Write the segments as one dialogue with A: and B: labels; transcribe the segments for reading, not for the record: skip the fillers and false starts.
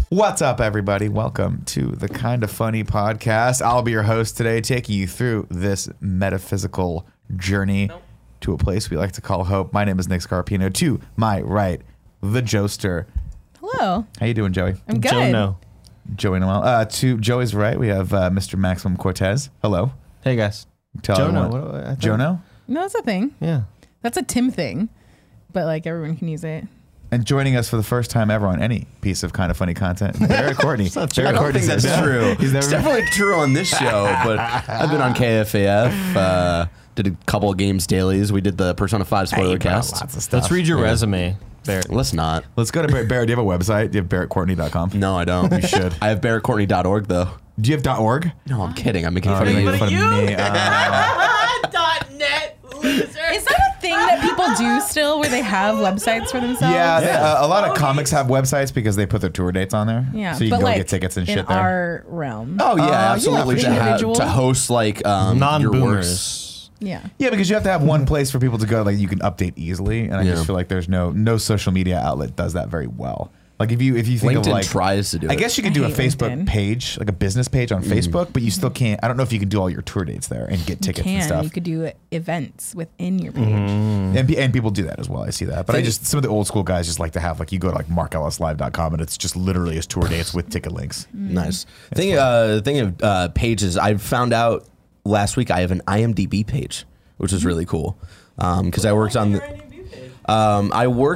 A: What's up, everybody? Welcome to the Kind of Funny podcast. I'll be your host today, taking you through this metaphysical journey to a place we like to call hope. My name is Nick Scarpino. To my right, the Joester.
B: Hello.
A: How you doing, Joey?
B: I'm good.
A: Joey Noel. To Joey's right, we have Mr. Maximum Cortez. Hello.
C: Hey, guys.
A: Tell
C: Jono.
A: everyone. Jono?
B: No, that's a thing.
C: Yeah.
B: That's a Tim thing, but like everyone can use it.
A: And joining us for the first time ever on any piece of Kind of Funny content, Barrett Courtney.
D: I don't think that's true. It's definitely true on this show, but I've been on KFAF, did a couple of games dailies. We did the Persona 5 spoiler cast.
A: Lots of stuff.
C: Let's read your resume, Barrett.
D: Let's not.
A: Let's go to Barrett. Barrett, do you have a website? Do you have barrettcourtney.com?
D: No, I don't. You should. I have barrettcourtney.org, though.
A: Do you have .org?
D: No, I'm kidding. I'm making fun of you.
E: .net loser.
B: Is that a thing that people do still, where they have websites for themselves?
A: Yeah, a lot of comics have websites because they put their tour dates on there.
B: Yeah,
A: so you
B: but
A: can go
B: like
A: get tickets and
B: in
A: shit there.
B: our realm.
D: Oh, yeah, absolutely.
B: for
D: to,
B: individual.
D: to host, like, your works.
C: Non-boomers.
B: Yeah.
A: Yeah, because you have to have one place for people to go, like you can update easily, and I just feel like there's no social media outlet does that very well. Like if you think
D: LinkedIn
A: of like
D: tries to do it.
A: I guess you could do a
B: hate
A: Facebook
B: LinkedIn.
A: page, like a business page on Facebook, but you still can't. I don't know if you can do all your tour dates there and get tickets and stuff.
B: You could do events within your page.
A: And people do that as well. I see that. But I just, some of the old school guys just like to have, like, you go to like markellislive.com and it's just literally his tour dates with ticket links.
D: Nice. Thing of pages, I found out last week I have an IMDb page, which is really cool. Because I worked on when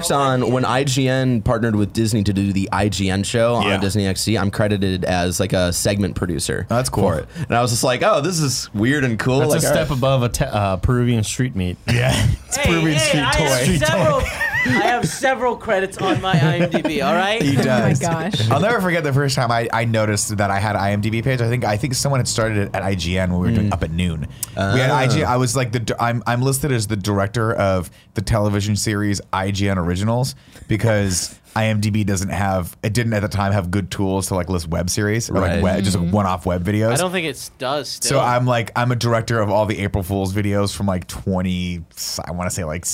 D: IGN partnered with Disney to do the IGN show on Disney XD. I'm credited as like a segment producer.
A: Oh, that's cool.
D: For it. And I was just like, oh, this is weird and cool.
C: That's
D: like,
C: a step above a Peruvian street meat.
A: Yeah. It's Peruvian street toy.
E: I have several credits on my IMDb. All right.
A: He does.
B: Oh my gosh.
A: I'll never forget the first time I noticed that I had an IMDb page. I think someone had started it at IGN when we were doing Up at Noon. We had IGN. I was like I'm listed as the director of the television series IGN Originals because IMDb didn't at the time have good tools to like list web series or like just like one-off web videos.
E: I don't think it does still.
A: So I'm a director of all the April Fool's videos from like 20, I want to say like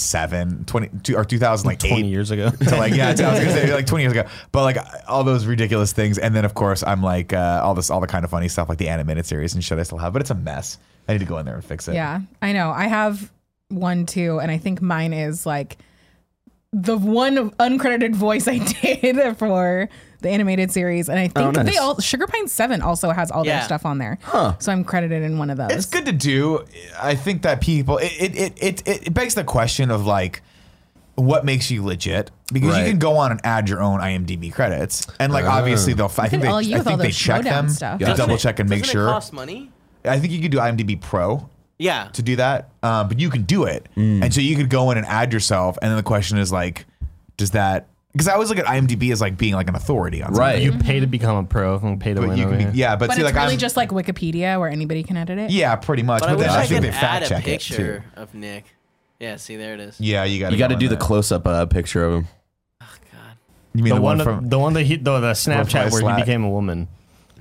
A: 2008
C: 20 years ago.
A: to like, I was gonna say like 20 years ago, but like all those ridiculous things. And then of course I'm like all the Kind of Funny stuff, like the animated series and shit I still have, but it's a mess. I need to go in there and fix it.
B: Yeah, I know. I have one too, and I think mine is like the one uncredited voice I did for the animated series, and I think
D: nice.
B: Sugar Pine 7 also has all their stuff on there. So I'm credited in one of those.
A: It's good to do. I think that people it begs the question of like what makes you legit, because you can go on and add your own IMDb credits, and like obviously I think they check them,
B: stuff.
A: they double check and make sure.
E: Doesn't it cost money?
A: I think you could do IMDb Pro.
E: Yeah.
A: To do that, but you can do it, and so you could go in and add yourself, and then the question is like, does that? Because I always look at IMDb as like being like an authority on something.
C: You pay to become a pro and pay to
A: But
C: win.
A: you can but see,
B: it's
A: like
B: really just like Wikipedia where anybody can edit it.
A: yeah, pretty much.
E: But
A: But, then
E: I
A: I
E: wish
A: think
E: I
A: they
E: could
A: fact
E: add a
A: check it too.
E: picture of Nick. Yeah, see, there it is.
A: Yeah, you got
D: You got to do the close-up picture of him.
E: Oh, God.
A: You mean
C: The
A: the
C: one,
A: one from?
C: the Snapchat where
A: Slack.
C: he became a woman.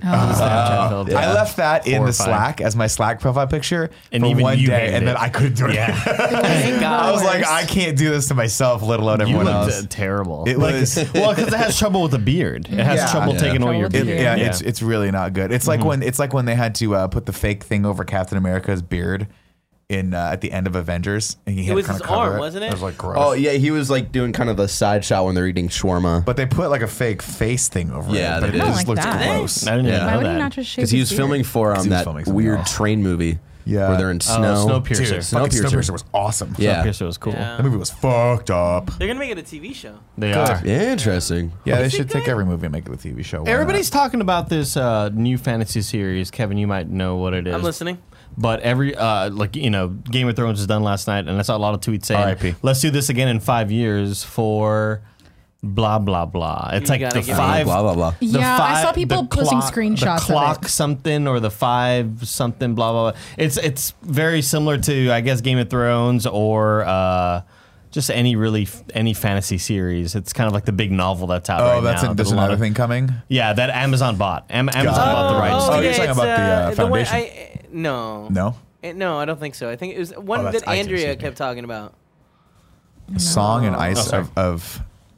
A: I left that in the
C: Horrifying.
A: Slack as my Slack profile picture
C: And
A: for
C: even
A: one
C: you
A: day,
C: hated
A: and then
C: it.
A: I couldn't do it.
C: Yeah.
E: Thank God.
A: I was like, I can't do this to myself, let alone
C: You
A: everyone
C: looked
A: else.
C: terrible.
A: It was.
C: Well, because it has trouble with the beard. It has trouble taking away your
B: Trouble with
C: beard.
B: the
A: Yeah,
B: beard.
A: it's really not good. It's like when they had to put the fake thing over Captain America's beard in at the end of Avengers, and he had
E: was
A: to kind
E: his
A: of cover
E: arm,
A: it.
E: wasn't it?
A: It was like gross.
D: Oh, yeah, he was like doing kind of a side shot when they're eating shawarma.
A: But they put like a fake face thing over
D: Yeah,
A: it. But
D: they
A: it
D: did.
A: just
B: I don't
A: looked
B: like that.
A: gross.
C: I didn't even
B: Why
C: know
B: would he
C: that.
B: not just shave
D: Because he was
B: his
D: filming
B: beard?
D: for
A: he was
D: that
A: filming something
D: weird
A: else.
D: train movie
A: Yeah.
D: where they're in snow.
C: Snowpiercer.
A: Dude, fucking
D: Snowpiercer.
A: Snowpiercer was awesome.
D: Yeah.
C: Snowpiercer was cool.
E: Yeah.
A: That movie was fucked up.
E: They're going to make it a TV show.
C: They are.
D: Interesting.
A: Yeah, they
E: Is it
A: should take
E: good?
A: every movie and make it a TV show. Why
C: Everybody's talking about this new fantasy series. Kevin, you might know what it is.
E: I'm listening.
C: But every Game of Thrones was done last night, and I saw a lot of tweets saying,
A: R.I.P.
C: "Let's do this again in 5 years for blah blah blah." It's like
E: gotta
C: the
E: give me-
C: five.
D: Blah, blah, blah.
C: the
B: Yeah, I saw people
C: the
B: posting
C: clock-
B: screenshots of
C: The clock
B: it.
C: something or the 5 something blah blah blah. It's very similar to, I guess, Game of Thrones or just any fantasy series. It's kind of like the big novel that's out right now.
A: there's another thing coming.
C: Yeah, that Amazon bought. Amazon bought the rights.
A: Oh,
C: to
A: you're
C: it.
A: talking
E: it's,
A: about the
E: one
A: Foundation.
E: No.
A: No,
E: No, I don't think so. I think it was one
A: that's
E: that
A: iTunes,
E: Andrea
A: excuse me.
E: kept talking about.
A: Song and Ice
C: sorry.
A: of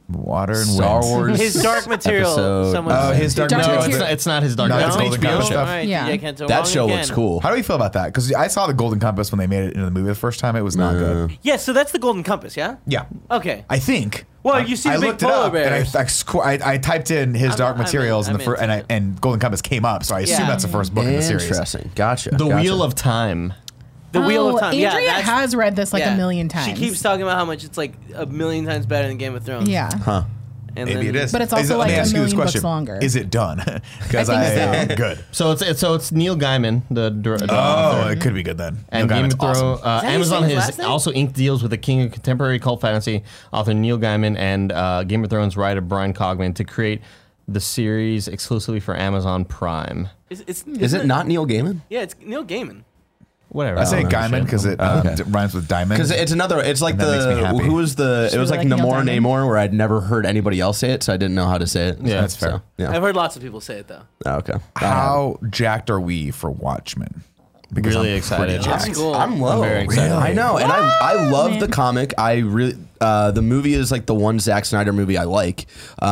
A: Water and
D: Star
A: Wind.
D: Wars.
E: His Dark Material.
D: episode.
E: Someone
A: Oh,
E: said.
A: his Dark
B: Dark
A: Material.
B: Material.
C: It's not his Dark
A: No,
C: Knight.
A: it's
C: It's
A: Golden
C: HBO
A: Compass
C: show.
A: stuff.
E: All right,
B: Yeah.
E: DJ Kento
D: That
E: wrong
D: show
E: again.
D: looks cool.
A: How do you feel about that? Because I saw the Golden Compass when they made it into the movie the first time. It was not good.
E: Yeah, so that's the Golden Compass, yeah?
A: Yeah.
E: Okay.
A: I think.
E: Well, you see the
A: I
E: big
A: looked it
E: polar
A: up, and
E: bears.
A: I typed in his Dark
E: I'm
A: Materials
E: in-
A: and
E: I'm into it.
A: and Golden Compass came up, so I assume
E: Yeah.
A: that's the first book in the series.
D: Interesting. Gotcha.
C: The
D: gotcha.
C: Wheel of Time.
E: The Wheel of Time.
B: Andrea
E: Yeah, that's,
B: has read this like
E: yeah.
B: a million times.
E: She keeps talking about how much it's like a million times better than Game of Thrones.
B: Yeah.
D: Huh.
E: And
A: Maybe
E: then-
A: it is.
B: But it's also
A: Let me
B: like a
A: ask you this
B: million books
A: question.
B: longer.
A: Is it done? Because
B: I think so.
A: good.
C: So it's Neil Gaiman, the
A: Oh,
C: author.
A: it could be good then.
C: And
A: Neil
C: Game
A: Gaiman's
C: of Thrones,
A: awesome.
E: how you
C: Amazon
E: say his
C: has
E: last name?
C: also inked deals with the king of contemporary cult fantasy author Neil Gaiman and Game of Thrones writer Brian Cogman to create the series exclusively for Amazon Prime.
D: Is it not Neil Gaiman?
E: Yeah, it's Neil Gaiman.
C: Whatever.
A: I say
C: don't know
A: Gaiman
C: shit.
A: because it rhymes with diamond.
D: Because it's another. It's like
A: And that makes me
D: the
A: happy.
D: who was the? It
B: Should
D: was
B: we
D: like
B: like Neil
D: Namor
B: Diamond?
D: Namor, where I'd never heard anybody else say it, so I didn't know how to say it.
C: Yeah,
A: that's fair.
D: So, yeah.
E: I've heard lots of people say it though.
D: Oh, okay.
A: How jacked are we for Watchmen? Because
C: Really
A: I'm
C: excited.
A: pretty
C: That's
A: jacked.
E: cool.
D: I'm low.
C: I'm very excited.
D: I know, and I love
B: Man.
D: the comic. I really the movie is like the one Zack Snyder movie I like.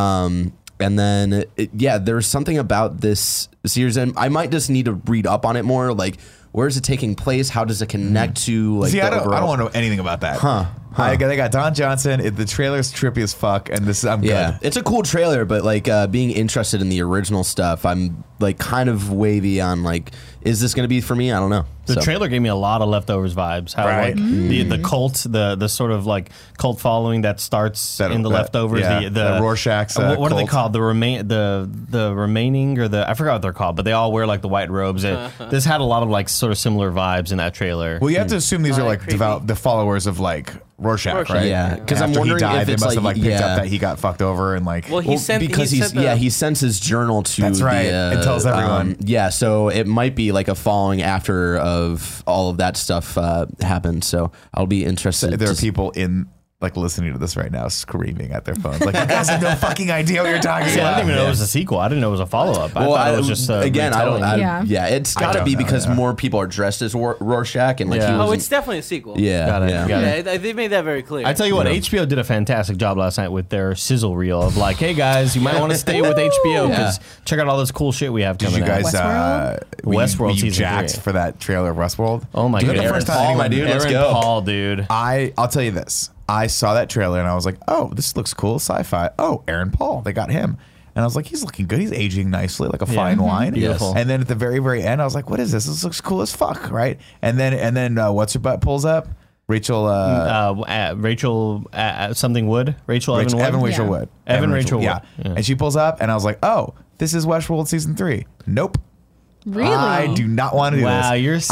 D: And then there's something about this series, and I might just need to read up on it more. Like, where is it taking place? How does it connect to like?
A: See,
D: the
A: I don't
D: overall-
A: want to know anything about that. They got Don Johnson. The trailer's trippy as fuck, and I'm
D: Yeah,
A: good.
D: it's a cool trailer, but like being interested in the original stuff, I'm like kind of wavy on like, is this going to be for me? I don't know.
C: The
D: So-
C: trailer gave me a lot of Leftovers vibes. How
A: Right.
C: like the cult, the sort of like cult following that starts in the Leftovers.
A: yeah,
C: the
A: the Rorschach's,
C: what are they
A: cult.
C: called? The remaining or I forgot what they're called, but they all wear like the white robes. This had a lot of like sort of similar vibes in that trailer.
A: Well, you have to assume these are like
E: creepy.
A: the followers of like Rorschach, right?
D: Yeah, because I'm
A: After
D: wondering
A: he died,
D: if
A: they
D: it's
A: must have like picked
D: yeah.
A: up that he got fucked over and like.
E: Well, he sent
D: because
E: he sent the,
D: he sends his journal to
A: That's right.
D: the,
A: It tells everyone.
D: yeah, so it might be like a following after of all of that stuff happened. So I'll be interested.
A: there are
D: to-
A: people like listening to this right now screaming at their phones like, you guys have no fucking idea what you're talking
C: See, I
A: about.
C: didn't even know it was a sequel. I didn't know it was a follow up. I thought it was just
D: again. I don't.
C: retelling.
B: Yeah.
D: It's got to
A: don't
D: be
A: know,
D: because
A: yeah.
D: more people are dressed as Rorschach and like
C: Yeah.
D: he was.
E: Oh, it's definitely a sequel.
D: yeah,
C: Got it,
D: yeah.
C: got it.
E: Yeah, they've made that very clear.
C: I tell you what, HBO did a fantastic job last night with their sizzle reel of like, hey guys, you might want to stay with HBO because check out all this cool shit we have
A: Did
C: coming
A: you guys
B: Westworld?
C: Westworld
A: were you
C: season
A: jacked
C: 3.
A: for that trailer of Westworld?
C: Oh my
A: Dude,
C: god,
A: the first time
D: Paul,
A: anyone-
D: my dude, let's
C: Aaron
D: go.
C: Paul, dude.
A: I'll tell you this. I saw that trailer and I was like, oh, this looks cool, sci-fi. Oh, Aaron Paul, they got him. And I was like, he's looking good. He's aging nicely, like a fine wine.
C: Beautiful.
A: And then at the very, very end, I was like, what is this? This looks cool as fuck, right? And then what's her butt pulls up? Rachel
C: Rachel something Wood. Rachel Evan Wood.
A: Evan Rachel
B: Yeah.
A: Wood.
C: Evan Rachel Wood.
A: Yeah.
C: Yeah.
A: And she pulls up and I was like, oh, this is Westworld season 3. Nope.
B: Really?
A: I do not want to do
C: Wow,
A: this.
C: you're so-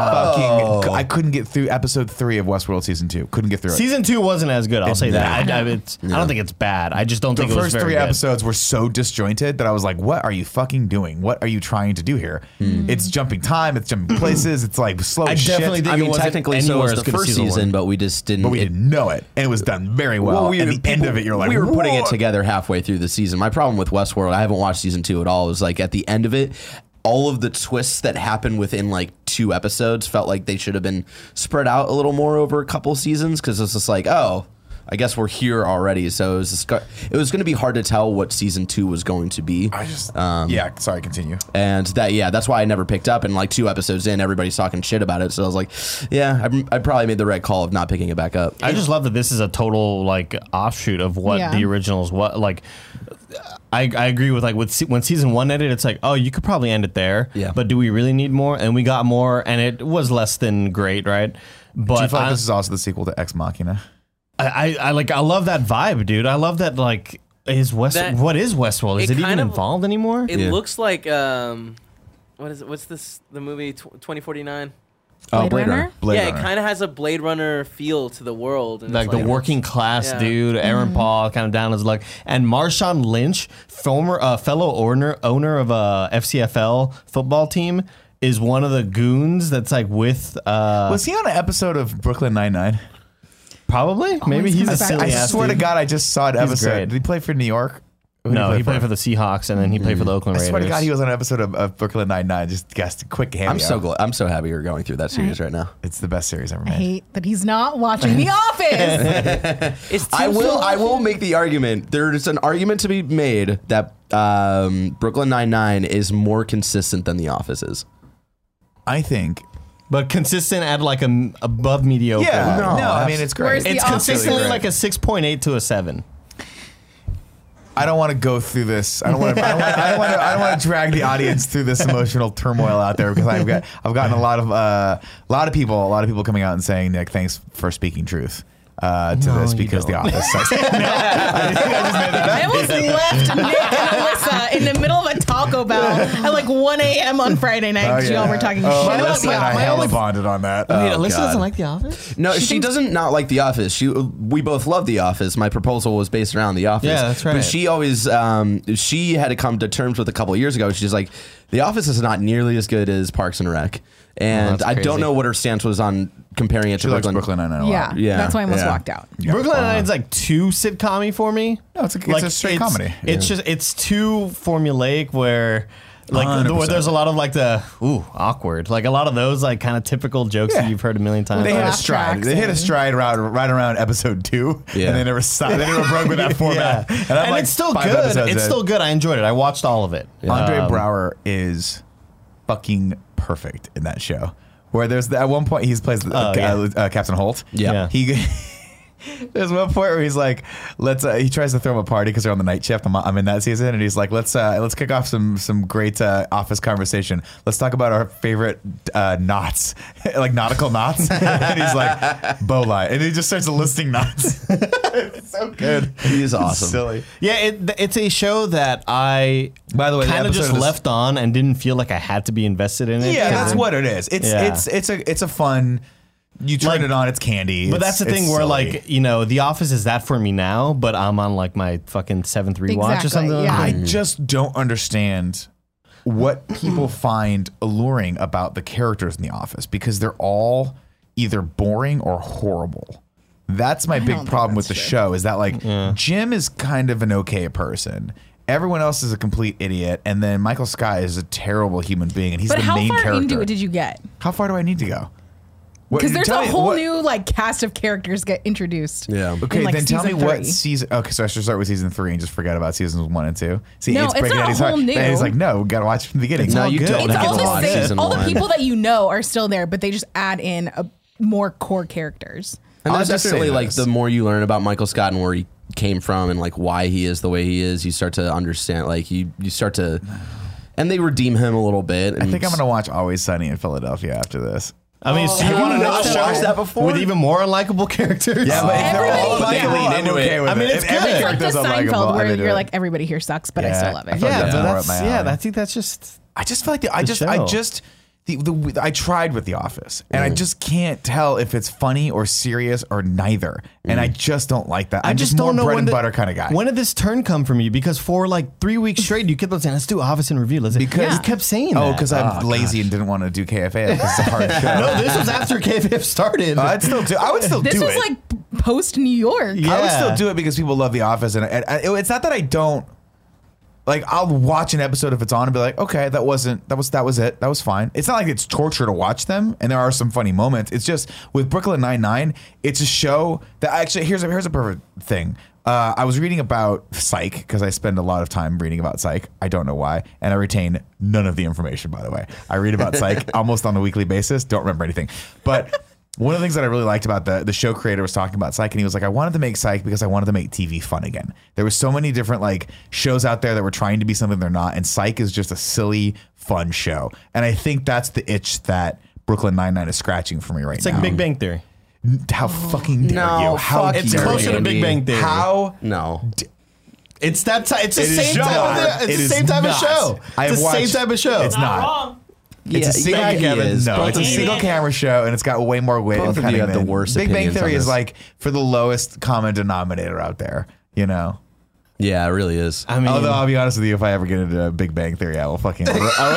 A: I couldn't get through episode 3 of Westworld season 2. Couldn't get through it.
C: Season 2 wasn't as good. I'll say that. I don't think it's bad. I just don't
A: The
C: think it was
A: first
C: very
A: 3
C: good.
A: episodes were so disjointed that I was like, what are you fucking doing? What are you trying to do here? It's jumping time, it's jumping places, it's like slow
C: I
A: as shit.
C: definitely think
D: I
C: it
D: mean,
C: wasn't
D: technically, so
C: anywhere
D: was
C: as
D: the
C: good as
D: first
C: season
D: season,
C: one.
D: but we just didn't.
A: but we didn't know it. And it was done very well.
D: we
A: and
D: were-
A: the end of it, you're like,
D: we were putting it
A: "What?"
D: together halfway through the season. My problem with Westworld, I haven't watched season 2 at all. Was like at the end of it, all of the twists that happened within like 2 episodes felt like they should have been spread out a little more over a couple seasons because it's just like, oh, I guess we're here already. So it was just, it was going to be hard to tell what season 2 was going to be.
A: I just, yeah, sorry, continue.
D: And that's why I never picked up. And like 2 episodes in, everybody's talking shit about it. So I was like, yeah, I probably made the right call of not picking it back up.
C: I just love that this is a total like offshoot of what
B: Yeah.
C: the originals. What like, I agree with like when season 1 ended, it's like, oh, you could probably end it there.
D: Yeah.
C: But do we really need more? And we got more, and it was less than great, right? But
A: Do you feel like this is also the sequel to Ex Machina?
C: I love that vibe, dude. I love that like what is Westworld? Is
E: it
C: it even
E: kind of-
C: involved anymore?
E: It
D: Yeah.
E: looks like what is it? What's this? The movie 2049.
B: Blade Runner?
A: Blade
E: yeah,
A: Runner.
E: it kind of has a Blade Runner feel to the world. And
C: Like
E: it's
C: the working class
E: Yeah.
C: dude, Aaron Paul, kind of down his luck, and Marshawn Lynch, former fellow owner of a FCFL football team, is one of the goons that's like with
A: Was he on an episode of Brooklyn Nine-Nine?
C: probably maybe
B: he's
C: he's a
B: comes back.
C: silly
A: I
C: ass
A: swear to
C: dude.
A: God, I just saw an episode.
C: great.
A: Did he play for New York?
C: No, he played for the Seahawks, and then he played for the Oakland
A: I
C: Raiders.
A: swear to God, he was on an episode of Brooklyn Nine-Nine. Just guessed a quick cameo.
D: I'm so happy you're going through that series right now.
A: It's the best series ever
B: I
A: made.
B: hate that he's not watching The Office.
D: I will make the argument. There's an argument to be made that Brooklyn Nine-Nine is more consistent than The Office is.
A: I think.
C: But consistent at like a above mediocre.
A: Yeah.
C: level.
A: No, I mean, it's
B: Where's
A: great.
B: The
C: It's
B: Office?
C: consistently
A: Great.
C: like a 6.8 to a 7.
A: I don't want to go through this. I don't want to drag the audience through this emotional turmoil out there because I've gotten a lot of people coming out and saying, Nick, thanks for speaking truth to this
C: you
A: because The
C: don't.
A: Office sucks.
B: I almost left Nick and Alyssa in the middle of a Taco Bell at like 1 a.m. on Friday night because y'all were talking shit about
A: Alyssa
B: The
A: and I
B: Office.
A: hella bonded on that.
C: Wait, Alyssa
D: God.
C: doesn't like The Office?
D: No, she doesn't not like The Office. We both love The Office. My proposal was based around The Office.
C: Yeah, that's right.
D: But she always she had to come to terms with a couple of years ago. She's like, The Office is not nearly as good as Parks and Rec. And
C: that's
D: I don't
C: crazy.
D: know what her stance was on comparing it
A: She
D: to
A: likes
D: Brooklyn.
A: Brooklyn Nine-Nine a lot.
B: Yeah,
D: Yeah.
B: that's why I almost
A: Yeah.
B: walked out.
A: Yeah.
C: Brooklyn Nine-Nine's like too sitcom-y for me.
A: No, it's a straight comedy.
C: It's too formulaic where like
A: 100%.
C: where there's a lot of like the awkward, like a lot of those like kind of typical jokes that
A: Yeah.
C: you've heard a million times.
A: They hit a
B: Laugh
A: stride.
B: tracks
A: They hit a
B: and-
A: stride right around episode 2,
D: Yeah.
A: and they never stopped. They never broke with that format.
C: Yeah.
A: I'm
C: And
A: like
C: it's still
A: 5
C: good.
A: episodes
C: It's
A: in.
C: still good. I enjoyed it. I watched all of it.
A: Andre
C: Um,
A: Braugher is fucking perfect in that show. Where there's at one point he plays Captain Holt.
D: Yeah.
C: Yeah.
A: There's one point where he's like, he tries to throw him a party because they're on the night shift. I'm in that season, and he's like, let's kick off some great office conversation. Let's talk about our favorite knots, like nautical knots. And he's like, bowline, and he just starts listing knots. It's so good.
D: He is awesome.
A: Silly.
C: Yeah, it's a show that I
A: By the way, the
C: kind of just
A: episode is-
C: left on and didn't feel like I had to be invested in it.
A: Yeah,
C: because
A: that's what it is. It's a fun. You turn
C: Like-
A: it on, it's candy.
C: But that's the thing where, like, you know, The Office is that for me now, but I'm on like my fucking 7th rewatch or
B: Exactly,
C: something.
B: yeah.
A: I just don't understand what people find alluring about the characters in The Office because they're all either boring or horrible. That's my
B: don't
A: big
B: think
A: problem with the
B: that's true.
A: show is that like Jim is kind of an okay person. Everyone else is a complete idiot, and then Michael Scott is a terrible human being, and he's
B: But
A: the
B: how
A: main
B: far
A: character.
B: into it did you get?
A: How far do I need to go?
B: Because there's
A: Tell
B: a
A: me,
B: whole
A: what-
B: new like cast of characters get introduced.
D: Yeah.
A: Okay,
B: in, like,
A: then tell me
B: season
A: what
B: 3.
A: season. Okay, so I should start with season 3 and just forget about seasons 1 and 2. See,
B: No, it's
A: breaking
B: not
A: out his
B: whole
A: heart.
B: new.
A: And he's like, no, we gotta watch from the beginning.
D: No,
A: all
D: you
A: good.
D: don't
B: It's
D: have
B: all
D: to
B: the
D: watch
B: same.
D: season
B: All the
D: 1.
B: people that you know are still there, but they just add in more core characters.
D: And
A: I'll
D: that's
A: just say
D: definitely like
A: this.
D: the more you learn about Michael Scott and where he came from and like why he is the way he is, you start to understand. Like you start to, and they redeem him a little bit. And
A: I think I'm gonna watch Always Sunny in Philadelphia after this.
C: I mean, so you
D: Have
C: want
D: you
C: to know
D: not
C: a show
D: watched that before?
C: with even more unlikable characters?
A: Yeah, but if they're all
B: Everybody-
A: likable,
B: yeah.
A: I'm okay with
C: I mean,
A: it.
C: it's
A: If every
C: good.
B: It's like the
A: character's unlikable,
B: Seinfeld
A: I'm
B: where
A: into
B: you're
A: it.
B: like everybody here sucks, but I
A: Yeah.
B: still love
A: I
B: it.
A: feel like
C: Yeah,
A: that's
C: but
A: more
C: that's
A: up my alley.
C: I think that's just
A: I just feel like I
C: show.
A: I tried with The Office, and I just can't tell if it's funny or serious or neither, and I just don't like that. I'm just more
C: don't know
A: bread
C: when
A: and
C: the-
A: butter kind of guy.
C: When did this turn come from you? Because for like 3 weeks straight, you kept on saying, "Let's do Office in review."
A: Because-
C: you kept saying that.
A: Oh, because I'm lazy and didn't want to do KFA because it's a hard show.
C: no, this was after KFF started.
A: I would still
B: This
A: do
B: was
A: it.
B: like post New York.
C: Yeah.
A: I would still do it because people love The Office, and it's not that I don't. Like, I'll watch an episode if it's on and be like, okay, that was it. That was fine. It's not like it's torture to watch them, and there are some funny moments. It's just with Brooklyn Nine-Nine, it's a show that actually here's a perfect thing. I was reading about Psych because I spend a lot of time reading about Psych. I don't know why, and I retain none of the information. By the way, I read about Psych almost on a weekly basis. Don't remember anything, but. One of the things that I really liked about the show creator was talking about Psych, and he was like, I wanted to make Psych because I wanted to make TV fun again. There was so many different like shows out there that were trying to be something they're not, and Psych is just a silly, fun show. And I think that's the itch that Brooklyn Nine-Nine is scratching for me right
C: It's
A: now.
C: like Big Bang Theory.
A: How fucking dare
D: No,
A: you? How
D: fuck
A: dare
C: It's
D: Theory,
C: closer to
D: Andy.
C: Big Bang Theory.
A: How
D: No.
C: It's that type. It's the
A: It is
C: same type
A: not.
C: of.
A: It
C: It's the
A: is
C: same type of
A: not.
C: show.
A: I have
C: It's the same
A: watched-
C: type of show.
A: It's not. It's a single
D: he is.
A: No,
D: Both
A: it's a
D: of you-
A: single camera show, and it's got way more wit
D: Both
A: and
D: of
A: cunning
D: you have the
A: than-
D: worst
A: Big Bang
D: opinions
A: Theory
D: on
A: is
D: this.
A: like for the lowest common denominator out there. You know.
D: Yeah, it really is.
C: I mean,
A: Although I'll be honest with you, if I ever get into Big Bang Theory, I will fucking. I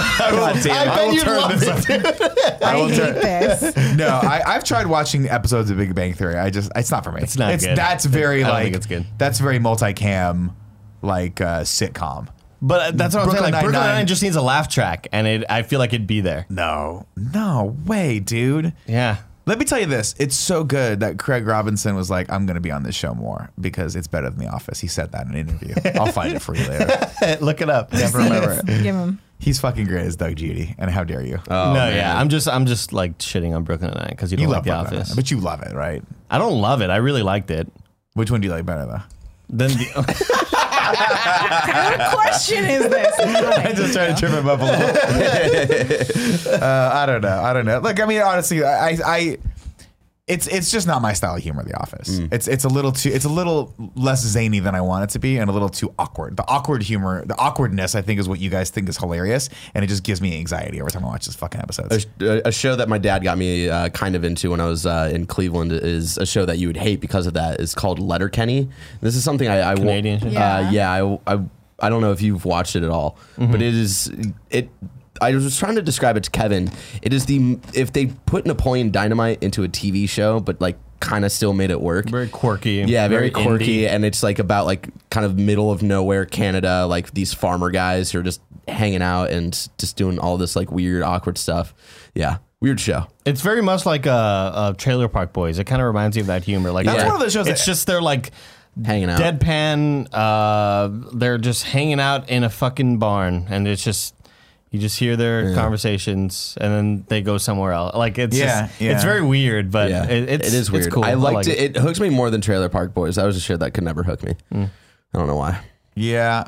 C: bet you'd love it.
B: I hate this.
A: No, I've tried watching episodes of Big Bang Theory. It's not for me.
C: It's not good.
A: That's very
C: I don't
A: like
C: think it's good.
A: That's very multicam. sitcom.
C: But that's what I'm saying.
A: Brooklyn
C: Like, Brooklyn
A: Nine-Nine-
C: Nine just needs a laugh track, and I feel like it'd be there.
A: No way, dude.
C: Yeah.
A: Let me tell you this. It's so good that Craig Robinson was like, I'm going to be on this show more because it's better than The Office. He said that in an interview. I'll find it for you later.
C: Look it up.
A: Never remember it.
B: Give him.
A: He's fucking great as Doug Judy. And how dare you?
D: Oh,
C: no,
D: man.
C: yeah. I'm just like shitting on Brooklyn Nine because you don't like The
A: Brooklyn
C: Office.
A: Nine-Nine, but you love it, right?
C: I don't love it. I really liked it.
A: Which one do you like better, though?
C: Then the
B: What question is this?
A: I just tried to trip him up a little. I don't know. Look, I mean, honestly, it's just not my style of humor. The Office. It's a little less zany than I want it to be, and a little too awkward. The awkward humor, the awkwardness, I think, is what you guys think is hilarious, and it just gives me anxiety every time I watch this fucking episodes.
D: A show that my dad got me kind of into when I was in Cleveland is a show that you would hate because of that. It's called Letterkenny. This is something I
C: Canadian shit?
D: I don't know if you've watched it at all, but I was trying to describe it to Kevin. It is if they put Napoleon Dynamite into a TV show, but like kind of still made it work.
C: very quirky.
D: Yeah, very quirky,
C: indie.
D: and it's like about like kind of middle of nowhere Canada, like these farmer guys who are just hanging out and just doing all this like weird, awkward stuff. Yeah, weird show.
C: It's very much like a Trailer Park Boys. It kind of reminds you of that humor. Like
A: That's one of those shows
C: It's
A: that-
C: just they're like
D: Hanging out.
C: deadpan. They're just hanging out in a fucking barn, and it's just. You just hear their conversations, and then they go somewhere else. Like it's it's very weird, but
D: Yeah,
C: it
D: is weird.
C: It's cool.
D: I liked
C: like
D: it. It hooks me more than Trailer Park Boys. That was a show that could never hook me. I don't know why.
A: Yeah,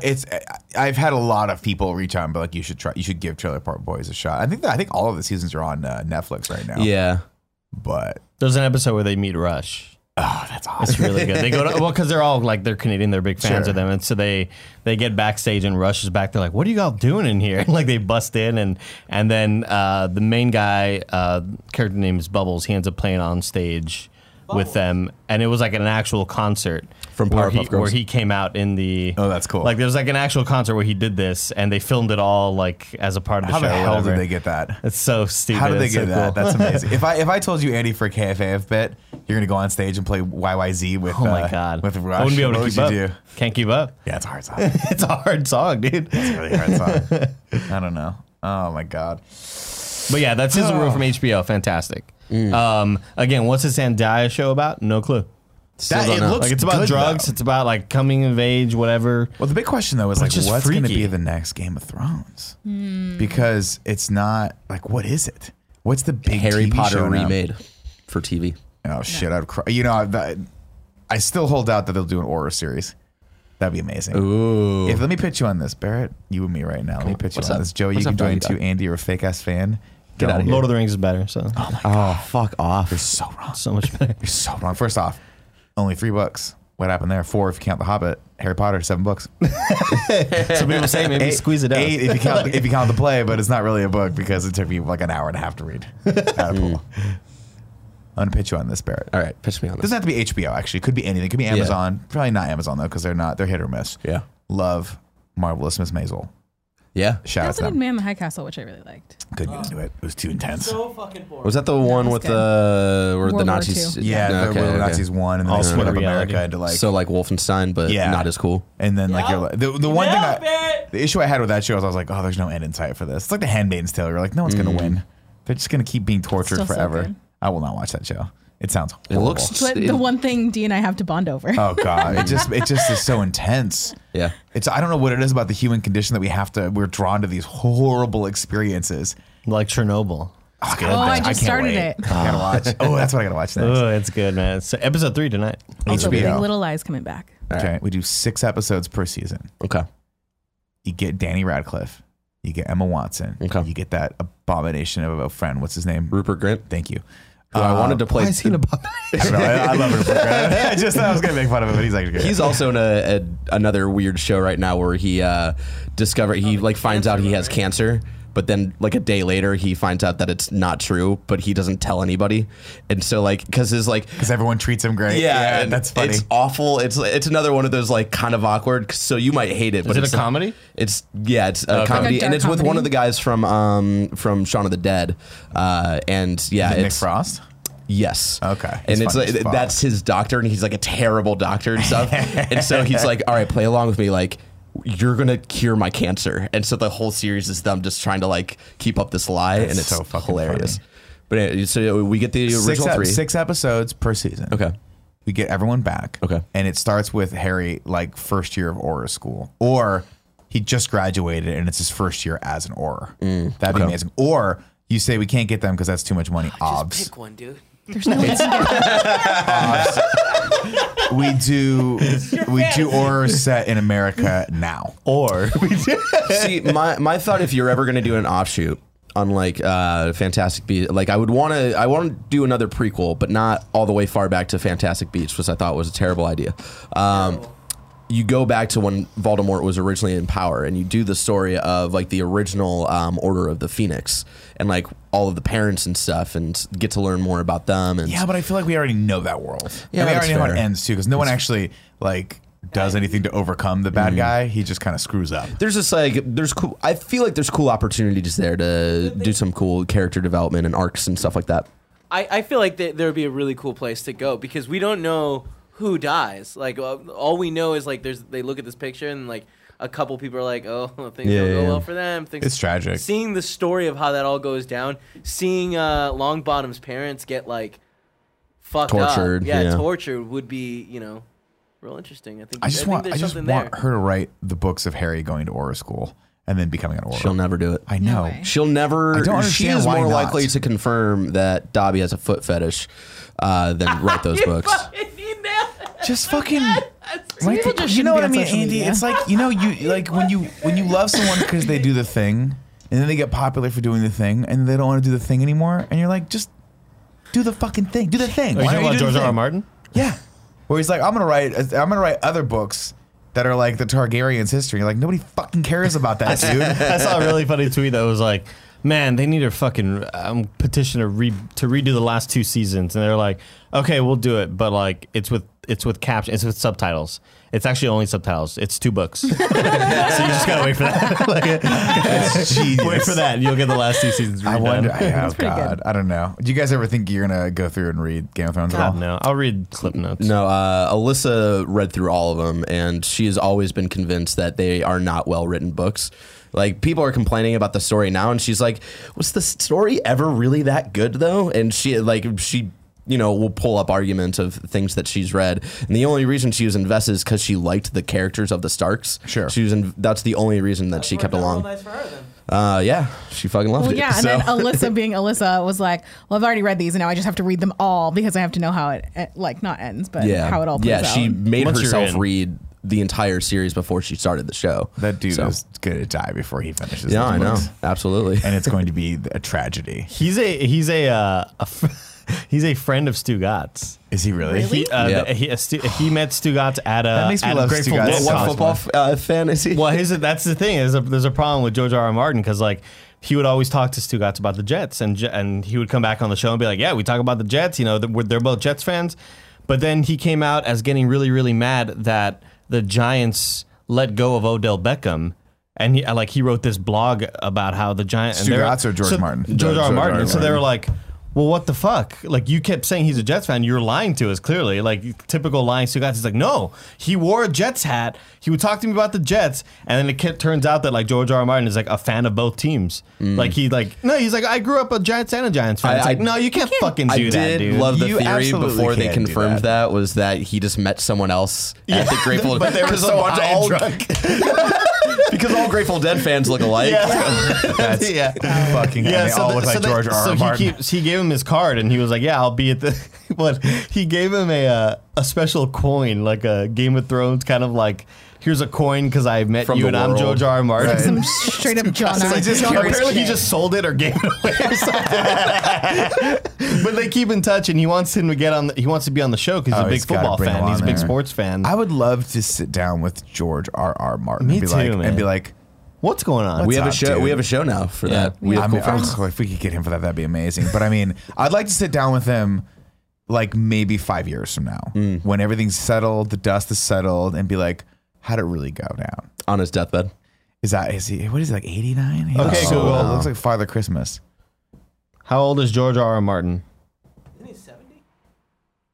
A: I've had a lot of people reach out and be like, you should give Trailer Park Boys a shot. I think all of the seasons are on Netflix right now.
D: Yeah.
A: But
C: There's an episode where they meet Rush.
A: oh, that's awesome.
C: It's really good. They go to because they're all like they're Canadian. They're big fans
A: Sure.
C: of them, and so they get backstage and Rush is back. They're like, "What are you all doing in here?" Like they bust in, and then the main guy, character name is Bubbles. He ends up playing on stage with them, and it was like an actual concert
D: From
C: where
D: Powerpuff Girls.
C: where he came out in the.
A: Oh, that's cool.
C: Like there's like an actual concert where he did this, and they filmed it all like as a part of the
A: How
C: show.
A: the
C: or
A: hell
C: whatever.
A: did they get that?
C: It's so stupid.
A: How did they
C: It's
A: get
C: so
A: that?
C: cool.
A: That's amazing. If I told you, Andy, for a KFAF bit, you're gonna go on stage and play YYZ with
C: Oh my god!
A: with Rush.
C: I wouldn't be able
A: what
C: to
A: would
C: keep
A: you
C: up.
A: do?
C: Can't keep up.
A: Yeah, it's a hard song.
C: It's a hard song, dude.
A: It's a really hard song. I don't know. Oh my god.
C: But yeah, that's His Room from HBO. Fantastic. Again, what's the Zendaya show about? No clue.
A: That,
D: don't
A: it
D: know.
A: looks
C: Like it's about
A: good,
C: drugs.
A: though.
C: It's about like coming of age, whatever.
A: Well, the big question though is
C: But
A: like,
C: it's just
A: what's going to
C: freaky.
A: be the next Game of Thrones? Because it's not like, what is it? What's the big
D: Harry
A: TV
D: Potter
A: show now?
D: remade for TV.
A: Oh shit! I'd cry. You know, I still hold out that they'll do an horror series. That'd be amazing.
D: Ooh.
A: Let me pitch you on this, Barrett. You and me right now. Let me pitch
D: What's
A: you on
D: up?
A: this, Joey.
D: What's
A: You can
D: up, Joey?
A: join
D: You
A: too.
D: got it.
A: Andy, you're a fake ass fan.
D: Get out of here.
C: Lord of the Rings is better, so
D: Oh, fuck off.
A: You're so wrong.
C: so much better.
A: You're so wrong. First off, only $3. What happened there? 4 if you count The Hobbit. Harry Potter, $7.
C: Some people say maybe squeeze it out.
A: 8 if you count the play, but it's not really a book because it took me like an hour and a half to read. Out of pool. I'm gonna pitch you on this, Barrett.
D: All right, pitch me on this.
A: Doesn't have to be HBO. Actually, it could be anything. It could be Amazon. Probably not Amazon though, because they're hit or miss.
D: Yeah.
A: Love Marvelous Miss Maisel.
D: Yeah.
A: Shout
B: They
A: out
B: also
A: to
B: did
A: them.
B: Man in the High Castle, which I really liked.
A: Couldn't get into it. It was too intense.
E: So fucking boring.
D: Was that the one
B: was
D: with
B: good.
D: where
B: World
D: the
B: War
D: Nazis?
B: II.
A: Yeah, the Nazis won, and then
C: All
A: they split
C: split
A: up
C: reality.
A: America into like.
D: So like Wolfenstein, but
A: Yeah.
D: not as cool.
A: And then like
E: Yeah.
A: you're like the one thing
E: Yeah, Barrett.
A: the issue I had with that show is I was like, oh, there's no end in sight for this. It's like The Handmaid's Tale. You're like, no one's gonna win. They're just gonna keep being tortured
B: Still so
A: forever.
B: good.
A: I will not watch that show. It sounds
D: It
A: horrible.
D: looks.
B: But the one thing Dee and I have to bond over.
A: Oh god, it just is so intense.
D: Yeah.
A: It's I don't know what it is about the human condition that we're drawn to these horrible experiences.
C: Like Chernobyl.
A: Oh,
B: Oh, I just
A: can't
B: started
A: wait.
B: it.
A: I gotta watch. Oh, that's what I gotta watch next.
C: Oh, it's good, man. It's episode 3 tonight.
B: Also, Big
A: HBO.
B: Little Lies coming back.
A: Okay, we do 6 episodes per season.
D: Okay.
A: You get Danny Radcliffe. You get Emma Watson.
D: Okay.
A: You get that abomination of a friend. What's his name?
D: Rupert Grint.
A: Thank you.
D: Who I wanted to play.
C: Why is he in a box?
A: I don't know. I love Rupert Grint. I just thought I was gonna make fun of him, but he's actually good.
D: He's also in another weird show right now where he finds out he has cancer, but then like a day later he finds out that it's not true, but he doesn't tell anybody, and so like because
A: everyone treats him great.
D: and
A: that's funny.
D: It's awful. It's another one of those like kind of awkward. So you might hate it. But
C: Is it
D: it's
C: a comedy?
D: It's a
C: Okay.
D: comedy,
B: Like a
D: and
B: dark
D: it's with one
B: comedy?
D: of the guys from Shaun of the Dead, and yeah,
A: Is it Nick
D: it's
A: Frost.
D: Yes.
A: Okay.
D: And it's
A: funny
D: like
A: as fuck.
D: that's his doctor, and he's like a terrible doctor and stuff. And so he's like, all right, play along with me, like you're gonna cure my cancer. And so the whole series is them just trying to like keep up this lie, and it's
A: so fucking
D: hilarious.
A: funny.
D: But anyway, so we get the original three.
A: 6 episodes per season.
D: Okay.
A: We get everyone back.
D: Okay.
A: And it starts with Harry like first year of Auror school, or he just graduated and it's his first year as an Auror. That'd be
D: okay.
A: amazing. Or you say we can't get them because that's too much money.
E: Just
A: Obs.
E: pick one, dude.
B: There's no way to get
A: We do Auror set in America now.
C: Or
D: See, my thought, if you're ever gonna do an offshoot, unlike Fantastic Beasts, like I want to do another prequel, but not all the way far back to Fantastic Beasts, which I thought was a terrible idea. You go back to when Voldemort was originally in power, and you do the story of like the original Order of the Phoenix, and like all of the parents and stuff, and get to learn more about them. And
A: Yeah, but I feel like we already know that world.
D: Yeah,
A: And we
D: that's
A: already know how it
D: fair.
A: ends too, because no one actually like does anything to overcome the bad guy. He just kind of screws up.
D: there's just like cool. I feel like there's cool opportunities there to do some cool character development and arcs and stuff like that.
E: I feel like there would be a really cool place to go because we don't know who dies. Like all we know is like they look at this picture and like a couple people are like, oh, things don't go well for them.
A: It's tragic.
E: Seeing the story of how that all goes down, seeing Longbottom's parents get like fucked
D: Tortured,
E: up, yeah,
D: yeah.
E: tortured would be real interesting. I think
A: I just
E: there's something
A: want
E: there.
A: her to write the books of Harry going to Auror school and then becoming an Auror.
D: She'll never do it.
A: I
B: No
A: know.
B: way.
D: She'll never.
A: I don't
D: She
A: understand
D: is
A: why
D: more
A: not.
D: likely to confirm that Dobby has a foot fetish than write those books.
A: Just fucking write
B: People
A: the,
B: just
A: you know
B: shouldn't
A: what
B: be
A: I
B: on
A: mean,
B: social
A: Andy?
B: media.
A: It's like you like when you love someone because they do the thing, and then they get popular for doing the thing, and they don't want to do the thing anymore, and you're like, just do the fucking thing. Do the thing.
C: Are you
A: Why
C: talking
A: don't
C: about
A: do the
C: George R. R.
A: thing?
C: Martin?
A: Yeah. Where he's like, I'm gonna write other books that are like the Targaryens' history. Like nobody fucking cares about that, dude.
C: I saw a really funny tweet that was like, man, they need a fucking petition to redo the last 2 seasons, and they're like, okay, we'll do it, but like it's with captions, it's with subtitles. It's actually only subtitles. It's 2 books, so you just gotta wait for that.
A: It's genius.
C: Wait for that, and you'll get the last 2 seasons redone.
A: I wonder. Oh
B: pretty
A: God, I don't know. Do you guys ever think you're gonna go through and read Game of Thrones at all?
C: God, no, I'll read clip notes.
D: No, Alyssa read through all of them, and she has always been convinced that they are not well written books. Like people are complaining about the story now, and she's like, "Was the story ever really that good, though?" And she will pull up arguments of things that she's read, and the only reason she was invested is because she liked the characters of the Starks.
A: Sure,
D: that's the only reason that she kept along.
E: Nice for her, then.
D: Yeah, she fucking loved
B: Well,
D: it.
B: yeah, and
D: So-
B: then Alyssa being Alyssa was like, well, I've already read these and now I just have to read them all because I have to know how it, not ends, but how it all plays out.
D: she made
C: Once you're
D: herself
C: in.
D: read the entire series before she started the show.
A: That dude
D: So-
A: is gonna die before he finishes.
D: Yeah,
A: those
D: I know,
A: books.
D: absolutely.
A: And it's going to be a tragedy.
C: He's a friend of Stu Gatz.
A: Is he really?
C: He
D: Yep.
C: he met Stu Gatz at
A: That makes me
C: at
A: love
C: Grateful
A: Stu Gatz.
C: Dead
D: What
C: concert.
D: football fan is he?
C: Well, that's the thing. There's a problem with George R. R. Martin because like he would always talk to Stu Gatz about the Jets, and he would come back on the show and be like, "Yeah, we talk about the Jets. You know, they're both Jets fans." But then he came out as getting really, really mad that the Giants let go of Odell Beckham. And he wrote this blog about how the Giants.
A: Stu Gatz or George Martin?
C: George R. R.
A: George
C: Martin.
A: R.
C: And so they
A: Martin.
C: were like, well, what the fuck? Like, you kept saying he's a Jets fan. You're lying to us, clearly. Like, typical lying Stu Gatz. He's like, no, he wore a Jets hat. He would talk to me about the Jets. And then it turns out that, like, George R. R. Martin is, like, a fan of both teams. He's like, I grew up a Giants and a Giants fan. It's like, no, you can't fucking do
D: I
C: that,
D: did
C: dude.
D: love the
A: You
D: theory
A: absolutely
D: before they
A: can't do
D: confirmed
A: that.
D: that was that he just met someone else at the Grateful
C: But they were
D: because
C: so
D: a bunch of
C: high and
D: all
C: drunk.
D: because all Grateful Dead fans look alike.
A: That's
C: Yeah.
A: fucking. Yeah, they all look like George R. R. Martin.
C: He gave him his card and he was like, yeah, I'll be at the. But he gave him a special coin, like a Game of Thrones kind of like. Here's a coin because I met
D: From
C: you
D: the
C: and I'm
D: world.
C: George R. R. Martin.
A: Right.
B: Some straight up John
A: So he just carries-
C: Apparently he just sold it or gave it away or something. But they keep in touch, and he wants him to get on. He wants to be on the show because he's
A: Oh,
C: a big
A: he's gotta
C: football
A: bring him
C: fan. He's a
A: on
C: big
A: there.
C: sports fan.
A: I would love to sit down with George R. R. Martin
C: Me
A: and be
C: too,
A: like,
C: man.
A: and be like,
C: What's going on?
D: We have a
A: up,
D: show.
A: dude?
D: We have a show now for
C: Yeah.
D: that. We have cool friends.
A: if we could get him for that, that'd be amazing. But I mean, I'd like to sit down with him, like maybe 5 years from now, when everything's settled, the dust is settled, and be like, how'd it really go down?
D: On his deathbed.
A: Is he? What is he, like 89?
C: Okay,
A: It
C: Google.
A: looks like Father Christmas.
C: How old is George R. R. Martin?
E: Isn't he 70?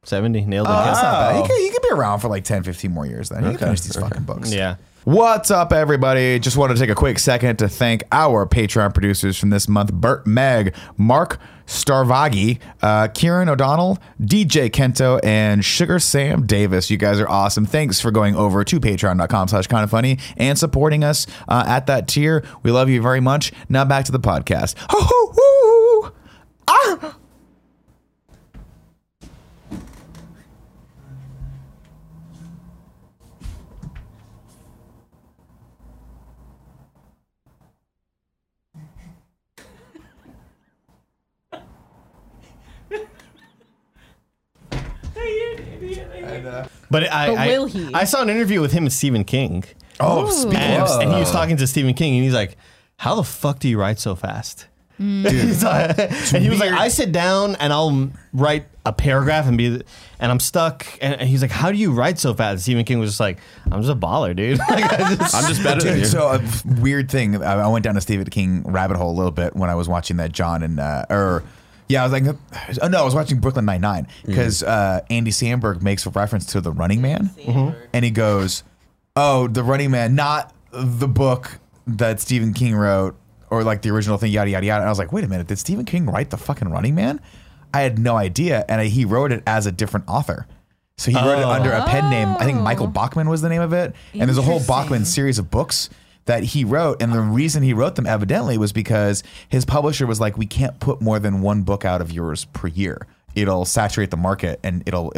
C: 70. Nailed it.
A: Oh, that's not bad.
D: Wow.
A: He could be around for like 10, 15 more years then. He can finish these fucking books.
C: Yeah.
A: What's up, everybody? Just want to take a quick second to thank our Patreon producers from this month, Bert Meg, Mark Starvagi, Kieran O'Donnell, DJ Kento, and Sugar Sam Davis. You guys are awesome. Thanks for going over to patreon.com/kindoffunny and supporting us at that tier. We love you very much. Now back to the podcast. Ho, ho, ho. Ah!
C: But
B: will he?
C: I saw an interview with him and Stephen King.
A: Oh,
B: Ooh.
A: speaking
C: And he was talking to Stephen King, and he's like, "How the fuck do you write so fast?"
B: Mm.
C: And he was like, "I sit down and I'll write a paragraph and I'm stuck." And he's like, "How do you write so fast?" And Stephen King was just like, "I'm just a baller, dude." Like,
D: I'm just better than you.
A: So a weird thing. I went down a Stephen King rabbit hole a little bit when I was watching that John and I was like, oh no, I was watching Brooklyn Nine-Nine because Andy Samberg makes a reference to The Running Man, and he goes, "Oh, The Running Man, not the book that Stephen King wrote or like the original thing, yada yada yada." And I was like, wait a minute, did Stephen King write the fucking Running Man? I had no idea, and he wrote it as a different author. So he wrote it under a pen name. I think Michael Bachman was the name of it, and there's a whole Bachman series of books that he wrote, and the reason he wrote them evidently was because his publisher was like, we can't put more than one book out of yours per year. It'll saturate the market, and it'll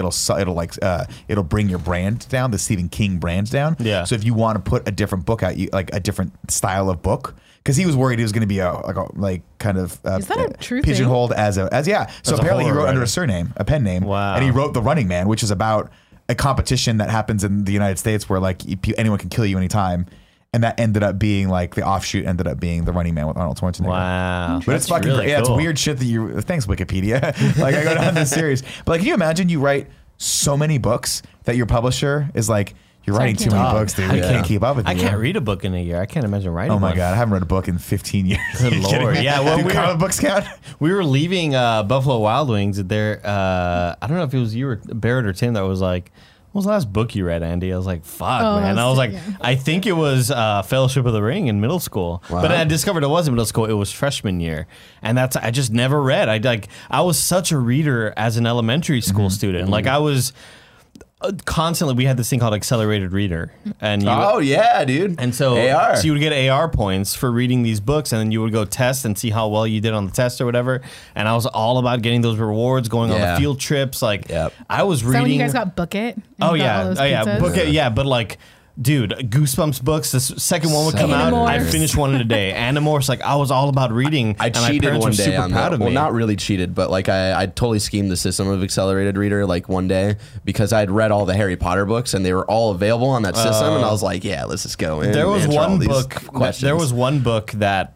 A: bring your brand down, the Stephen King brand down.
C: Yeah.
A: So if you want to put a different book out, like a different style of book, because he was worried he was going to be
B: Is that a true thing?
A: pigeonholed as yeah. So
C: As a
A: apparently he
C: horror
A: wrote under
C: writer.
A: a surname, a pen name.
C: Wow.
A: And he wrote The Running Man, which is about a competition that happens in the United States where like anyone can kill you anytime. And that ended up being like the offshoot ended up being The Running Man with Arnold Schwarzenegger.
C: wow.
A: But it's fucking
C: really
A: great. Yeah, it's
C: cool.
A: weird shit that you. Thanks, Wikipedia. Like I go down this series, but like, can you imagine you write so many books that your publisher is like, you're
B: Sorry,
A: writing
B: I
A: too
B: can't
A: many
B: read.
A: books, dude. We can't keep up with you.
C: I can't read a book in a year. I can't imagine writing
A: Oh my
C: one.
A: god, I haven't read a book in 15 years.
C: Good
A: Are you kidding
C: Lord.
A: me?
C: Yeah, well,
A: do
C: we were-
A: comic books count?
C: We were leaving Buffalo Wild Wings. There, I don't know if it was you or Barrett or Tim that was like, "What was the last book you read, Andy?" I was like, "Fuck,
B: Oh,
C: man."
B: that
C: I was
B: was-
C: like,
B: yeah.
C: I think it was Fellowship of the Ring in middle school, but I discovered it wasn't middle school. It was freshman year, and I just never read. I was such a reader as an elementary school student. Like I was constantly. We had this thing called Accelerated Reader, and
D: Oh yeah, dude.
C: and so,
D: AR.
C: so you would get AR points for reading these books, and then you would go test and see how well you did on the test or whatever. And I was all about getting those rewards, going on
D: Yeah.
C: the field trips. Like
D: Yep.
C: I was
B: Is
C: reading.
B: that when you guys got Book It? And
C: oh
B: got
C: yeah,
B: all those
C: oh yeah,
B: pizzas?
C: book it. Yeah, but like. Dude, Goosebumps books. The second one would come out.
B: Animorphs.
C: I'd finish one in a day. Animorphs, like I was all about reading.
D: I
C: and my
D: cheated
C: parents
D: one
C: were
D: day
C: super
D: on
C: proud
D: the,
C: of
D: well,
C: me.
D: not really cheated, but like I totally schemed the system of Accelerated Reader like one day because I'd read all the Harry Potter books and they were all available on that system, and I was like, yeah, let's just go in.
C: There was
D: answer all
C: one
D: these
C: book.
D: questions.
C: There was one book that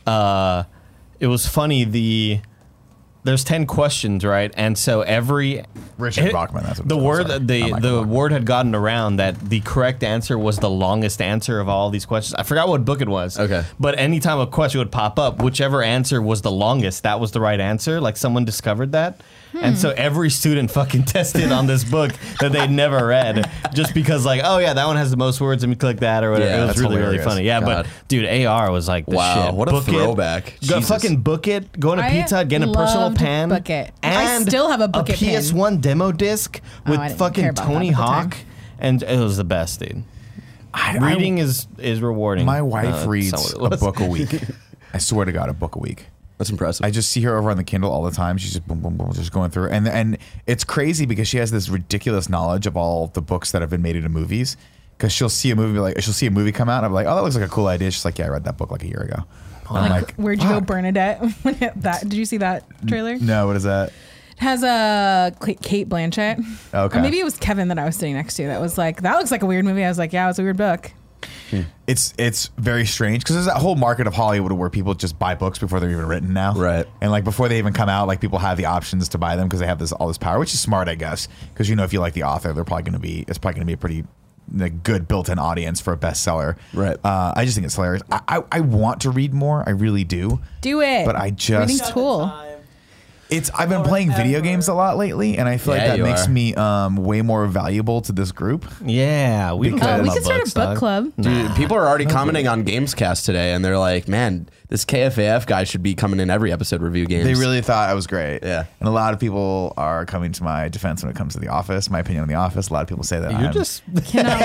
C: it was funny. There's 10 questions, right? And so every
A: Richard Bachman. That's what
C: the
A: it's called,
C: word
A: sorry.
C: the
A: Not Michael
C: the
A: Bachman.
C: word had gotten around that the correct answer was the longest answer of all these questions. I forgot what book it was.
D: Okay.
C: But anytime a question would pop up, whichever answer was the longest, that was the right answer. Like someone discovered that. And so every student fucking tested on this book that they'd never read just because like, oh yeah, that one has the most words. Let me click that or whatever.
D: Yeah,
C: it was
D: that's
C: really,
A: hilarious.
C: really funny. Yeah,
D: God.
C: but dude, AR was like the
D: Wow,
C: shit.
D: what a
C: Book It.
D: throwback.
C: Go
D: Jesus.
C: fucking Book It. Go on a
B: I
C: pizza, get a personal
B: loved
C: pan.
B: Book It. I
C: And
B: still have a Book It pan.
C: PS1 demo disc with
B: I didn't care
C: fucking
B: about that
C: Tony
B: at the
C: Hawk.
B: time.
C: And it was the best, dude. Reading is rewarding.
A: My wife
C: that's
A: reads
C: not what it
A: a
C: was.
A: book a week. I swear to God, a book a week.
D: That's impressive.
A: I just see her over on the Kindle all the time. She's just boom, boom, boom, just going through. And it's crazy because she has this ridiculous knowledge of all the books that have been made into movies. Because she'll see a movie come out, and I'm like, oh, that looks like a cool idea. She's like, yeah, I read that book like a year ago. I'm like,
B: Where'd you go,
A: fuck.
B: Bernadette? Did you see that trailer?
A: No, what is that?
B: It has a Kate Blanchett.
A: Okay.
B: Or maybe it was Kevin that I was sitting next to that was like, that looks like a weird movie. I was like, yeah, it's a weird book.
A: It's very strange because there's that whole market of Hollywood where people just buy books before they're even written now,
D: Right.
A: And like before they even come out, like people have the options to buy them because they have all this power, which is smart, I guess. Because if you like the author, it's probably going to be a pretty good built-in audience for a bestseller,
D: Right.
A: I just think it's hilarious. I want to read more, I really do.
B: Do it.
A: But I just-
B: Reading's cool.
A: I've been playing video games a lot lately, and I feel like
D: Yeah,
A: that
D: you
A: makes
D: are.
A: me way more valuable to this group.
C: Yeah, we
A: Because-
C: can
B: we could start a book club.
D: Dude, people are already commenting on Gamescast today, and they're like, "Man, this KFAF guy should be coming in every episode review games."
A: They really thought I was great.
D: Yeah.
A: And a lot of people are coming to my defense when it comes to The Office, my opinion on The Office. A lot of people say that
C: You're
A: I'm
C: just
B: Cannot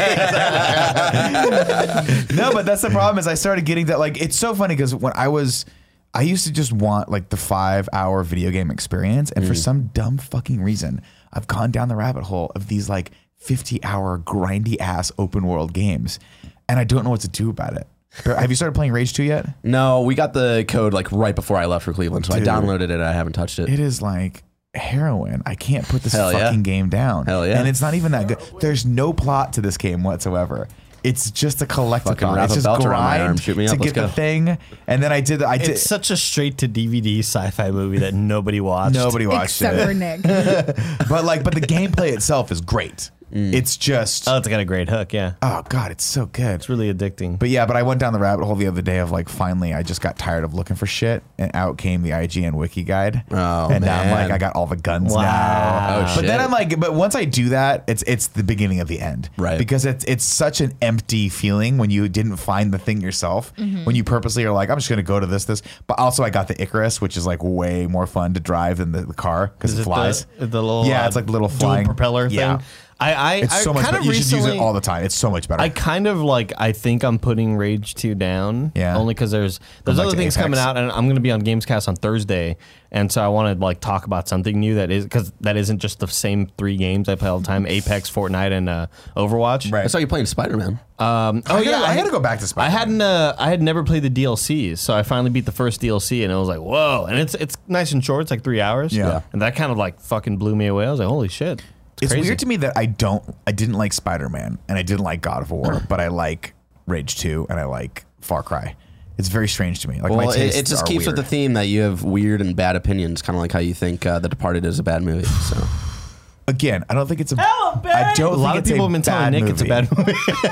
A: No, but that's the problem is I started getting that, like, it's so funny because I used to just want like the 5-hour video game experience. And for some dumb fucking reason, I've gone down the rabbit hole of these like 50-hour grindy ass open world games. And I don't know what to do about it. Have you started playing Rage 2 yet?
D: No, we got the code like right before I left for Cleveland, so
A: Dude.
D: I downloaded it. I haven't touched it.
A: It is like heroin. I can't put this
D: Hell yeah.
A: fucking game down.
D: Hell yeah.
A: And it's not even that good. There's no plot to this game whatsoever. It's just a
D: Fucking
A: collectathon.
D: wrap
A: It's
D: a
A: just
D: belt around my
A: grind
D: arm. Shoot me
A: to
D: up. Let's
A: get the
D: go.
A: thing. And then I did.
C: it's such a straight to DVD sci-fi movie that nobody watched.
A: Nobody watched
B: except
A: it.
B: for Nick.
A: But the gameplay itself is great. It's just
C: Oh, it's got a great hook. Yeah,
A: oh god, it's so good.
C: it's really addicting.
A: But I went down the rabbit hole the other day of like finally I just got tired of looking for shit and out came the IGN wiki guide.
D: Oh,
A: and now I'm
D: man.
A: like I got all the guns
C: Wow.
A: now.
D: Oh,
A: but then
D: shit.
A: I'm like, but once I do that, it's the beginning of the end.
D: Right.
A: Because it's such an empty feeling when you didn't find the thing yourself. When you purposely are like, I'm just gonna go to this. But also I got the Icarus, which is like way more fun to drive than the car because
C: Is
A: it
C: it
A: flies.
C: the little
A: Yeah, it's like the little
C: dual
A: flying
C: propeller
A: Yeah.
C: thing? I
A: It's so much
C: kind
A: better.
C: of
A: You should use
C: recently,
A: it all the time. It's so much better.
C: I kind of I think I'm putting Rage 2 down.
A: Yeah.
C: Only because there's
A: back
C: other
A: to
C: things coming
A: Apex.
C: out, and I'm going to be on Gamescast on Thursday, and so I want to talk about something new that is because that isn't just the same 3 games I play all the time: Apex, Fortnite, and Overwatch.
A: Right.
D: I saw you playing Spider-Man.
C: Oh yeah,
A: I gotta go back to Spider-Man.
C: I had never played the DLCs, so I finally beat the first DLC, and it was like, whoa! And it's nice and short. It's like 3 hours.
A: Yeah.
C: And that kind of fucking blew me away. I was like, holy shit!
A: It's
C: crazy.
A: weird to me that I didn't like Spider-Man and I didn't like God of War, but I like Rage 2 and I like Far Cry. It's very strange to me. Like
D: Well,
A: my tastes
D: it just
A: are
D: keeps
A: weird.
D: with the theme that you have weird and bad opinions, kind of like how you think The Departed is a bad movie. So
A: Again, I don't think it's a. I don't
C: A lot of
A: think
C: people have been telling Nick it's a bad movie.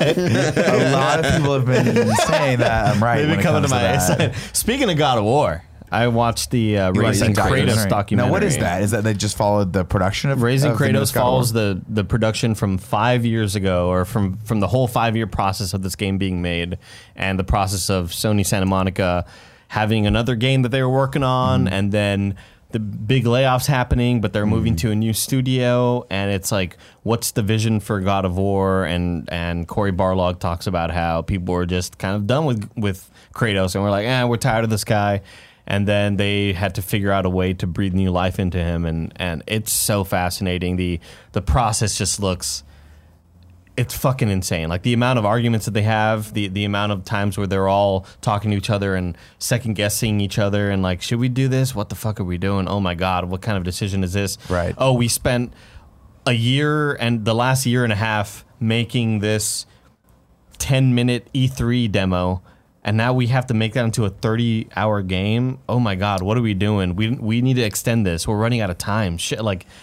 A: A lot of people have been saying that. I'm right.
C: They've
A: when
C: been
A: it
C: coming to
A: comes
C: my
A: that.
C: side. Speaking of God of War, I watched the Raising
D: documentary.
C: Kratos documentary.
A: Now, what is that? Is that they just followed the production of
C: Raising
A: of the
C: Kratos
A: newest God of War?
C: follows the production from 5 years ago, or from the whole 5-year process of this game being made, and the process of Sony Santa Monica having another game that they were working on, and then the big layoffs happening, but they're moving to a new studio, and it's like, what's the vision for God of War? And Cory Barlog talks about how people were just kind of done with Kratos, and we're like, we're tired of this guy. And then they had to figure out a way to breathe new life into him, and it's so fascinating. The process just looks, it's fucking insane. Like the amount of arguments that they have, the amount of times where they're all talking to each other and second guessing each other, and like, should we do this? What the fuck are we doing? Oh my god, what kind of decision is this?
A: Right.
C: Oh, we spent a year and the last year and a half making this 10-minute E3 demo. And now we have to make that into a 30-hour game. Oh my God, what are we doing? We need to extend this. We're running out of time. Shit,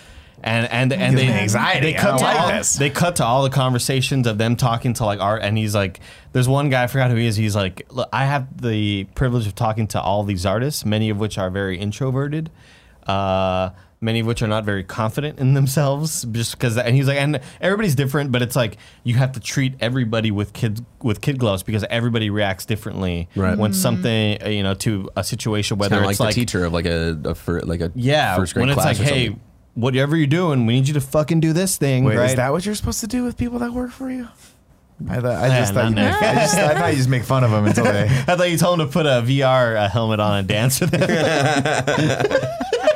C: and
A: Gives
C: they
A: me anxiety.
C: They
A: I
C: cut
A: don't
C: to
A: like
C: all,
A: this.
C: they cut to all the conversations of them talking to art, and he's like, there's one guy, I forgot who he is. He's like, look, I have the privilege of talking to all these artists, many of which are very introverted. Many of which are not very confident in themselves, just because. And he's like, and everybody's different, but it's like you have to treat everybody with kid gloves because everybody reacts differently
D: Right.
C: when something to a situation. Whether
D: kind of
C: it's
D: like the teacher of like a
C: yeah,
D: first grade
C: when it's
D: class
C: like,
D: or
C: hey,
D: something.
C: whatever you're doing, we need you to fucking do this thing.
A: Wait,
C: right?
A: is that what you're supposed to do with people that work for you? I
C: Yeah,
A: just thought
C: not
A: I thought you just make fun of them until they.
C: I thought you told him to put a VR helmet on and dance with them.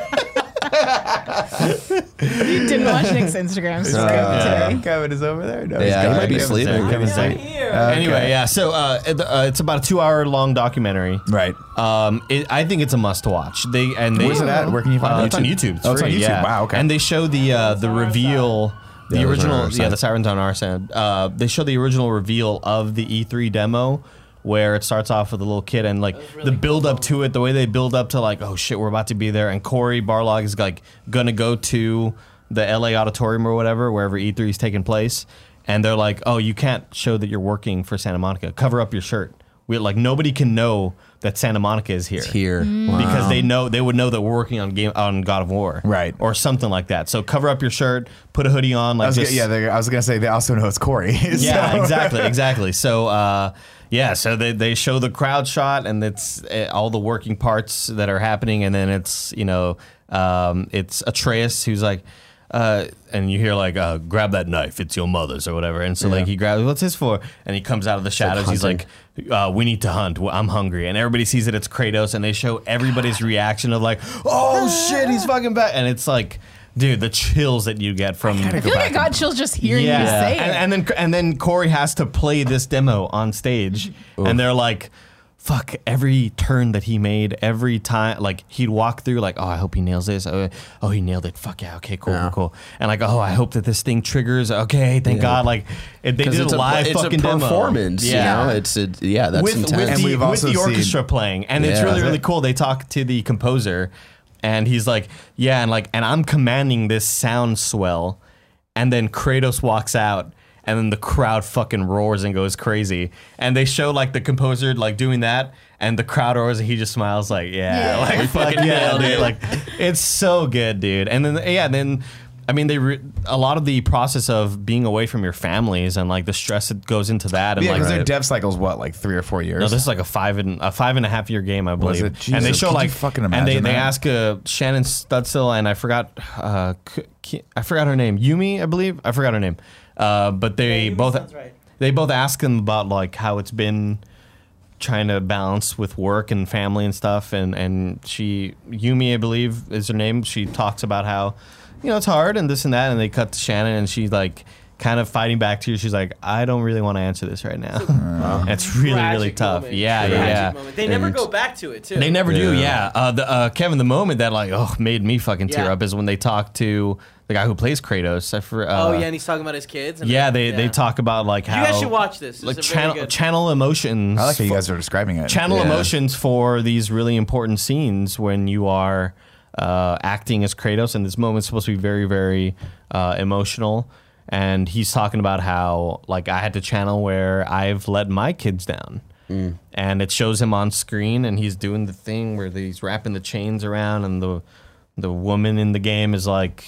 B: You didn't watch Nick's Instagram story today.
A: Kevin is over there. No,
D: Yeah,
A: he's
D: he might be
A: Kevin's
D: sleeping.
A: there. Kevin's there.
C: Anyway, yeah. So it's about a 2-hour long documentary.
A: Right.
C: I think it's a must watch.
A: Where's it at? Where can you find it?
C: It's on YouTube.
A: Oh, it's on
C: free,
A: YouTube.
C: yeah.
A: Wow, okay.
C: And they show the reveal. The
D: Yeah, those are
C: original,
D: on our side.
C: the Sirens on our side. They show the original reveal of the E3 demo, where it starts off with a little kid and the build up to it, the way they build up to oh shit, we're about to be there, and Cory Barlog is gonna go to the LA auditorium or whatever, wherever E3 is taking place, and they're like, oh, you can't show that you're working for Santa Monica. Cover up your shirt. like nobody can know that Santa Monica is here.
D: It's here.
C: Because they would know that we're working on God of War,
A: Right.
C: or something like that. So cover up your shirt, put a hoodie on, like this.
A: I was gonna say they also know it's Corey.
C: Yeah,
A: So-
C: exactly. So, so they show the crowd shot, and it's all the working parts that are happening, and then it's it's Atreus who's like, and you hear like, grab that knife, it's your mother's or whatever, and so like he grabs, what's this for? And he comes out of the shadows. He's like, we need to hunt. I'm hungry, and everybody sees that it's Kratos, and they show everybody's reaction of like, oh shit, he's fucking back, and it's like. Dude, the chills that you get from
B: I feel like I got chills just hearing you say it.
C: and then Corey has to play this demo on stage, and they're like, "Fuck!" Every turn that he made, every time, like he'd walk through, like, "Oh, I hope he nails this." Oh, he nailed it. Fuck yeah! Okay, cool. And like, "Oh, I hope that this thing triggers." Okay, thank God. Like, they did a live fucking
D: it's a performance.
C: demo.
D: You know, that's
C: with
D: intense.
A: And we've
C: with
A: also
C: the
A: seen-
C: orchestra playing, and it's really really cool. They talk to the composer, and he's like, yeah, and I'm commanding this sound swell, and then Kratos walks out, and then the crowd fucking roars and goes crazy, and they show like the composer like doing that, and the crowd roars, and he just smiles like, like fucking nailed it. Like, it's so good, dude. And then I mean, a lot of the process of being away from your families and like the stress that goes into that. And
A: Yeah, because
C: like,
A: their dev cycle's what, like 3 or 4 years?
C: no, this is like a 5.5 year game, I believe.
A: it?
C: And
A: Jesus,
C: they show
A: could you
C: like,
A: fucking
C: and
A: imagine
C: they
A: that?
C: ask Shannon Stutzel, and I forgot her name, Yumi, I believe. I forgot her name. But they both ask them about like how it's been trying to balance with work and family and stuff. And Yumi, I believe is her name. She talks about how, it's hard and this and that. And they cut to Shannon, and she's like kind of fighting back to you. She's like, I don't really want to answer this right now. It's really, really
E: Tragic
C: tough.
E: moment.
C: Yeah.
E: Tragic moment. They never go back to it too.
C: They never do, yeah. Kevin, the moment that like made me fucking tear
E: Yeah.
C: up is when they talk to the guy who plays Kratos.
E: and he's talking about his kids. And
C: they talk about like how
E: You guys should watch this.
C: like
E: It's a very good-
C: channel emotions.
A: I like how you guys are describing it.
C: channel
D: Yeah.
C: emotions for these really important scenes when you are acting as Kratos, and this moment's supposed to be very, very emotional. And he's talking about how like I had to channel where I've let my kids down. And it shows him on screen, and he's doing the thing where he's wrapping the chains around, and the woman in the game is like,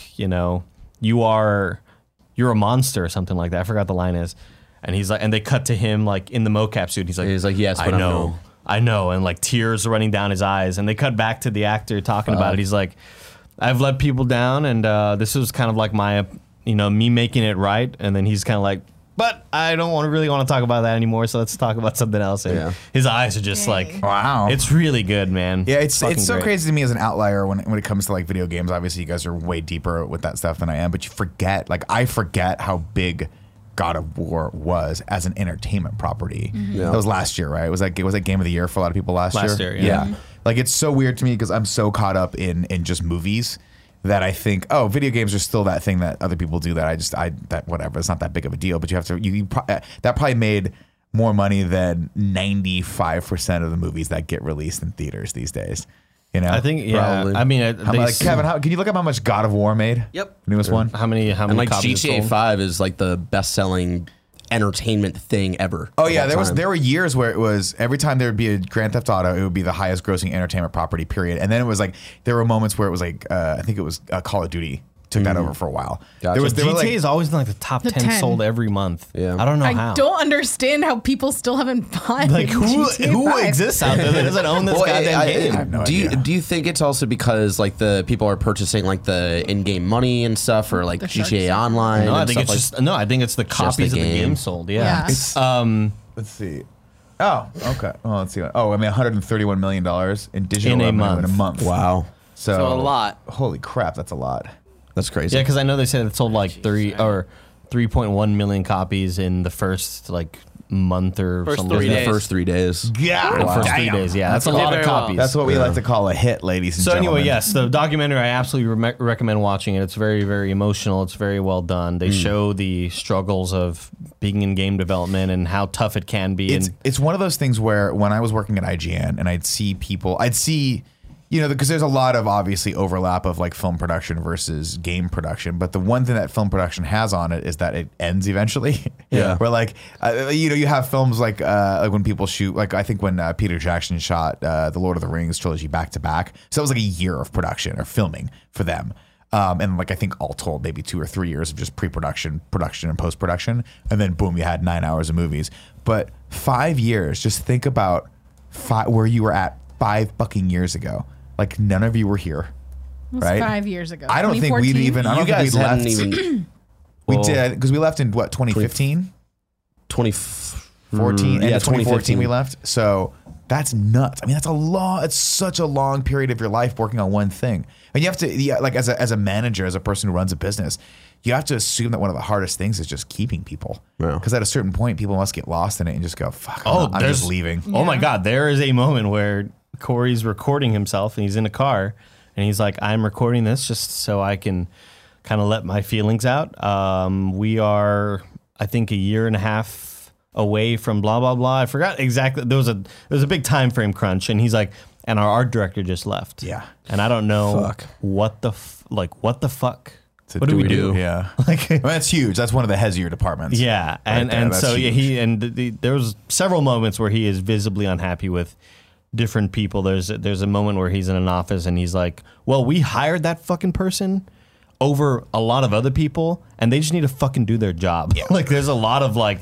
C: you're a monster or something like that. I forgot the line is. And he's like, and they cut to him like in the mocap suit. He's like,
D: yes, but
C: I know. And like tears are running down his eyes. And they cut back to the actor talking about it. He's like, I've let people down, and this was kind of like my, me making it right. And then he's kind of like, but I don't really want to talk about that anymore. So let's talk about something else. And his eyes are just like,
A: Wow.
C: it's really good, man.
A: Yeah, it's
C: fucking
A: so
C: great.
A: crazy to me as an outlier when it comes to like video games. Obviously, you guys are way deeper with that stuff than I am, but you forget, like I forget how big God of War was as an entertainment property.
D: Yeah.
A: That was last year, right? Was that Game of the Year for a lot of people last year?
C: yeah.
A: Like it's so weird to me because I'm so caught up in just movies that I think, oh, video games are still that thing that other people do that whatever, it's not that big of a deal, but you have to, that probably made more money than 95% of the movies that get released in theaters these days.
C: I think,
D: Probably.
C: I mean,
A: Kevin, can you look up how much God of War made?
E: Yep.
A: Newest one?
C: how many
D: And like
C: copies
D: GTA
C: sold?
D: 5 is like the best-selling entertainment thing ever.
A: Oh
D: of
A: yeah,
D: all time.
A: there were years where it was every time there would be a Grand Theft Auto, it would be the highest grossing entertainment property, period. And then it was like there were moments where it was like I think it was Call of Duty took that over for a while.
D: Gotcha.
C: GTA is always in like the top 10
B: 10.
C: sold every month.
D: Yeah.
C: I don't know
B: I
C: how.
B: don't understand how people still haven't bought
C: Like who
B: GTA 5.
C: exists out there that doesn't own this goddamn game?
A: I have no
D: do you
A: idea.
D: do you think it's also because like the people are purchasing like the in-game money and stuff, or like
B: The shark
D: GTA
B: stuff.
D: Online?
C: No, I
D: and
C: think it's
D: stuff
C: just I think it's the copies of the
D: game.
C: game sold. Yeah.
B: Yeah.
A: Let's see. Oh, okay. Well, let's see. Oh, I mean, $131 million in digital
C: In a
A: revenue
C: month.
A: in a month.
D: Wow,
A: So
E: a lot.
A: Holy crap, that's a lot.
D: that's crazy.
C: Yeah, because I know they said it sold like 3.1 million copies in the first like month or
E: First
C: something.
E: 3
C: like
D: the
E: days.
D: first 3 days.
A: Yeah,
C: that. The first 3 days. Yeah, that's a lot of
E: very well.
C: copies.
A: That's what we like to call a hit, ladies and
C: So
A: gentlemen.
C: anyway, yes, the documentary I absolutely recommend watching it. It's very, very emotional. It's very well done. They show the struggles of being in game development and how tough it can be.
A: It's one of those things where when I was working at IGN and I'd see because there's a lot of obviously overlap of like film production versus game production, but the one thing that film production has on it is that it ends eventually.
D: Yeah.
A: Where like, you have films like when people shoot, like I think when Peter Jackson shot the Lord of the Rings trilogy back to back, so that was like a year of production or filming for them. And like I think all told, maybe 2 or 3 years of just pre-production, production, and post-production, and then boom, you had 9 hours of movies. But 5 years, just think about where you were at 5 fucking years ago. Like none of you were here,
B: It was
A: right?
B: 5 years ago.
A: I don't think we'd
B: 2014?
A: even. I
D: You
A: don't think
D: guys
A: we'd
D: hadn't
A: left.
D: even.
A: We
D: well,
A: did because we left in what 2015, 14,
D: yeah,
A: 2014 we left. So that's nuts. I mean, that's a long. It's such a long period of your life working on one thing, and you have to, like as a manager, as a person who runs a business, you have to assume that one of the hardest things is just keeping people.
D: Yeah.
A: Because at a certain point, people must get lost in it and just go, "Fuck, I'm
C: there's-
A: just leaving."
C: Oh my God, there is a moment where Corey's recording himself and he's in a car and he's like, I'm recording this just so I can kind of let my feelings out. We are, I think, 1.5 years away from blah, blah, blah. I forgot exactly. There was a big time frame crunch and he's like, and our art director just left.
A: Yeah.
C: And I don't know
D: Fuck.
C: what the fuck.
A: So
C: What do we do?
A: Yeah,
C: Like,
A: well, that's huge. That's one of the heavier departments.
C: yeah, and
A: there,
C: and
A: that's
C: so yeah,
A: huge.
C: there was several moments where he is visibly unhappy with different people. There's a moment where he's in an office and he's like, "Well, we hired that fucking person over a lot of other people, and they just need to fucking do their job." Like, there's a lot of like,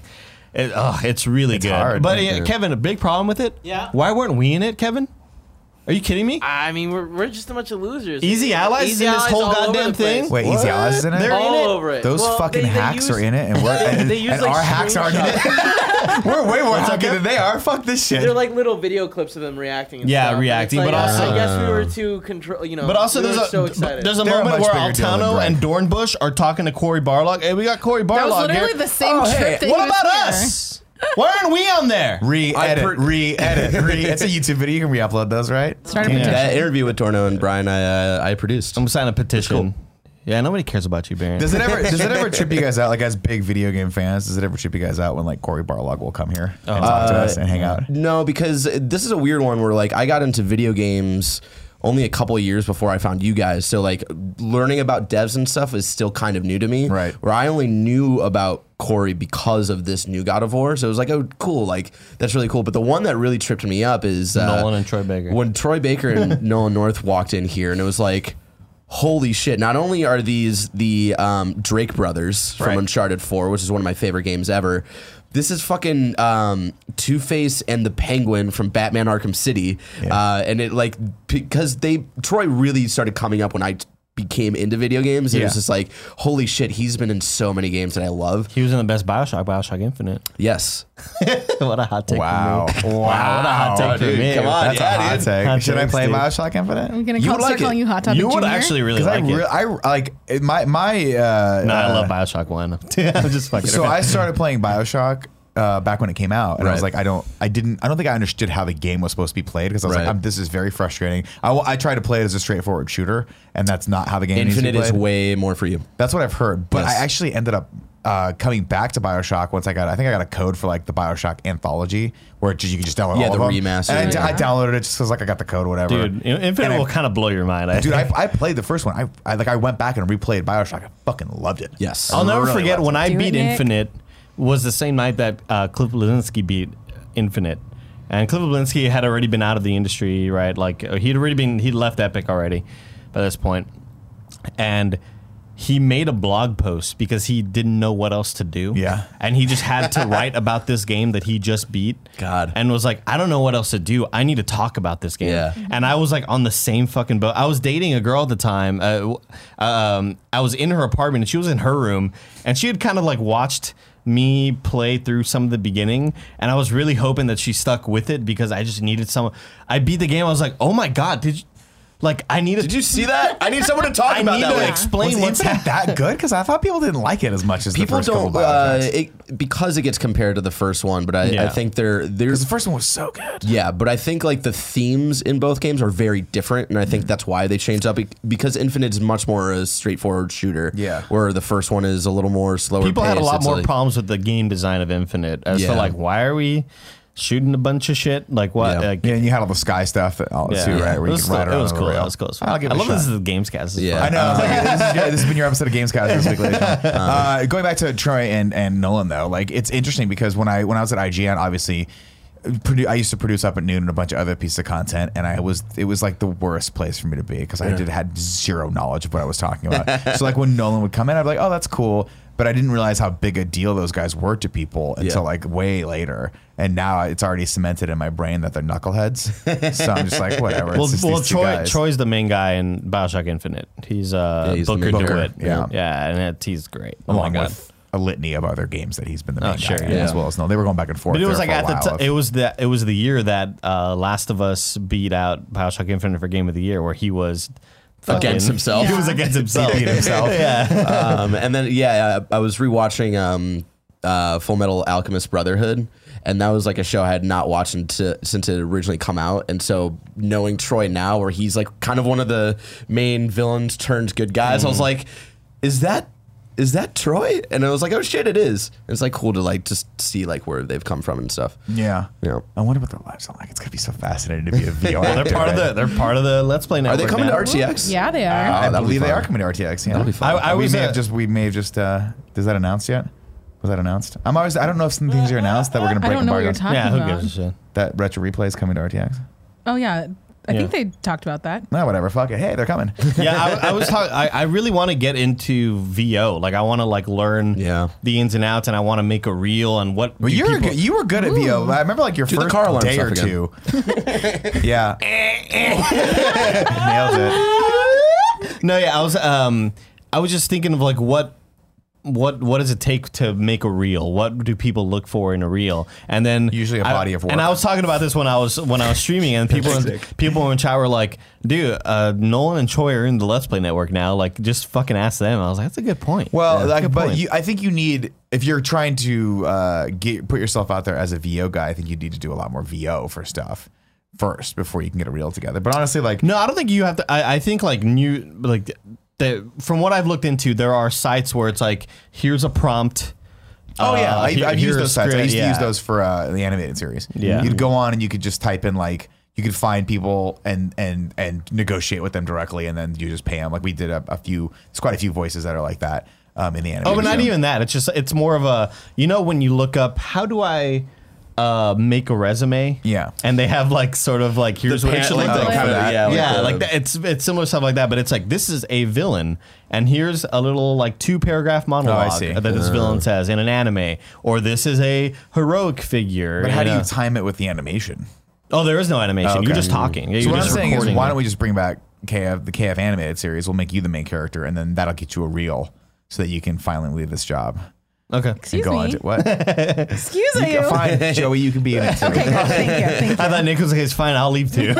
C: it's really good.
A: hard.
C: But
A: Yeah.
C: Kevin, a big problem with it.
E: Yeah.
C: Why weren't we in it, Kevin? Are you kidding me?
E: I mean, we're just a bunch of losers.
C: Easy Allies
E: Easy
C: in this
E: Allies
C: whole
E: all over
C: goddamn
E: the place.
C: thing?
A: Wait, Easy Allies is in it?
C: They're in
E: all
C: it?
E: over it.
A: Those
E: Well,
A: fucking
E: they
A: hacks
E: use-
A: are in it, and we're
E: They use,
A: and
E: like,
A: our hacks aren't in it. We're way more hacky than they are. Fuck this shit.
E: They're like little video clips of them reacting. And
C: Yeah,
E: stuff. And
C: reacting,
E: it's
C: but
E: like,
C: also-
E: I guess we were too control.
C: But also,
E: we
C: there's
E: were
C: a
E: so excited.
C: there's a
A: They're a
C: moment
A: much
C: where
A: bigger deal than
C: Altano
A: Greg.
C: and Dornbush are talking to Corey Barlog. Hey, we got Corey Barlog
B: That was literally
C: here.
B: the same
C: Oh,
B: trip
C: hey,
B: that he
C: what
B: was
C: about
B: here.
C: us? Why aren't we on there?
A: Re-edit. It's a YouTube video. You can re-upload those, right?
B: Start a
C: Yeah.
B: petition.
D: That interview with Torno and Brian, I produced.
C: I'm signing a petition. Yeah, nobody cares about you, Baron.
A: Does it ever trip you guys out, like as big video game fans? Does it ever trip you guys out when like Corey Barlog will come here and talk to us and hang out?
D: No, because this is a weird one where like I got into video games only a couple of years before I found you guys. So like learning about devs and stuff is still kind of new to me.
A: Right.
D: Where I only knew about Corey because of this new God of War. So it was like, oh, cool. Like that's really cool. But the one that really tripped me up is
C: Nolan and Troy Baker.
D: When Troy Baker and Nolan North walked in here and it was like, holy shit. Not only are these the Drake brothers from
A: Right.
D: Uncharted 4, which is one of my favorite games ever. This is fucking Two-Face and the Penguin from Batman Arkham City. And it like, because Troy really started coming up when I became into video games. It was
A: Yeah.
D: just like, holy shit, he's been in so many games that I love.
C: He was in the best Bioshock Infinite.
D: Yes.
C: What a hot take
A: Wow.
C: for me. Wow, what a hot take for
D: dude,
C: me.
D: come on.
A: That's
D: yeah,
A: a hot
D: dude.
A: take.
C: Hot
A: Should I
C: takes,
A: play
C: dude.
A: Bioshock Infinite?
B: I'm gonna
D: You
B: start
D: would like
B: calling
D: it.
B: you Hot Topic
C: You would
B: Junior.
C: actually really
A: Because
C: like it.
A: I like my
C: No, I love Bioshock 1. I'm just fucking
A: So
C: around.
A: I started playing Bioshock back when it came out, and I was
D: Right.
A: like, I don't think I understood how the game was supposed to be played because I was
D: Right.
A: like, this is very frustrating. I tried to play it as a straightforward shooter, and that's not how the game needs to be
D: Infinite is
A: played.
D: way more for you.
A: That's what I've heard, but
D: Yes.
A: I actually ended up coming back to Bioshock once I think I got a code for like the Bioshock anthology where you can just download
D: Yeah,
A: all
D: the
A: of them.
D: remaster,
A: And
D: yeah.
A: I downloaded it just because like I got the code, whatever.
C: Dude, Infinite
A: And
C: will kind of blow your mind. I
A: Dude,
C: think.
A: I played the first one. I went back and replayed Bioshock. I fucking loved it.
D: Yes.
C: I'll never
A: really
C: forget
A: loved
C: when I
B: Do it,
C: beat
B: Nick.
C: Infinite was the same night that Cliff Bleszinski beat Infinite. And Cliff Bleszinski had already been out of the industry, right? Like he'd left Epic already by this point. And he made a blog post because he didn't know what else to do.
A: Yeah.
C: And he just had to write about this game that he just beat.
D: God.
C: And was like, I don't know what else to do. I need to talk about this game.
D: Yeah.
C: And I was like on the same fucking boat. I was dating a girl at the time. I was in her apartment and she was in her room and she had kind of like watched me play through some of the beginning and I was really hoping that she stuck with it because I just needed someone. I beat the game. I was like, oh my God,
D: Did you see that? I need someone to talk
C: I
D: about
C: need
D: that.
C: to
D: Like,
C: explain
A: Was
C: what's
A: Infinite that good? Because I thought people didn't like it as much as
D: people
A: the first couple
D: don't
A: Bioshocks.
D: because it gets compared to the first one, but I
C: Yeah.
D: think
A: Because
D: there's
A: the first one was so good.
D: yeah, but I think like the themes in both games are very different, and I
A: Mm.
D: think that's why they changed up because Infinite is much more a straightforward shooter.
A: Yeah.
D: where the first one is a little more slower.
C: People had a
D: paced.
C: lot
D: It's
C: more
D: like-
C: problems with the game design of Infinite as to
D: Yeah.
C: like, why are we shooting a bunch of shit. Like what?
D: Yeah.
C: Like,
A: Yeah, and you had all the sky stuff too, right? Where
C: It
A: you
C: was
A: could ride
C: cool. It
A: around
C: was
A: on
C: cool.
A: the rail.
C: It was cool.
A: I'll give it
C: I
A: a
C: love
A: shot.
C: this is the Gamescast. This is
D: Yeah.
C: fun.
A: I know. This has been your episode of Gamescast this week, ladies and gentlemen. Going back to Troy and Nolan though, like it's interesting because when I was at IGN, obviously, I used to produce Up at Noon and a bunch of other pieces of content, and it was like the worst place for me to be because I had zero knowledge of what I was talking about. So like when Nolan would come in, I'd be like, oh, that's cool. But I didn't realize how big a deal those guys were to people until like way later. And now it's already cemented in my brain that they're knuckleheads. So I'm just like, whatever.
C: Well,
A: It's just these two guys.
C: Troy's the main guy in Bioshock Infinite. He's
D: he's the
C: Booker
D: main
C: DeWitt.
A: Booker, yeah.
C: And he's great. Oh
A: along
C: my God.
A: with a litany of other games that he's been the main
C: sure,
A: guy in,
C: yeah.
A: as well as no. They were going back and forth.
C: But it was
A: there
C: like
A: for a
C: at the
A: while.
C: it was the year that Last of Us beat out Bioshock Infinite for Game of the Year, where he was
D: Against himself.
C: He was against himself.
A: He beat himself.
D: And then I was rewatching Full Metal Alchemist Brotherhood, and that was like a show I had not watched since it originally come out. And so knowing Troy now, where he's like kind of one of the main villains turned good guys, I was like, is that Troy? And I was like, oh shit, it is. And it's like cool to like just see like where they've come from and stuff.
A: Yeah.
D: Yeah.
A: I wonder what their lives are like. It's gonna be so fascinating to be a VR.
C: They're part of the Let's Play
D: Are
C: network.
D: they coming
C: now.
D: to RTX?
B: Yeah, they are.
A: I
D: that'll be
A: believe they
D: fun.
A: are coming to RTX. Yeah.
D: That'll be fun.
C: I was
A: we may have just. Is that announced yet? Was that announced? I don't know if some things are announced that we're gonna
B: I
A: break
B: don't know what you're
A: embargoes.
B: talking
C: Yeah, who
B: about.
C: gives a shit?
A: That Retro Replay is coming to RTX.
B: Oh yeah, I
C: Yeah.
B: think they talked about that.
A: No, whatever. Fuck it. Hey, they're coming.
C: Yeah, I was talking. I really want to get into VO. Like, I want to like learn the ins and outs, and I want to make a reel and what.
A: Well, you were good at VO. I remember like your
D: Do the
A: first
D: car alarm
A: day or
D: stuff
A: two. Yeah. Nailed it.
C: No, yeah, I was just thinking of like what does it take to make a reel? What do people look for in a reel? And then
A: Usually a body of work.
C: And I was talking about this when I was streaming, and people in chat were like, "Dude, Nolan and Troy are in the Let's Play network now. Like, just fucking ask them." I was like, "That's a good point."
A: Well,
C: Good point.
A: I think you need, if you're trying to put yourself out there as a VO guy, I think you need to do a lot more VO for stuff first before you can get a reel together. But honestly, like,
C: No, I don't think you have to. I think from what I've looked into, there are sites where it's like, here's a prompt.
A: oh yeah, I've
C: here's
A: used
C: a
A: those sites. I
C: script,
A: used to
C: yeah.
A: use those for the animated series.
C: Yeah.
A: You'd go on and you could just type in like, you could find people and negotiate with them directly, and then you just pay them. Like we did there's quite a few voices that are like that in the animated.
C: Oh, but not
A: show.
C: even that. It's more of a, when you look up, how do I make a resume?
A: Yeah.
C: And they have like sort of like, here's what it should look like.
A: kind of that.
C: Yeah, like that. It's similar stuff like that, but it's like, this is a villain, and here's a little like 2-paragraph monologue
A: see.
C: that this villain says in an anime, or this is a heroic figure.
A: But how do
C: in
A: you
C: a-
A: time it with the animation?
C: Oh, there is no animation.
A: Okay.
C: You're just talking.
A: So
C: You're
A: what I'm
C: just
A: saying is,
C: recording
A: why
C: it.
A: don't we just bring back the KF animated series? We'll make you the main character, and then that'll get you a reel so that you can finally leave this job.
C: Okay.
B: Excuse
A: and go
B: me.
A: on to what?
B: Excuse you.
A: Fine, Joey, you can be in it too.
B: Okay, good. Thank you. Thank
C: I
B: you.
C: thought Nick was like, it's fine, I'll leave too.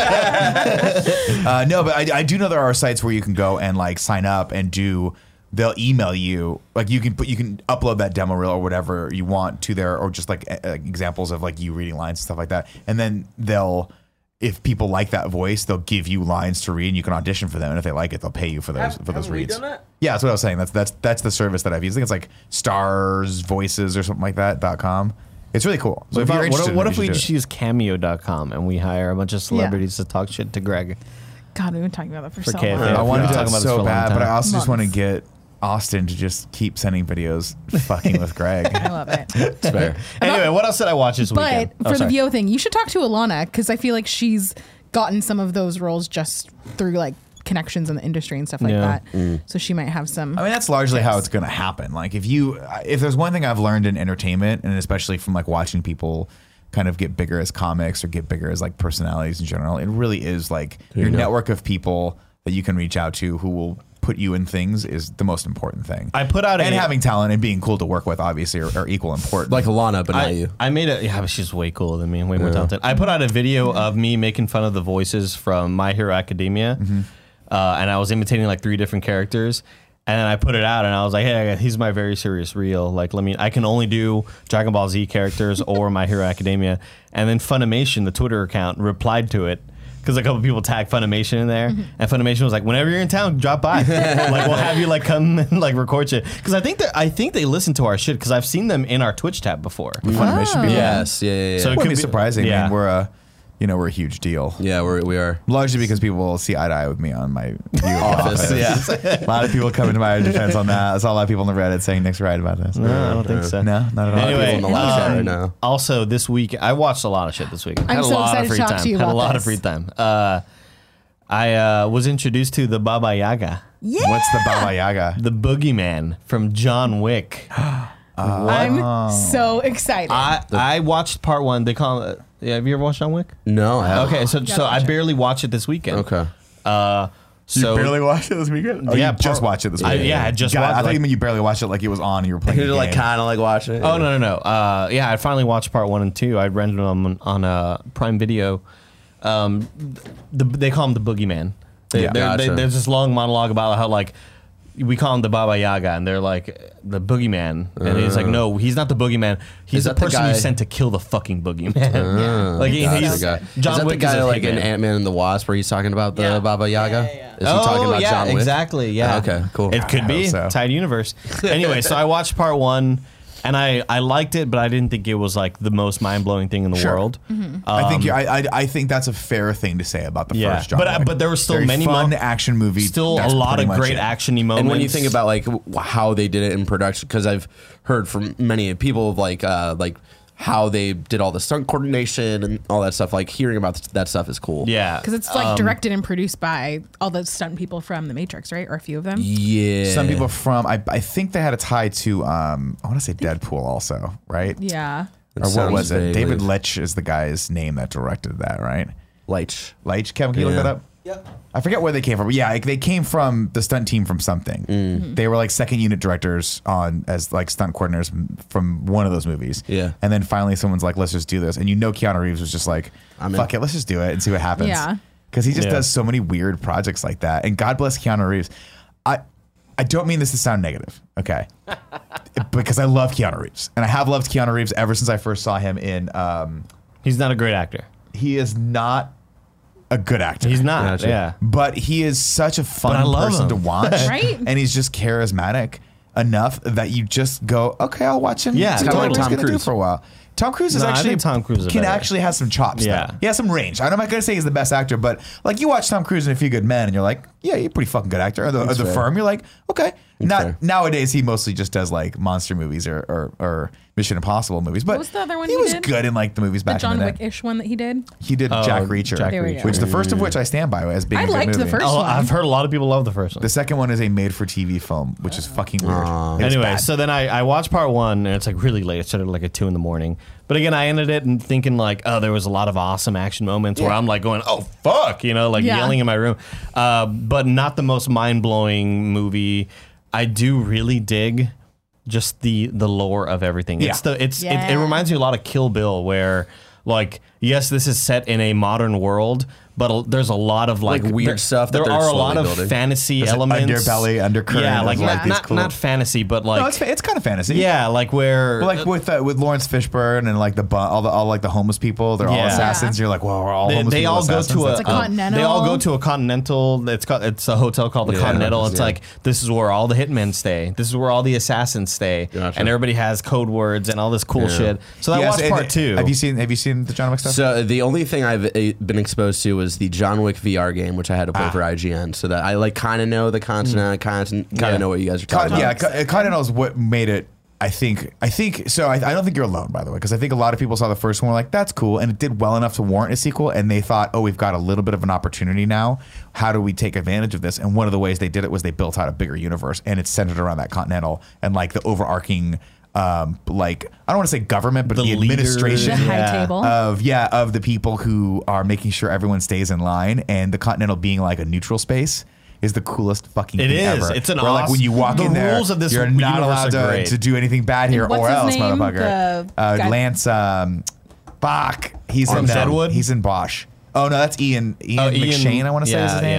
A: No, but I do know there are sites where you can go and like sign up and they'll email you, like you can upload that demo reel or whatever you want to there, or just like examples of like you reading lines and stuff like that. And then if people like that voice, they'll give you lines to read, and you can audition for them. And if they like it, they'll pay you for those
E: Haven't we
A: reads.
E: done that?
A: Yeah, that's what I was saying. That's the service that I've used. I think it's like Stars Voices or something like that.com. It's really cool. So if you're interested,
C: what
A: in it,
C: if
A: you
C: we
A: should
C: just
A: do it.
C: use Cameo.com and we hire a bunch of celebrities to talk shit to Greg?
B: God, we've been talking about that for so
C: KFA.
B: long.
C: Yeah,
A: I wanted
C: we've
A: to
C: been
A: do
C: talking
A: it
C: about this for a
A: so
C: long
A: bad, but
C: time.
A: I also just want to
B: Months.
A: get Austin to just keep sending videos fucking with Greg.
B: I love it.
D: It's fair.
C: Anyway, what else did I watch this
B: But
C: weekend?
B: for the VO thing, you should talk to Alana, because I feel like she's gotten some of those roles just through like connections in the industry and stuff like
C: Yeah.
B: that. So she might have some.
A: I mean, that's largely how it's going to happen. Like if there's one thing I've learned in entertainment, and especially from like watching people kind of get bigger as comics or get bigger as like personalities in general, it really is like your network of people that you can reach out to who will put you in things is the most important thing.
C: I put out
A: and
C: a-
A: having talent and being cool to work with obviously are equal important.
D: Like Alana, but not you.
C: I made but she's way cooler than me, way more talented. I put out a video of me making fun of the voices from My Hero Academia, and I was imitating like 3 different characters. And then I put it out, and I was like, "Hey, he's my very serious reel. Like, I can only do Dragon Ball Z characters or My Hero Academia." And then Funimation, the Twitter account, replied to it, because a couple people tagged Funimation in there, and Funimation was like, "Whenever you're in town, drop by. Like we'll have you like come and like record shit." Because I think they listen to our shit because I've seen them in our Twitch tab before.
A: Funimation people.
D: Yes, yeah.
C: So
D: So
C: it
A: Wouldn't
C: could
A: be surprising.
C: Yeah.
A: I mean, we're a huge deal.
D: yeah, we are.
A: Largely because people will see eye to eye with me on my view of
D: Office,
A: Office.
D: yeah.
A: A lot of people coming to my defense on that. I saw a lot of people on the Reddit saying Nick's right about this.
C: No, I don't think so.
A: No, not at all.
C: Anyway,
D: people in the live chat right now.
C: Also, this week I watched a lot of shit. This week, had a
B: so
C: lot of
B: excited
C: free
B: to talk
C: time.
B: to you
C: Had a
B: about
C: lot of
B: this.
C: free time. I was introduced to the Baba Yaga,
A: What's the Baba Yaga?
C: the boogeyman from John Wick.
B: I'm so excited.
C: I watched part one. They call it. Yeah, have you ever watched John Wick?
D: No, I haven't.
C: Okay, so I
B: watch it.
C: barely watched it this weekend.
D: Okay.
C: So
A: You barely watched it this weekend? Oh,
C: Yeah,
A: you just watched it this weekend.
C: I just
A: God,
C: watched.
A: I thought
C: like-
A: you meant you barely watched it like it was on and you were playing
D: You're
A: the
D: like
A: game.
D: kind of like watching it.
C: Oh no. Yeah, I finally watched part 1 and 2. I rented them on Prime Video. They call him the boogeyman.
D: Gotcha.
C: There's this long monologue about how like we call him the Baba Yaga, and they're like the boogeyman, and he's like, no, he's not the boogeyman. He's
D: Is
C: the
D: that the
C: person
D: guy-
C: you sent to kill the fucking boogeyman. Like
D: Gotcha,
C: he's
D: guy.
C: John
D: is that
C: Wick
D: the guy
C: is a
D: like in
C: hitman.
D: Ant-Man and the Wasp where he's talking about the Baba Yaga?
E: Yeah.
D: Is he talking about John Wick?
C: exactly. Yeah.
D: Okay, cool.
C: It could
A: I
C: be
A: hope so.
C: tied universe. Anyway, so I watched part 1, and I liked it, but I didn't think it was like the most mind blowing thing in the
A: Sure.
C: world.
A: I think that's a fair thing to say about the
C: Yeah,
A: first John
C: but
A: Wick.
C: there were still
A: Very
C: many
A: fun
C: mo-
A: action movie.
C: Still
A: That's
C: a lot
A: pretty
C: of
A: much
C: great
A: it.
C: actiony moments.
D: And when you think about like how they did it in production, because I've heard from many people of like how they did all the stunt coordination and all that stuff. Like hearing about that stuff is cool.
C: yeah,
B: Because it's like directed and produced by all the stunt people from The Matrix, right? Or a few of them.
D: Yeah.
A: Some people from I think they had a tie to I want to say Deadpool also, right?
B: Yeah.
A: Or what
D: sounds
A: was it?
D: vaguely-
A: David Leitch is the guy's name that directed that, right?
D: Leitch.
A: Leitch. Kevin, can you look
D: Yeah.
A: that up?
E: Yep.
A: I forget where they came from. But yeah, like they came from the stunt team from something. They were like second unit directors as like stunt coordinators from one of those movies.
D: Yeah.
A: And then finally someone's like, let's just do this. And Keanu Reeves was just like,
D: I'm in.
A: fuck it, let's just do it and see what happens.
B: Yeah.
A: Because he just
C: Yeah.
A: does so many weird projects like that. And God bless Keanu Reeves. I don't mean this to sound negative, okay? Because I love Keanu Reeves. And I have loved Keanu Reeves ever since I first saw him in
C: he's not a great actor.
A: he is not a good actor.
C: He's not.
D: Gotcha.
C: Yeah.
A: But he is such a
C: But I
A: fun
C: love
A: person
C: him.
A: to watch.
B: Right?
A: And he's just charismatic enough that you just go, okay, I'll watch him.
C: Yeah,
A: see
C: kinda
A: what
C: like
A: he's
D: Tom
A: gonna do
D: Cruise.
A: for a while. Tom Cruise is
C: No, I
A: actually
C: think Tom Cruise is
A: can
C: better.
A: actually have some chops.
C: Yeah.
A: Though. He has some range. I'm not gonna say he's the best actor, but like you watch Tom Cruise in A Few Good Men, and you're like, yeah, you're a pretty fucking good actor. Or the
D: fair.
A: Firm, you're like, okay.
D: fair.
A: Nowadays, he mostly just does like monster movies or Mission Impossible movies. But
B: What was the other one
A: he
B: he
A: was
B: did?
A: good in like the movies
B: The
A: back
B: John
A: in the day.
B: Wick-ish one that he did.
A: He did Jack Reacher,
C: Jack
B: There we go.
A: which the first of which I stand by as being
B: I
A: a good
B: liked the
A: movie.
B: first
C: Oh,
B: one.
C: I've heard a lot of people love the first one.
A: The second one is a made-for-TV film, which is fucking weird. It was
C: Anyway,
A: bad.
C: so then I watched part 1, and it's like really late. It started like at 2 a.m. But again, I ended it and thinking like, oh, there was a lot of awesome action moments where
A: Yeah.
C: I'm like going, oh fuck, like
B: Yeah.
C: yelling in my room. But not the most mind blowing movie. I do really dig just the lore of everything.
A: Yeah.
C: It reminds me a lot of Kill Bill, where like yes, this is set in a modern world, but there's a lot of like
D: Like, weird
C: there-
D: stuff that
C: There
D: they're
C: are a lot
D: slowly
C: of
D: building.
C: fantasy
A: There's an
C: elements,
A: underbelly, undercurrent
C: Yeah,
A: of,
C: like,
A: like, these
C: not
A: cool-
C: not fantasy, but like
A: no, it's kind of fantasy.
C: yeah, like where
A: But like with Lawrence Fishburne and like all like the homeless people, they're all
C: Yeah.
A: assassins. You're like, well, we're all homeless
C: they
A: people
C: all go
A: assassins.
C: to a,
A: That's
B: It's a Continental.
C: they all go to a Continental. It's a hotel called the
D: Yeah,
C: Continental. It's
D: yeah.
C: like this is where all the hitmen stay. This is where all the assassins stay,
D: Gotcha.
C: and everybody has code words and all this cool
D: Yeah.
C: shit. So I
A: Yes,
C: watched
A: and-
C: part 2.
A: Have you seen the John Wick stuff?
D: So the only thing I've been exposed to was the John Wick VR game, which I had to play for IGN, so that I like kind of know the content, kind of
C: Yeah.
D: know what you guys are talking about.
A: Continental is what made it. I think so. I don't think you're alone, by the way, because I think a lot of people saw the first one were like, that's cool, and it did well enough to warrant a sequel, and they thought, oh, we've got a little bit of an opportunity now. How do we take advantage of this? And one of the ways they did it was they built out a bigger universe, and it's centered around that Continental and like the overarching, like I don't want to say government, but
C: The
A: the
C: leader,
A: administration.
B: The
C: Yeah.
B: high table.
A: Of the people who are making sure everyone stays in line, and the Continental being like a neutral space is the coolest fucking
C: It
A: thing
C: is.
A: ever.
C: It's an
A: Where, like when you walk
C: the
A: in there,
C: rules of this
A: you're not
C: universe
A: allowed
C: are great.
A: to do anything bad here,
B: what's
A: or
B: his
A: else,
B: name?
A: motherfucker.
B: The guy-
A: Lance Bach. He's
C: From
A: in them.
C: Deadwood?
A: He's in Bosch. Oh no, that's Ian
C: Oh,
A: McShane. I want to say is his
C: yeah,
A: name.
C: yeah.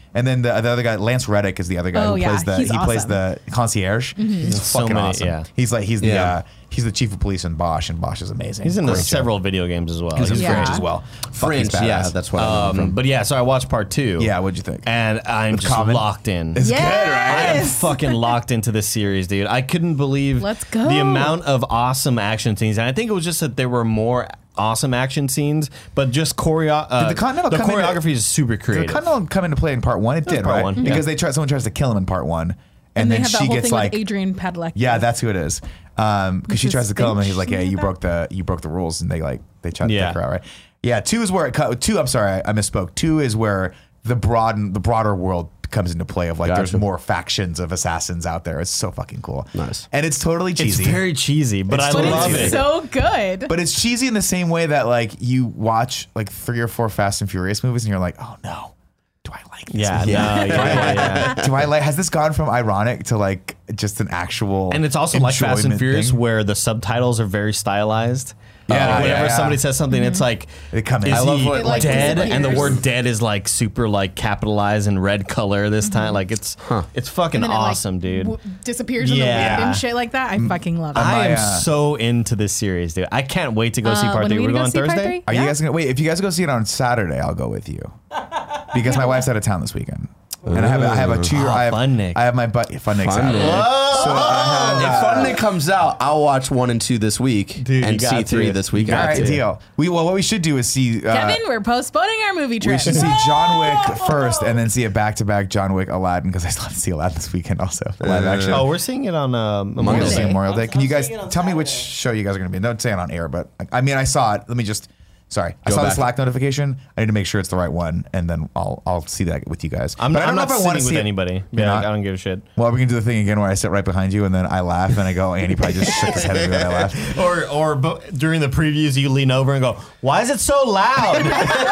A: And then the other guy, Lance Reddick, is the other guy
B: Oh,
A: who
B: yeah.
A: plays
B: He's
A: the concierge. He's
C: So
A: fucking
C: many-
A: awesome.
C: yeah.
A: He's
D: Yeah.
A: the chief of police in Bosch, and Bosch is amazing.
C: He's in
A: Great show.
C: several video games as well.
A: He's in
C: He's
B: Yeah.
A: Fringe as well. Fuck, he's
D: Fringe, yeah,
A: badass.
D: that's what I know him from.
C: But yeah, so I watched part 2.
A: Yeah, what'd you think?
C: And I'm
A: With
C: just
A: Common?
C: locked in.
A: It's
B: Yes.
A: good, right?
C: I am fucking locked into this series, dude. I couldn't believe
B: Let's go.
C: the amount of awesome action scenes. And I think it was just that there were more awesome action scenes, but just
A: Did the Continental
C: the
A: come into-
C: choreography is super
A: Did
C: creative.
A: the Continental come into play in part 1? It did,
C: part
A: right?
C: one,
A: Because
C: yeah.
A: someone tries to kill him in part 1, and
B: they
A: then
B: have that
A: she
B: whole
A: gets
B: thing
A: like,
B: with Adrian Padalecki.
A: yeah, that's who it is. Because she
B: Mrs.
A: tries to kill him, and he's like, yeah,
B: Finch,
A: you
B: something like
A: broke the rules, and they try to
C: Yeah.
A: take her out, right? Yeah, 2 is where it cut. 2, I'm sorry, I misspoke. 2 is where the broader world comes into play of like there's
D: Gotcha.
A: more factions of assassins out there. It's so fucking cool.
D: Nice.
A: And it's totally
C: It's
A: cheesy.
C: very cheesy, but
A: It's
C: I
A: totally
C: love
A: cheesy.
C: it.
B: It's so good.
A: But it's cheesy in the same way that like you watch like 3 or 4 Fast and Furious movies and you're like, oh no, do I like this?
C: Yeah,
A: movie?
C: no, yeah.
A: Do I like? Has this gone from ironic to like just an actual?
C: And it's also like Fast and
A: enjoyment
C: Furious,
A: thing?
C: where the subtitles are very stylized.
A: Yeah,
C: Like, whenever
A: yeah.
C: somebody says something, it's like,
A: They come in.
C: is
A: I
D: love
C: he
D: what,
B: like,
C: dead? And the
B: disappears.
C: word "dead" is like super like capitalized in red color this time. Like it's fucking
B: And then it, like,
C: awesome, dude.
B: Disappears in the
C: Yeah.
B: wind and shit like that. I fucking love it.
C: I am
A: my,
C: so into this series, dude. I can't wait to go see part
B: when
C: 3.
B: are we
C: We're
B: gonna
C: going
B: see part
C: Thursday.
B: 3?
A: Are
B: Yeah.
A: you guys gonna wait? If you guys go see it on Saturday, I'll go with you because my wife's out of town this weekend, and I have a 2-year.
C: Oh,
A: I have
C: Fun Nick.
A: I have my Fun Nick's
D: Fun
A: out.
D: Nick.
A: So I have.
D: If Fun Nick comes out, I'll watch 1 and 2 this week,
C: Dude,
D: and
C: you got
D: see 3
C: to.
D: this week.
A: all
C: got
A: right,
C: to.
A: deal. What we should do is see.
B: Kevin, we're postponing our movie trip.
A: We should see John Wick first, and then see a back-to-back John Wick Aladdin because I still have to see Aladdin this weekend also. Live action.
C: Oh, we're seeing it on Memorial
A: We're
B: Monday.
A: seeing
C: Day.
A: Memorial Day. Can you guys
E: seeing it on
A: tell me which
E: Saturday.
A: show you guys are going to be? Don't say it on air, but I mean, I saw it. Let me just. Sorry, I
D: Go
A: saw the
D: back.
A: Slack notification. I need to make sure it's the right one, and then I'll see that with you guys.
C: I'm
A: But I don't
C: not
A: know if I want
C: sitting
A: to
C: with
A: see it.
C: anybody.
A: You're
C: Yeah,
A: not?
C: I don't give a shit.
A: Well, we can do the thing again where I sit right behind you, and then I laugh, and I go, Andy probably just shook his head at me when I laughed.
C: Or during the previews, you lean over and go, "Why is it so loud?"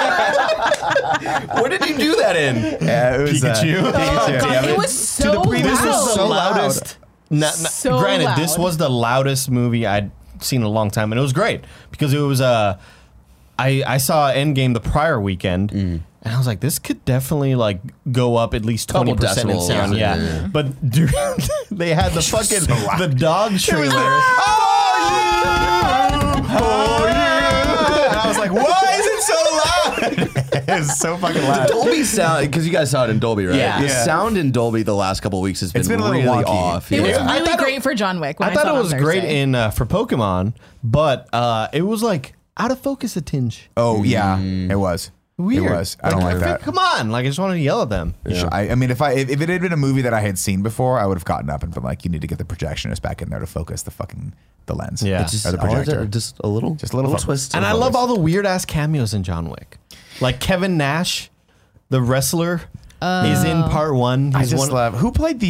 D: What did you do that in?
A: Yeah, it was
C: Pikachu?
B: Oh,
A: Pikachu.
B: God, it was so
A: previews
C: This
A: was
C: was the
A: so
B: loud.
C: loudest.
B: So
C: granted, this
B: loud.
C: was the loudest movie I'd seen in a long time, and it was great because it was. I saw Endgame the prior weekend, and I was like, this could definitely like go up at least
D: Couple
C: 20% in
D: decibels,
C: sound.
D: yeah.
C: Yeah, but dude, they had the fucking the dog trailer.
A: I was like, why is it so loud? It's so fucking loud.
D: Dolby sound, because you guys saw it in Dolby, right?
C: Yeah.
D: The
A: Yeah.
D: sound in Dolby the last couple of weeks has been,
A: It's been a little
D: really
A: wonky.
D: off.
B: It was
A: Yeah.
B: really
C: I thought
B: great for John Wick. When
C: I thought
B: saw
C: it was
B: on
C: great
B: Thursday.
C: in for Pokemon, but it was like out of focus a tinge.
A: Oh yeah, it was.
C: Weird.
A: It was. I don't like that.
C: Come on, like I just wanted to yell at them.
A: I mean, if it had been a movie that I had seen before, I would have gotten up and been like, "You need to get the projectionist back in there to focus the lens,
C: Yeah.
D: Just,
A: or the projector."
D: just a little
A: focus.
D: twist.
C: And I love all the weird ass cameos in John Wick, like Kevin Nash, the wrestler. He's in part 1.
A: I
C: He's
A: just
C: one.
A: love who played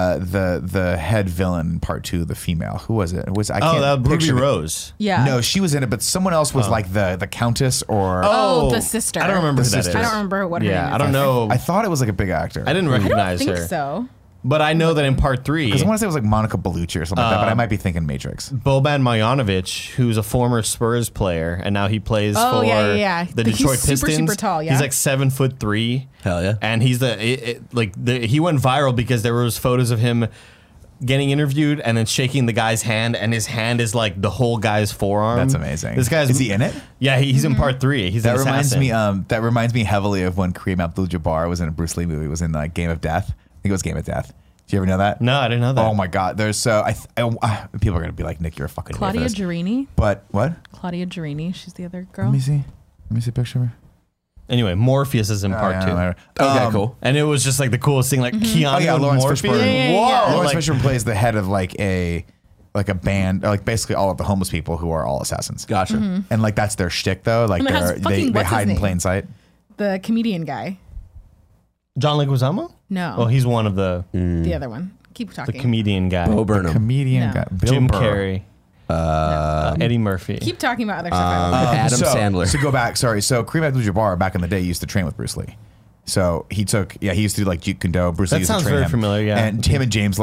A: the head villain in part 2, the female. Who was it? It was I
C: Oh,
A: can't
C: that Ruby
A: picture the-
C: Rose.
B: Yeah.
A: No, she was in it, but someone else was like the countess or.
B: Oh, the sister.
C: I don't remember
A: The
C: who that is.
A: sister.
B: I don't remember what her name
C: Yeah,
B: is.
C: I don't know.
A: I thought it was like a big actor.
C: I didn't
B: I
C: recognize
B: don't think
C: her.
B: so.
C: But I know that in part 3,
A: because I want to say it was like Monica Bellucci or something like that, but I might be thinking Matrix.
C: Boban Marjanovic, who's a former Spurs player, and now he plays
B: Oh,
C: for
B: yeah.
C: the
B: He's
C: Detroit
B: super,
C: Pistons.
B: super tall, yeah.
C: He's like 7'3".
D: Hell yeah.
C: And he's he went viral because there was photos of him getting interviewed and then shaking the guy's hand, and his hand is like the whole guy's forearm.
A: That's amazing.
C: This guy's
A: Is he in it?
C: Yeah, he's in part 3. He's
A: That
C: an
A: reminds
C: assassin.
A: me. That reminds me heavily of when Kareem Abdul-Jabbar was in a Bruce Lee movie. Was in like Game of Death. I think it was Game of Death. Did you ever know that?
C: No, I didn't know that.
A: Oh my God! There's so people are gonna be like, Nick, you're a fucking idiot
B: Claudia
A: for this.
B: Girini.
A: But what?
B: Claudia Girini. She's the other girl.
A: Let me see. Let me see a picture of her.
C: Anyway, Morpheus is in part
A: Oh,
C: 2.
A: yeah,
D: Okay, cool.
C: And it was just like the coolest thing, like Keanu
A: Oh yeah,
C: and
A: Lawrence
C: Morpheus.
A: Fishburne.
B: Yeah.
A: Lawrence
C: Like-
A: Fishburne plays the head of like a band, like basically all of the homeless people who are all assassins.
D: Gotcha.
A: And like that's their shtick though. Like
B: And it has
A: they
B: fucking- what's his
A: hide in
B: name?
A: plain sight.
B: The comedian guy.
C: John Leguizamo?
B: No.
C: Oh, he's one of the
B: the other one. Keep
C: the
B: talking.
C: comedian guy.
D: Bo Burnham.
A: Comedian
B: No.
A: guy. Bill
C: Jim
A: Burr.
C: Carrey. Eddie Murphy.
B: Keep talking about other stuff. I love.
D: Adam Sandler.
A: So go back. Sorry. So Kareem Abdul-Jabbar back in the day used to train with Bruce Lee. So he used to do like Jeet Kune Do. Bruce Lee
C: That
A: used to
C: sounds
A: train
C: very
A: him.
C: familiar, yeah.
A: And him and James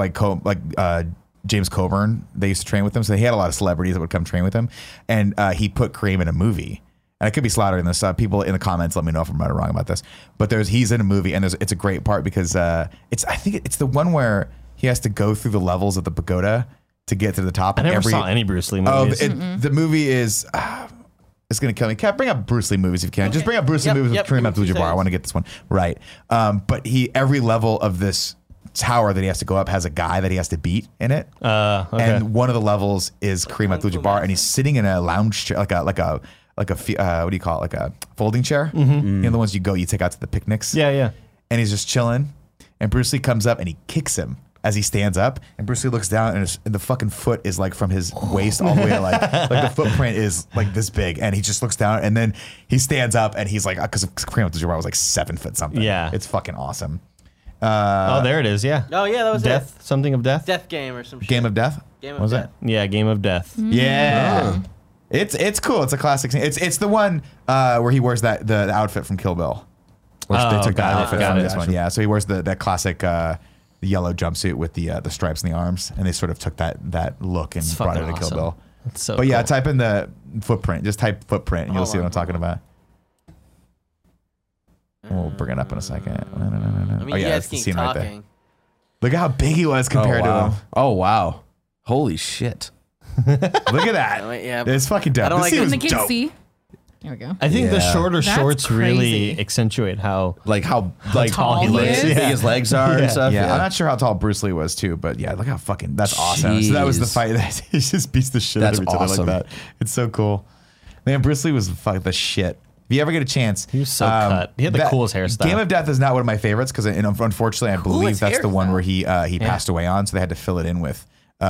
A: James Coburn, they used to train with him. So he had a lot of celebrities that would come train with him. And he put Kareem in a movie. and I could be slaughtering this. People in the comments, let me know if I'm right or wrong about this. But he's in a movie, and it's a great part because I think it's the one where he has to go through the levels of the pagoda to get to the top.
C: I never saw any Bruce Lee movies.
A: The movie is. It's gonna kill me. Can't bring up Bruce Lee movies if you can. Okay. Just bring up Bruce Lee movies with Kareem Abdul-Jabbar. I want to get this one right. But every level of this tower that he has to go up has a guy that he has to beat in it.
C: Okay.
A: And one of the levels is Kareem Abdul-Jabbar, and he's sitting in a lounge chair, like a what do you call it? Like a folding chair. You know the ones you take out to the picnics.
C: Yeah.
A: And he's just chilling, and Bruce Lee comes up and he kicks him as he stands up, and Bruce Lee looks down, and the fucking foot is like from his waist all the way, like the footprint is like this big, and he just looks down, and then he stands up, and he's like, because Kareem Abdul-Jabbar was like 7 foot something.
C: Yeah,
A: it's fucking awesome.
C: There it is. Yeah.
E: Oh yeah, that was
C: Death. Something of Death.
E: Death Game or some shit.
A: Game of Death.
E: Game of Death.
C: Yeah, Game of Death.
A: Yeah. It's cool. It's a classic scene. It's the one where he wears the outfit from Kill Bill. Which they took that outfit from this one. Yeah, so he wears that classic the yellow jumpsuit with the stripes in the arms, and they sort of took that look and brought it to Kill Bill.
C: That's so
A: but yeah,
C: cool.
A: type in the footprint. Just type footprint, and you'll see what I'm talking about. We'll bring it up in a second.
E: I mean, you guys
A: that's the
E: keep
A: scene right there.
E: talking.
A: Look at how big he was compared to him.
D: Oh wow! Holy shit!
A: Look at that.
E: Yeah.
A: It's fucking dope.
E: I don't
A: This
E: like
A: scene
E: it.
A: was
B: Can the kids
A: dope.
B: see? There we go.
C: I think the shorter
B: That's
C: shorts really
B: crazy.
C: accentuate how
D: How
B: tall he
D: big
B: is.
D: his legs are and stuff.
A: Yeah, I'm not sure how tall Bruce Lee was too, but yeah, look how fucking that's awesome. So that was the
D: Jeez.
A: fight that he just beats the shit out
D: That's
A: of each other
D: awesome.
A: like that. It's so cool. Man, Bruce Lee was the shit. If you ever get a chance,
C: he was so cut. He had the coolest hairstyle.
A: Game of Death is not one of my favorites because unfortunately I believe
E: Coolest
A: that's the one
E: hairstyle.
A: where he passed away on, so they had to fill it in with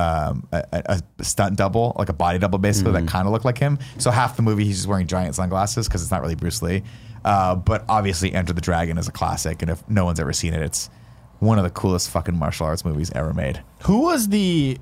A: a stunt double, like a body double basically that kind of looked like him. So half the movie he's just wearing giant sunglasses because it's not really Bruce Lee. But obviously Enter the Dragon is a classic, and if no one's ever seen it, it's one of the coolest fucking martial arts movies ever made.
C: Who was the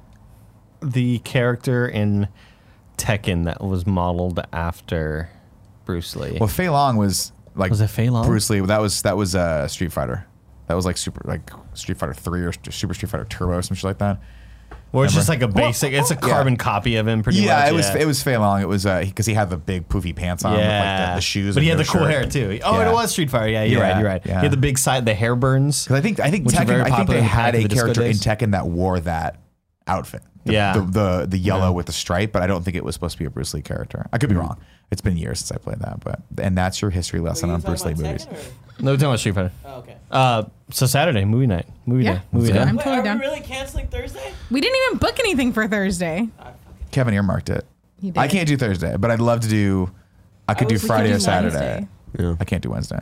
C: character in Tekken that was modeled after Bruce Lee?
A: Well, Fei Long was like
C: Was it Fei Long?
A: Bruce Lee. That was Street Fighter. That was like Street Fighter 3 or Super Street Fighter Turbo or some shit like that.
C: Or it's just like a basic. It's a carbon copy of him, pretty much.
A: Yeah, it was Fei Long. It was because he had the big poofy pants on with like the shoes.
C: But he
A: and
C: had the
A: no
C: cool
A: shirt.
C: hair too. Oh,
A: Yeah.
C: it was Street Fighter. Yeah, you're right.
A: Yeah.
C: He had the big side, the hair burns.
A: 'Cause I think
C: which is very
A: Tekken. I think
C: popular
A: they
C: in
A: had
C: Hack
A: a
C: of the Disco
A: character in
C: days.
A: Tekken that wore that outfit.
C: Yeah.
A: The yellow with the stripe, but I don't think it was supposed to be a Bruce Lee character. I could be wrong. It's been years since I played that, and that's your history lesson on Bruce Lee movies.
C: No, we're talking about Street Fighter.
E: Oh, okay.
C: So Saturday, movie night. Movie
B: Yeah.
C: day. Movie
B: Yeah.
C: day.
B: I'm
E: Wait,
B: totally
E: are
B: down.
E: we really canceling Thursday?
B: We didn't even book anything for Thursday.
A: Kevin earmarked it.
B: He did.
A: I can't do Thursday, but I'd love to do. I could do
E: we could
A: Friday
B: do
A: or Saturday.
B: Wednesday.
D: Yeah.
A: I can't do Wednesday.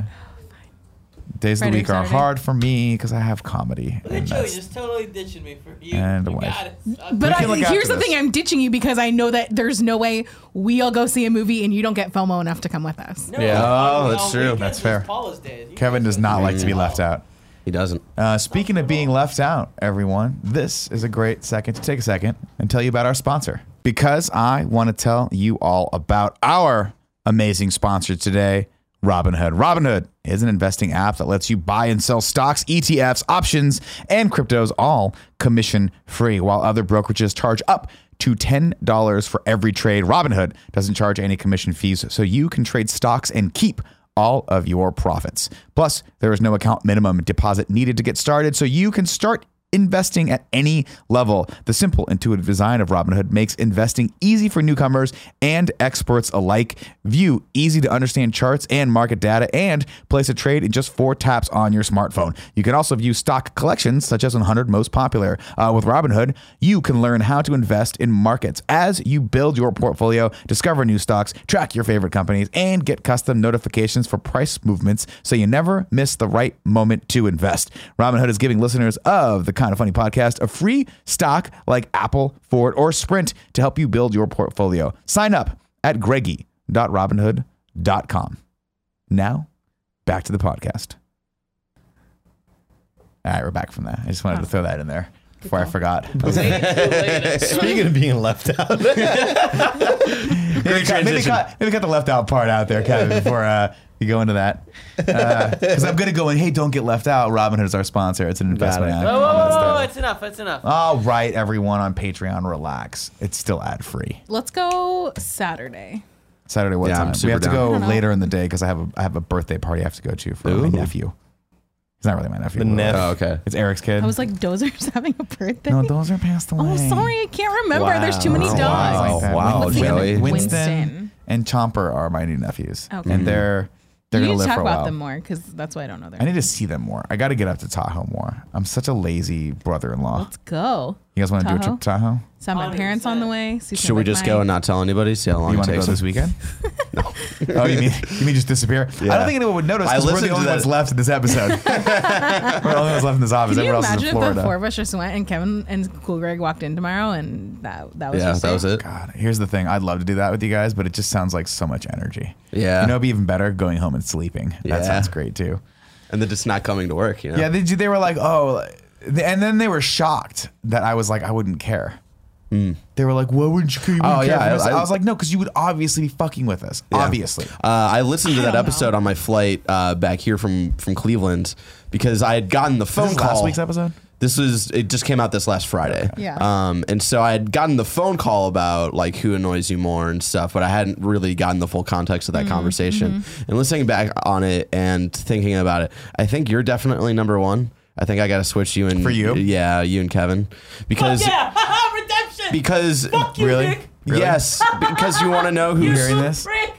A: Days of
B: Friday
A: the
B: or
A: week are
B: Saturday?
A: hard for me because I have comedy.
E: Look
A: and
E: at you,
A: that's-
E: just totally ditching me for you.
A: And the
E: you
A: wife.
E: got it.
B: But
A: can look
B: here's
A: after
B: the
A: this.
B: thing: I'm ditching you because I know that there's no way we all go see a movie and you don't get FOMO enough to come with us.
E: No,
C: Yeah.
D: Oh,
E: on
D: that's true.
E: weekends
A: That's
E: is
A: fair.
E: Paula's day. You
A: Kevin
E: guys
A: does not
E: go
A: like to be
E: see
A: left
E: Paula.
A: out.
D: He doesn't.
A: Speaking of being left out, everyone, this is a great second to take a second and tell you about our sponsor. Because I want to tell you all about our amazing sponsor today, Robinhood. Robinhood is an investing app that lets you buy and sell stocks, ETFs, options, and cryptos, all commission-free, while other brokerages charge up to $10 for every trade. Robinhood doesn't charge any commission fees, so you can trade stocks and keep all of your profits. Plus, there is no account minimum deposit needed to get started, so you can start investing at any level. The simple, intuitive design of Robinhood makes investing easy for newcomers and experts alike. View easy to understand charts and market data and place a trade in just 4 taps on your smartphone. You can also view stock collections such as 100 most popular. With Robinhood, you can learn how to invest in markets as you build your portfolio, discover new stocks, track your favorite companies, and get custom notifications for price movements so you never miss the right moment to invest. Robinhood is giving listeners of the Kind of Funny podcast a free stock like Apple, Ford, or Sprint to help you build your portfolio. Sign up at greggy.robinhood.com. Now, back to the podcast. All right, we're back from that. I just wanted to throw that in there before I forgot.
C: Speaking of being left out,
A: Maybe cut the left out part out there, Kevin, before you go into that. Because I'm going to go in, hey, don't get left out. Robinhood is our sponsor. It's an investment.
E: Whoa, whoa, whoa, whoa, it's enough. It's enough.
A: All right, everyone on Patreon, relax. It's still ad free.
B: Let's go Saturday.
A: Saturday what
D: Yeah, I'm
A: time?
D: super
A: We have to
D: down.
A: go
B: I don't know.
A: later in the day because I have a birthday party I have to go to for my
D: Ooh.
A: nephew. He's not really my nephew.
C: The
A: but
C: nephew.
D: Oh, okay.
A: It's Eric's kid.
B: I was like, Dozer's having a birthday.
A: no, those are passed away.
B: Oh, sorry, I can't remember. There's too many
C: Wow.
B: dogs.
A: Like that.
D: Wow,
B: What's the
D: Joey.
B: other-
A: Winston and Chomper are my new nephews,
B: Okay.
A: and they're
B: You
A: gonna
B: need to
A: live
B: talk
A: for a
B: about
A: while.
B: them more because that's why I don't know their
A: I need to see them more. I got to get up to Tahoe more. I'm such a lazy brother-in-law.
B: Let's go.
A: You guys want to do a trip to Tahoe?
B: Saw my parents on the way.
D: Should we just go and not tell anybody? See how long
A: You
D: it
A: want to go
D: takes.
A: this weekend? No. Oh, you mean just disappear? I
D: Yeah.
A: don't think anyone would notice
D: I
A: because we're
D: listened
A: the
D: to
A: only
D: that.
A: ones left in this episode. We're the only ones left in this office.
B: Can you
A: Everyone else is
B: imagine
A: in
B: if the
A: Florida.
B: four of us just went and Kevin and Cool Greg walked in tomorrow and that was
D: Yeah,
B: just
D: that was it.
A: God, here's the thing. I'd love to do that with you guys, but it just sounds like so much energy.
D: Yeah.
A: You know, it'd be even better going home and sleeping. That
D: Yeah.
A: sounds great too.
D: And then just not coming to work, you know?
A: Yeah, they were like, oh, and then they were shocked that I was like, I wouldn't care. They were like, "Why wouldn't you care?"
D: Oh,
A: care
D: yeah,
A: for this?"
D: I-
A: I was like, "No, because you would obviously be fucking with us.
D: Yeah.
A: Obviously."
D: I listened to
B: I
D: that
B: don't
D: episode
B: know.
D: on my flight back here from Cleveland because I had gotten the phone
A: This is
D: call.
A: last week's episode?
D: It just came out this last Friday.
B: Yeah.
D: And so I had gotten the phone call about like who annoys you more and stuff, but I hadn't really gotten the full context of that conversation. And listening back on it and thinking about it, I think you're definitely number one. I think I got to switch you and
A: For you?
D: Yeah, you and Kevin because
E: Redemption.
D: because
E: Fuck you,
A: Really?
E: Nick.
D: yes, because you want to know who's
A: hearing this?
E: Frick.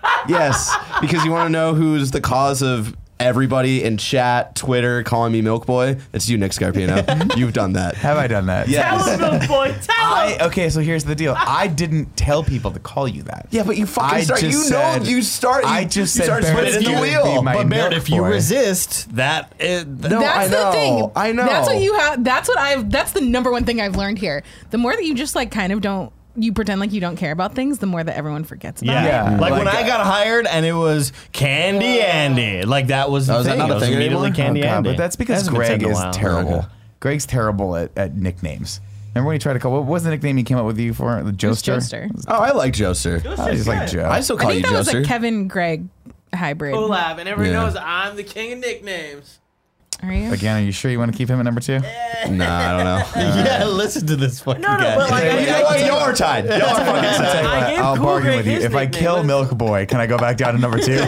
D: yes, because you want to know who's the cause of everybody in chat, Twitter calling me Milk Boy. It's you, Nick Scarpino. You've done that.
A: Have I done that?
D: Yeah.
E: Tell him, little boy. Tell him.
A: Okay, so here's the deal. I didn't tell people to call you that.
D: Yeah, but you fucking
A: I
D: start.
A: just
D: You know,
A: said-
D: you start.
A: I
D: you-
A: just
D: you
A: said
D: start
A: Barrett
D: spinning the
A: would be
D: wheel.
A: my
C: But Barrett,
A: milk
C: if you
A: boy.
C: resist, that is,
D: No,
B: That's
D: I
B: the
D: know.
B: thing.
D: I know.
B: That's what you have. That's the number one thing I've learned here. The more that you just like kind of don't, you pretend like you don't care about things, the more that everyone forgets about it.
A: Yeah.
C: Like when
A: Like,
C: I got hired and it was Candy Andy. Like that was the
D: Oh, is that
C: thing.
D: not a
C: It was
D: thing
C: immediately
D: anymore?
C: Candy
A: Oh, God,
C: Andy.
A: but that's because
C: Hasn't been said
A: Greg
C: in a
A: is
C: while.
A: terrible.
D: Okay.
A: Greg's terrible at nicknames. Remember when he tried to call? What was the nickname he came up with you for? The
B: It was
A: Joester.
B: Joester.
D: Oh, I like Joester.
A: I just like Joe.
D: I still
B: I
D: call you
B: think that was a
D: Joester.
B: Kevin Greg hybrid.
E: Collab, and everyone
D: Yeah.
E: knows I'm the king of nicknames.
B: Are you?
A: Again, are you sure you want to keep him at number 2?
D: Nah, I don't know.
C: Yeah, listen to this fucking
E: No, no,
C: guy.
E: but like,
A: Hey,
E: I
A: you
E: mean,
A: know what?
D: Y'all are tied. Y'all are fucking
A: I'll tell
D: tied.
A: you
E: I
A: what,
E: gave
A: I'll
E: Cool
A: bargain
E: Greg
A: with you.
E: his
A: If I
E: nickname.
A: kill
E: What is
A: Milk Boy, can I go back down to number 2?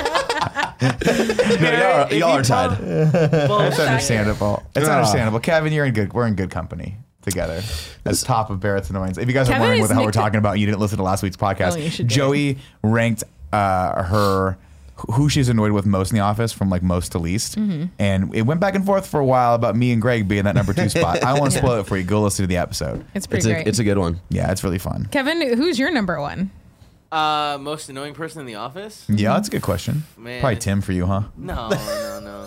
D: No, y'all are tied.
A: It's understandable. It's
D: Ah.
A: understandable. Kevin, we're in good company together. That's top of Barrett's annoyance. If you guys are
B: Kevin
A: wondering
B: is
A: what the hell we're
B: nicked-
A: talking about, and you didn't listen to last week's podcast.
B: Oh, you should do
A: Joey ranked her who she's annoyed with most in the office from like most to least, and it went back and forth for a while about me and Greg being that number 2 spot. I want to spoil it for you. Go listen to the episode.
B: It's pretty great.
D: It's a good one.
A: Yeah, it's really fun.
B: Kevin, who's your number one?
E: Most annoying person in the office?
A: Yeah, that's a good question.
E: Man.
A: Probably Tim for you, huh?
E: No, no, no.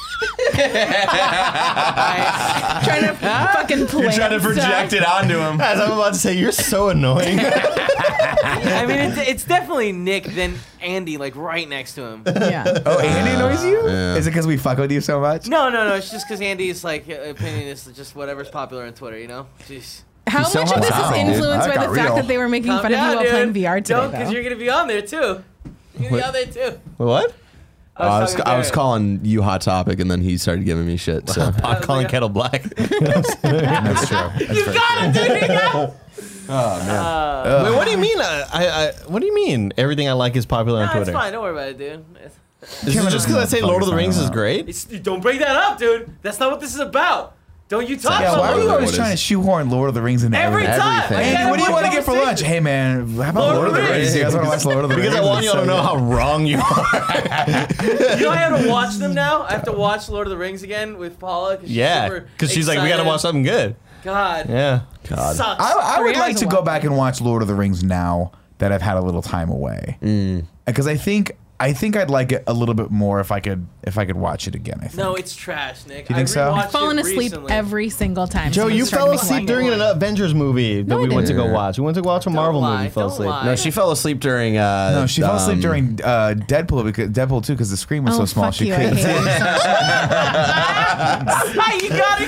B: Trying to fucking plan stuff.
D: it onto him.
C: As I'm about to say, you're so annoying.
E: I mean, it's definitely Nick, then Andy, like right next to him.
B: Yeah.
A: Oh, Andy annoys you?
D: Yeah.
A: Is it because we fuck with you so much?
E: No, it's just because Andy's like opinion is just whatever's popular on Twitter, you know? Jeez.
B: How
D: so
B: much of
D: hot
B: this
D: topic,
B: is
D: dude.
B: influenced
A: That
B: by
A: got
B: the fact
A: real.
B: that they were making
E: Calm
B: fun of you
E: down,
B: while
E: dude.
B: playing VR today?
E: Don't, because
B: though?
E: you're gonna be on there too. You're gonna be on there too.
C: What?
D: I was
E: talking to
D: I was
E: Barrett.
D: calling you Hot Topic, and then he started giving me shit. So
C: Pot calling kettle black.
A: That's true. That's
E: You
A: very
E: got it, dude. You got it.
C: Wait, what do you mean? What do you mean? Everything I like is popular on
E: No, it's
C: Twitter.
E: fine. Don't worry about it, dude.
C: Is it just because I say Lord of the Rings is great?
E: Don't bring that up, dude. That's not what this is about. Don't you talk
A: Yeah,
E: about
A: why are
E: Lord
A: you
E: of the
A: always
E: Rings.
A: trying to shoehorn Lord of the Rings into
E: Every
A: everything?
E: time.
D: Everything.
E: I
A: Hey,
E: gotta
A: what do you
E: have
A: want to
E: one
A: get for lunch? Hey, man, how about Lord of the Rings? You guys want to watch Lord of the Rings?
C: Because I want you all to know how wrong you are.
E: You know I have to watch them now? I have to watch Lord of the Rings again with Paula.
C: Yeah, because she's like, we got to watch something good.
E: God.
C: Yeah.
E: Sucks.
A: I would
B: 3
A: like
B: hours
A: to
B: a
A: go
B: while.
A: back and watch Lord of the Rings now that I've had a little time away. Because I think I'd like it a little bit more if I could watch it again. I think.
E: No, it's trash, Nick.
A: You think so?
E: rewatched
B: I've fallen
E: it
B: asleep
E: recently.
B: every single time.
C: Joe,
B: someone's
C: you
B: tried
C: fell
B: to make me
C: asleep
B: watch
C: during
B: it.
C: an Avengers movie that
B: No, I
C: we went to go
D: didn't.
C: watch. We went to watch a Marvel
E: lie,
C: movie. You fell
E: don't
C: asleep.
E: lie.
D: no, she fell asleep during.
A: No, she fell asleep during Deadpool because Deadpool 2 because the screen was
B: Oh,
A: so small
B: fuck
A: she
B: you. I
A: couldn't.
B: hate it.
E: You got it good,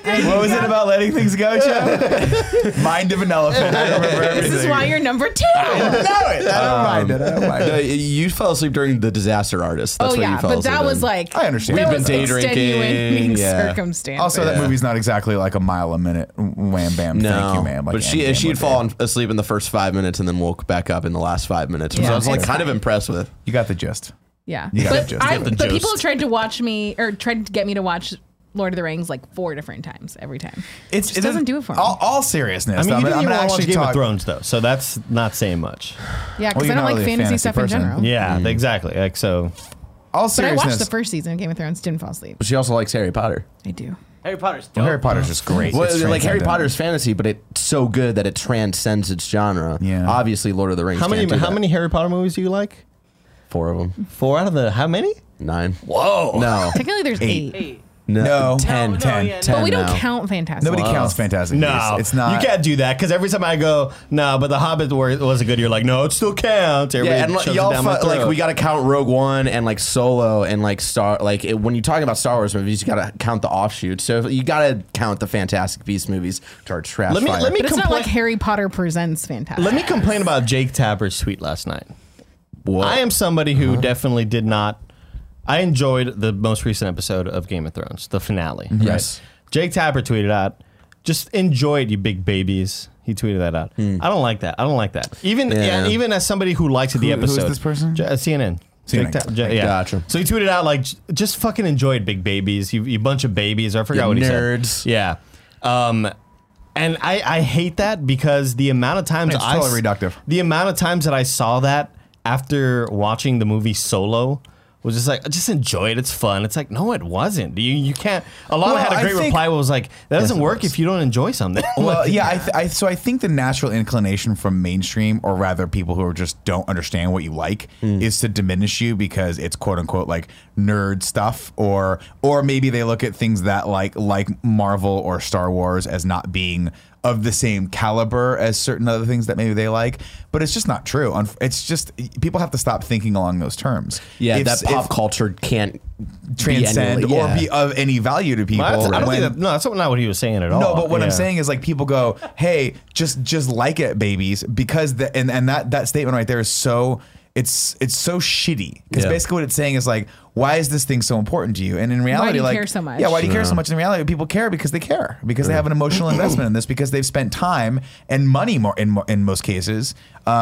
A: What was it about letting things go, Joe? Mind of an elephant. I remember everything.
B: This is why you're number 2.
A: I don't mind it. I don't mind
D: No,
A: it.
D: you fell asleep during The Disaster Artist. That's
B: Oh
D: what
B: yeah,
D: you fell
B: but
D: asleep
B: that was
D: in.
B: like
A: I understand.
B: There
A: We've
B: was
D: been day
B: extenuating
D: drinking, yeah.
B: circumstances.
A: Also, that movie's not exactly like a mile a minute. Wham bam.
D: No,
A: Thank you, ma'am. Like
D: but
A: Andy
D: she'd
A: would say.
D: fallen asleep in the first 5 minutes and then woke back up in the last 5 minutes, which
B: Yeah,
D: I was like
B: it's
D: kind of
B: fine.
D: impressed with.
A: You got the gist.
B: Yeah,
A: You got
B: but
A: the gist.
C: The
B: but people
C: gist.
B: have tried to watch me or tried to get me to watch Lord of the Rings like 4 different times every time.
A: It
B: doesn't do it for me.
A: All seriousness.
C: I mean, you didn't
A: I'm
C: even
A: gonna
C: watch
A: actually
C: Game of
A: talk.
C: Thrones though, so that's not saying much.
B: Yeah,
A: Well,
B: because
A: you're
B: I don't
A: not
B: like
A: really a
B: fantasy
A: fantasy
B: stuff
A: person.
B: in general.
C: Yeah, exactly. Like so.
A: All
B: But I
A: seriousness.
B: watched the first season of Game of Thrones, didn't fall asleep.
D: But she also likes Harry Potter.
B: I do.
E: Harry Potter's dope.
A: Well, Harry Potter's just great.
D: Well,
A: It's
D: like Harry
A: transcendent.
D: Potter's fantasy, but it's so good that it transcends its genre.
A: Yeah.
D: Obviously, Lord of the Rings.
C: How many
D: can't do that.
C: Harry Potter movies do you like?
D: 4 of them.
C: 4 out of the how many?
D: 9.
C: Whoa.
D: No.
B: Technically, there's 8.
E: 8.
D: No.
A: No.
D: 10.
E: No,
D: 10.
E: yeah, no.
D: 10
B: But we don't
D: now.
B: count Fantastic.
A: Nobody counts Fantastic
C: No,
A: Beasts. It's not.
C: You can't do that because every time I go, no, but The Hobbit wasn't good. You're like, no, it still counts.
D: Yeah,
C: Everybody
D: and like,
C: shoves it
D: y'all
C: down my
D: like
C: throat.
D: we got to count Rogue One and like Solo and like when you're talking about Star Wars movies, you got to count the offshoots. So you got to count the Fantastic Beasts movies to our trash
C: Let me-
D: fire.
C: let me-
B: But it's not
C: Compla-
B: like Harry Potter presents Fantastic.
C: Let me complain about Jake Tapper's tweet last night.
D: What?
C: I am somebody who definitely did not. I enjoyed the most recent episode of Game of Thrones, the finale.
D: Yes.
C: Right? Jake Tapper tweeted out, "Just enjoy it, you big babies." He tweeted that out. I don't like that. I don't like that. Even
D: Yeah.
C: even as somebody who likes the
A: Who is
C: episode.
A: this person?
C: CNN.
A: CNN.
C: Yeah.
D: Gotcha.
C: So he tweeted out like, "Just fucking enjoy it, big babies. You bunch of babies." Or I forgot
D: You
C: what he
D: nerds.
C: said. Yeah. And I hate that because the amount of times
A: It's totally reductive.
C: the amount of times that I saw that after watching the movie Solo was just like, just enjoy it. It's fun. It's like, no, it wasn't. You can't. A lot
A: Well,
C: had a
A: I
C: great
A: think-
C: reply. Was like, that doesn't
D: it
C: work
D: was.
C: if you don't enjoy something.
A: Well, yeah. So I think the natural inclination from mainstream, or rather people who just don't understand what you like, is to diminish you because it's quote unquote like nerd stuff, or maybe they look at things that like Marvel or Star Wars as not being of the same caliber as certain other things that maybe they like, but it's just not true. It's just people have to stop thinking along those terms.
D: Yeah,
A: If-
D: that pop
A: if
D: culture can't
A: transcend
D: be
A: or be of any value to people.
C: I don't think
A: when-
C: that, no, that's not what he was saying at all.
A: No, but what I'm
C: Yeah.
A: saying is like people go, "Hey, just like it, babies," because and that statement right there is so it's so shitty because
D: Yeah.
A: basically what it's saying is like, why is this thing so important to you? And in reality,
B: do you
A: like,
B: care so much?
A: Yeah, why do you care so much? In reality, people care because they care because they have an emotional investment in this because they've spent time and money more in most cases.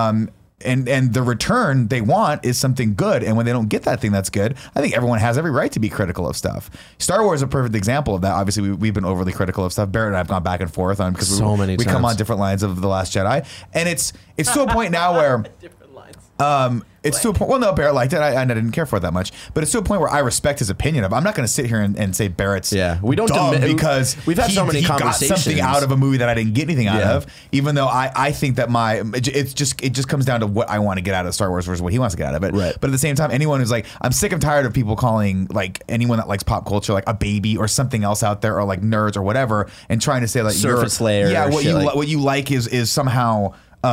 A: And the return they want is something good. And when they don't get that thing that's good, I think everyone has every right to be critical of stuff. Star Wars is a perfect example of that. Obviously, we've been overly critical of stuff. Barrett and I have gone back and forth on because
D: So many
A: we come
D: times.
A: on different lines of The Last Jedi. And it's to a point now where
E: Different lines.
A: it's to a point. Well, no, Barrett liked it. I didn't care for it that much. But it's to a point where I respect his opinion of. I'm not going to sit here and say Barrett's
D: We don't
A: dumb
D: demi-
A: because
D: we've had so many
A: he got
D: conversations.
A: something out of a movie that I didn't get anything out
D: Yeah.
A: of. Even though I think that it just comes down to what I want to get out of Star Wars versus what he wants to get out of it.
D: Right.
A: But at the same time, anyone who's like, I'm sick and tired of people calling like anyone that likes pop culture like a baby or something else out there or like nerds or whatever, and trying to say like
D: Surface layer
A: Yeah,
D: or
A: what
D: shit
A: you
D: like-
A: what you like is somehow.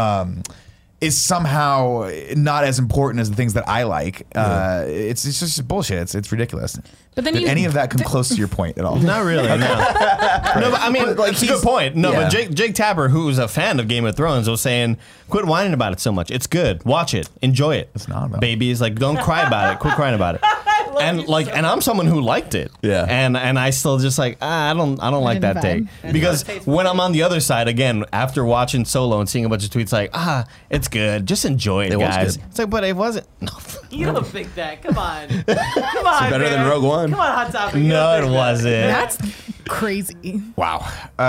A: Is somehow not as important as the things that I like. It's just bullshit. It's ridiculous.
B: But then
A: Did
B: you-
A: any of that come close to your point at all?
C: Not really. No. No, but I mean,
D: But, like,
C: it's a good
D: he's-
C: point. No,
D: yeah.
C: but Jake Tapper, who's a fan of Game of Thrones, was saying, "Quit whining about it so much. It's good. Watch it. Enjoy it.
A: It's not about
C: babies. Like, don't cry about it. Quit crying about it." And like, and I'm someone who liked it.
D: Yeah.
C: And I still just like I don't like
B: didn't
C: that take
B: vibe.
C: because
E: It tastes
C: when I'm on the other side again after watching Solo and seeing a bunch of tweets like it's good. Just enjoy it,
D: It was
C: guys.
D: good.
C: It's like, but it wasn't. No.
E: You don't think that? Come on. Come on.
D: better than
E: man.
D: Rogue One.
E: Come on, Hot Topic. You
C: No,
E: don't
C: it
E: think that.
C: wasn't.
B: That's crazy.
A: Wow.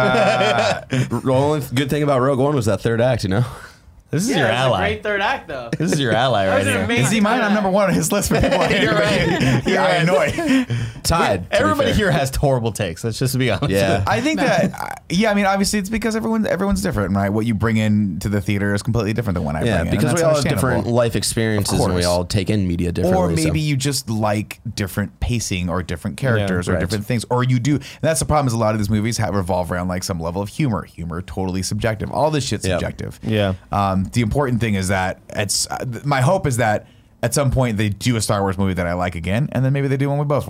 D: The only good thing about Rogue One was that third act, you know?
C: This is
E: Yeah,
C: your
E: it's a
C: ally.
E: great third act, though.
C: This is your ally
E: That
C: right
E: was an
C: here.
E: amazing
A: Is he mine?
E: third
A: I'm number
E: act.
A: one on his list for people I hate.
C: You're right.
A: Yeah, I annoy.
D: Tied. to be
C: Everybody
D: fair.
C: here has horrible takes. Let's just be honest.
D: Yeah.
A: I think that, I mean, obviously it's because everyone's different, right? What you bring in to the theater is completely different than what I
D: Yeah,
A: bring in.
D: because
A: and
D: we
A: that's
D: all have different
A: understandable.
D: life experiences and we
A: course.
D: all take in media differently.
A: Or maybe
D: so.
A: you just like different pacing or different characters or
D: right.
A: different things, or you do. And that's the problem is a lot of these movies revolve around like some level of humor. Humor totally subjective. All this shit's
D: Yep.
A: subjective.
C: Yeah.
A: The important thing is that my hope is that at some point they do a Star Wars movie that I like again, and then maybe they do one we both like.